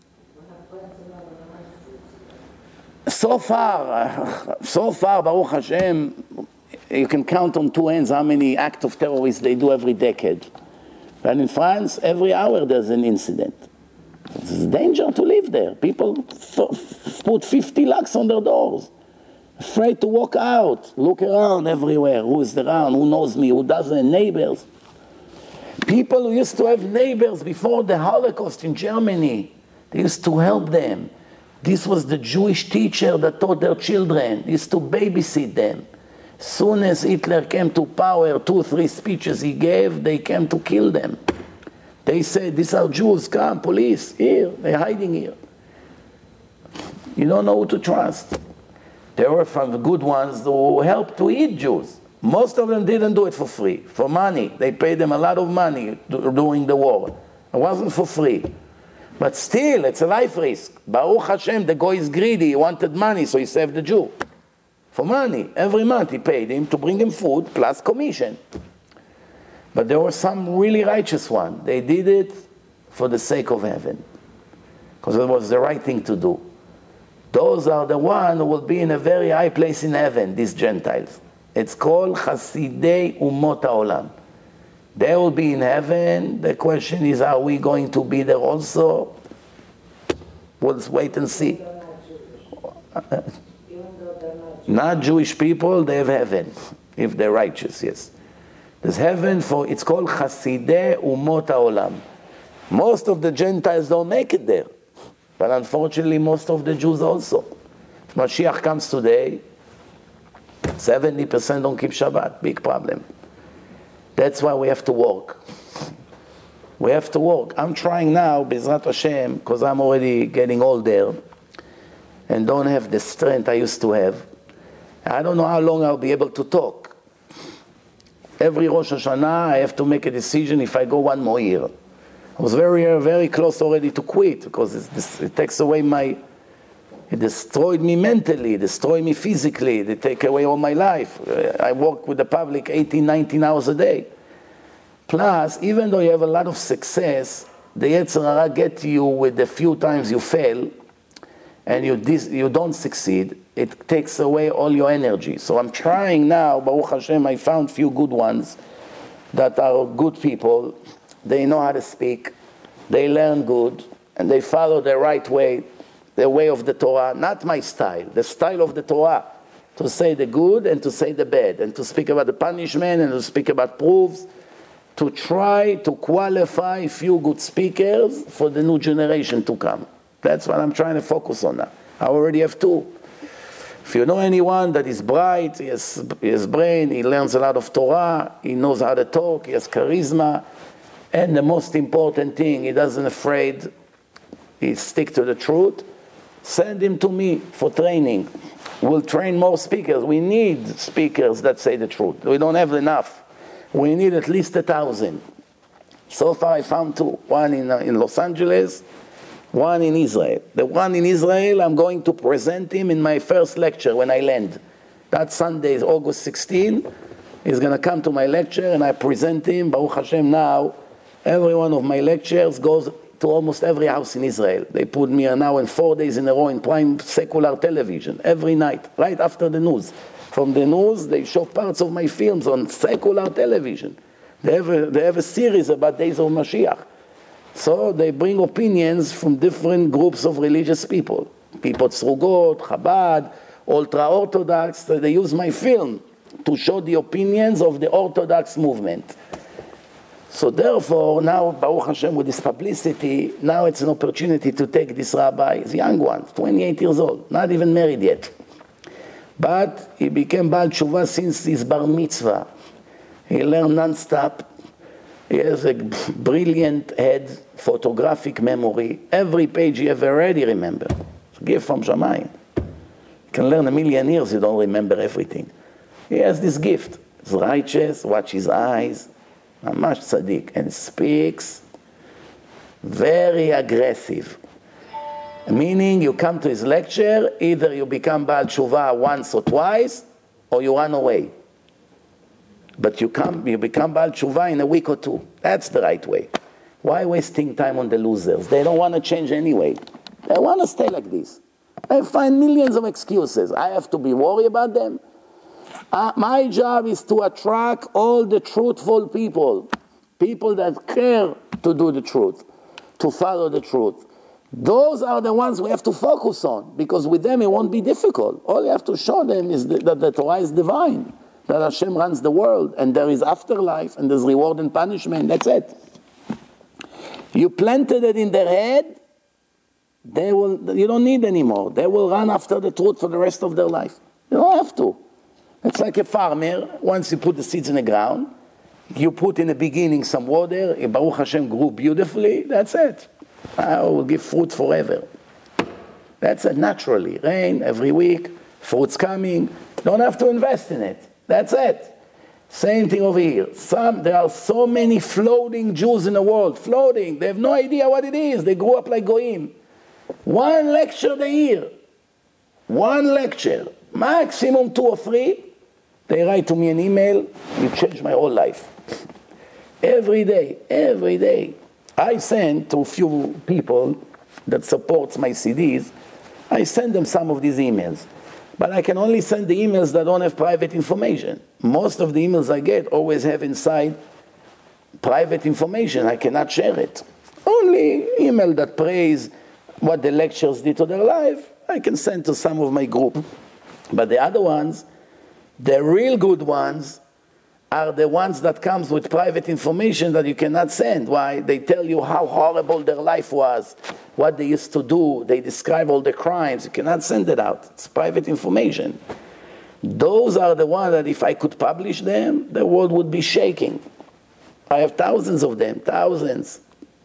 So far, so far, Baruch Hashem, you can count on two hands how many acts of terrorists they do every decade. But in France, every hour there's an incident. It's a danger to live there. People f- put fifty locks on their doors. Afraid to walk out, look around everywhere. Who is around? Who knows me? Who doesn't? Neighbors. People who used to have neighbors before the Holocaust in Germany, they used to help them. This was the Jewish teacher that taught their children. He used to babysit them. Soon as Hitler came to power, two, three speeches he gave, they came to kill them. They said, these are Jews, come, police, here, they're hiding here. You don't know who to trust. There were some good ones who helped to eat Jews. Most of them didn't do it for free, for money. They paid them a lot of money during the war. It wasn't for free. But still, it's a life risk. Baruch Hashem, the guy is greedy, he wanted money, so he saved the Jew. For money. Every month he paid him to bring him food, plus commission. But there were some really righteous ones. They did it for the sake of heaven. Because it was the right thing to do. Those are the ones who will be in a very high place in heaven, these Gentiles. It's called Chasidei Umot HaOlam. They will be in heaven. The question is, are we going to be there also? We'll wait and see. Not Jewish people, they have heaven, if they're righteous, yes. There's heaven for, it's called Chasidei Umot HaOlam. Most of the Gentiles don't make it there. But unfortunately, most of the Jews also. If Mashiach comes today, seventy percent don't keep Shabbat. Big problem. That's why we have to work. We have to work. I'm trying now, Bezrat Hashem, because I'm already getting older and don't have the strength I used to have. I don't know how long I'll be able to talk. Every Rosh Hashanah, I have to make a decision if I go one more year. I was very, very close already to quit because it's, it takes away my, it destroyed me mentally, it destroyed me physically, they take away all my life. I work with the public eighteen, nineteen hours a day. Plus, even though you have a lot of success, the Yetzer Hara gets you with the few times you fail and you, dis, you don't succeed, it takes away all your energy. So I'm trying now, Baruch Hashem, I found few good ones that are good people. They know how to speak, they learn good, and they follow the right way, the way of the Torah, not my style, the style of the Torah, to say the good and to say the bad, and to speak about the punishment and to speak about proofs, to try to qualify few good speakers for the new generation to come. That's what I'm trying to focus on now. I already have two. If you know anyone that is bright, he has, he has brain, he learns a lot of Torah, he knows how to talk, he has charisma, and the most important thing, he doesn't afraid, he stick to the truth, send him to me for training. We'll train more speakers. We need speakers that say the truth. We don't have enough. We need at least a thousand. So far I found two, one in, uh, in Los Angeles, one in Israel. The one in Israel, I'm going to present him in my first lecture when I land. That Sunday is August sixteenth. He's going to come to my lecture and I present him. Baruch Hashem now. Every one of my lectures goes to almost every house in Israel. They put me now in four days in a row in prime secular television, every night, right after the news. From the news, they show parts of my films on secular television. They have a, they have a series about Days of Mashiach. So they bring opinions from different groups of religious people. People Tzrugot, Chabad, ultra-Orthodox. They use my film to show the opinions of the Orthodox movement. So therefore, now, Baruch Hashem, with this publicity, now it's an opportunity to take this rabbi, he's a young one, twenty-eight years old, not even married yet. But he became Baal Tshuva since his bar mitzvah. He learned non-stop. He has a brilliant head, photographic memory. Every page he ever read, he remembers. It's a gift from Shamayim. You can learn a million years, you don't remember everything. He has this gift. He's righteous, watch his eyes. Mamash tzaddik, and speaks very aggressive. Meaning you come to his lecture, either you become Baal Tshuva once or twice, or you run away. But you come, you become Baal Tshuva in a week or two. That's the right way. Why wasting time on the losers? They don't want to change anyway. They want to stay like this. They find millions of excuses. I have to be worried about them. Uh, my job is to attract all the truthful people, people that care to do the truth, to follow the truth. Those are the ones we have to focus on, because with them it won't be difficult. All you have to show them is that, that the Torah is divine, that Hashem runs the world, and there is afterlife, and there's reward and punishment. That's it. You planted it in their head, they will. You don't need anymore. They will run after the truth for the rest of their life. You don't have to. It's like a farmer. Once you put the seeds in the ground, you put in the beginning some water, Baruch Hashem grew beautifully, that's it. I will give fruit forever. That's it, naturally. Rain every week, fruits coming. Don't have to invest in it. That's it. Same thing over here. Some, there are so many floating Jews in the world. Floating. They have no idea what it is. They grew up like Goyim. One lecture a year. One lecture. Maximum two or three. They write to me an email. You changed my whole life. Every day. Every day. I send to a few people that supports my C Ds, I send them some of these emails. But I can only send the emails that don't have private information. Most of the emails I get always have inside private information. I cannot share it. Only email that praise what the lectures did to their life, I can send to some of my group. But the other ones, the real good ones, are the ones that comes with private information that you cannot send. Why? They tell you how horrible their life was, what they used to do. They describe all the crimes. You cannot send it out. It's private information. Those are the ones that if I could publish them, the world would be shaking. I have thousands of them, thousands.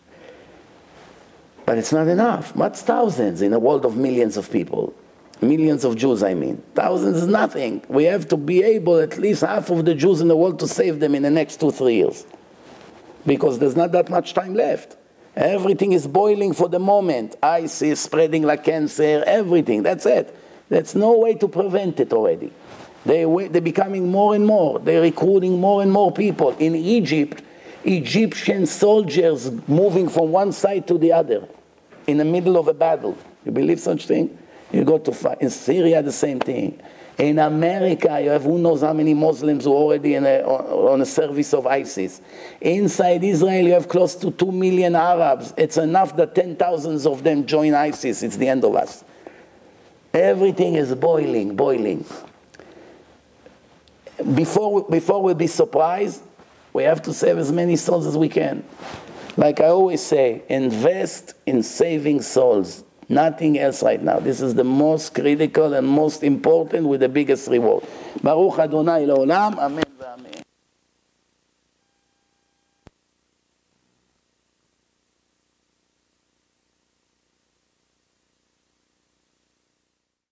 But it's not enough. What's thousands in a world of millions of people? Millions of Jews, I mean. Thousands is nothing. We have to be able, at least half of the Jews in the world, to save them in the next two, three years. Because there's not that much time left. Everything is boiling for the moment. ISIS spreading like cancer, everything. That's it. There's no way to prevent it already. They, they're becoming more and more. They're recruiting more and more people. In Egypt, Egyptian soldiers moving from one side to the other in the middle of a battle. You believe such thing? You go to fight. In Syria, the same thing. In America, you have who knows how many Muslims who are already in a, on a service of ISIS. Inside Israel, you have close to two million Arabs. It's enough that ten thousands of them join ISIS. It's the end of us. Everything is boiling, boiling. Before, before we'll be surprised, we have to save as many souls as we can. Like I always say, invest in saving souls. Nothing else right now. This is the most critical and most important with the biggest reward. Baruch Adonai Leolam. Amen.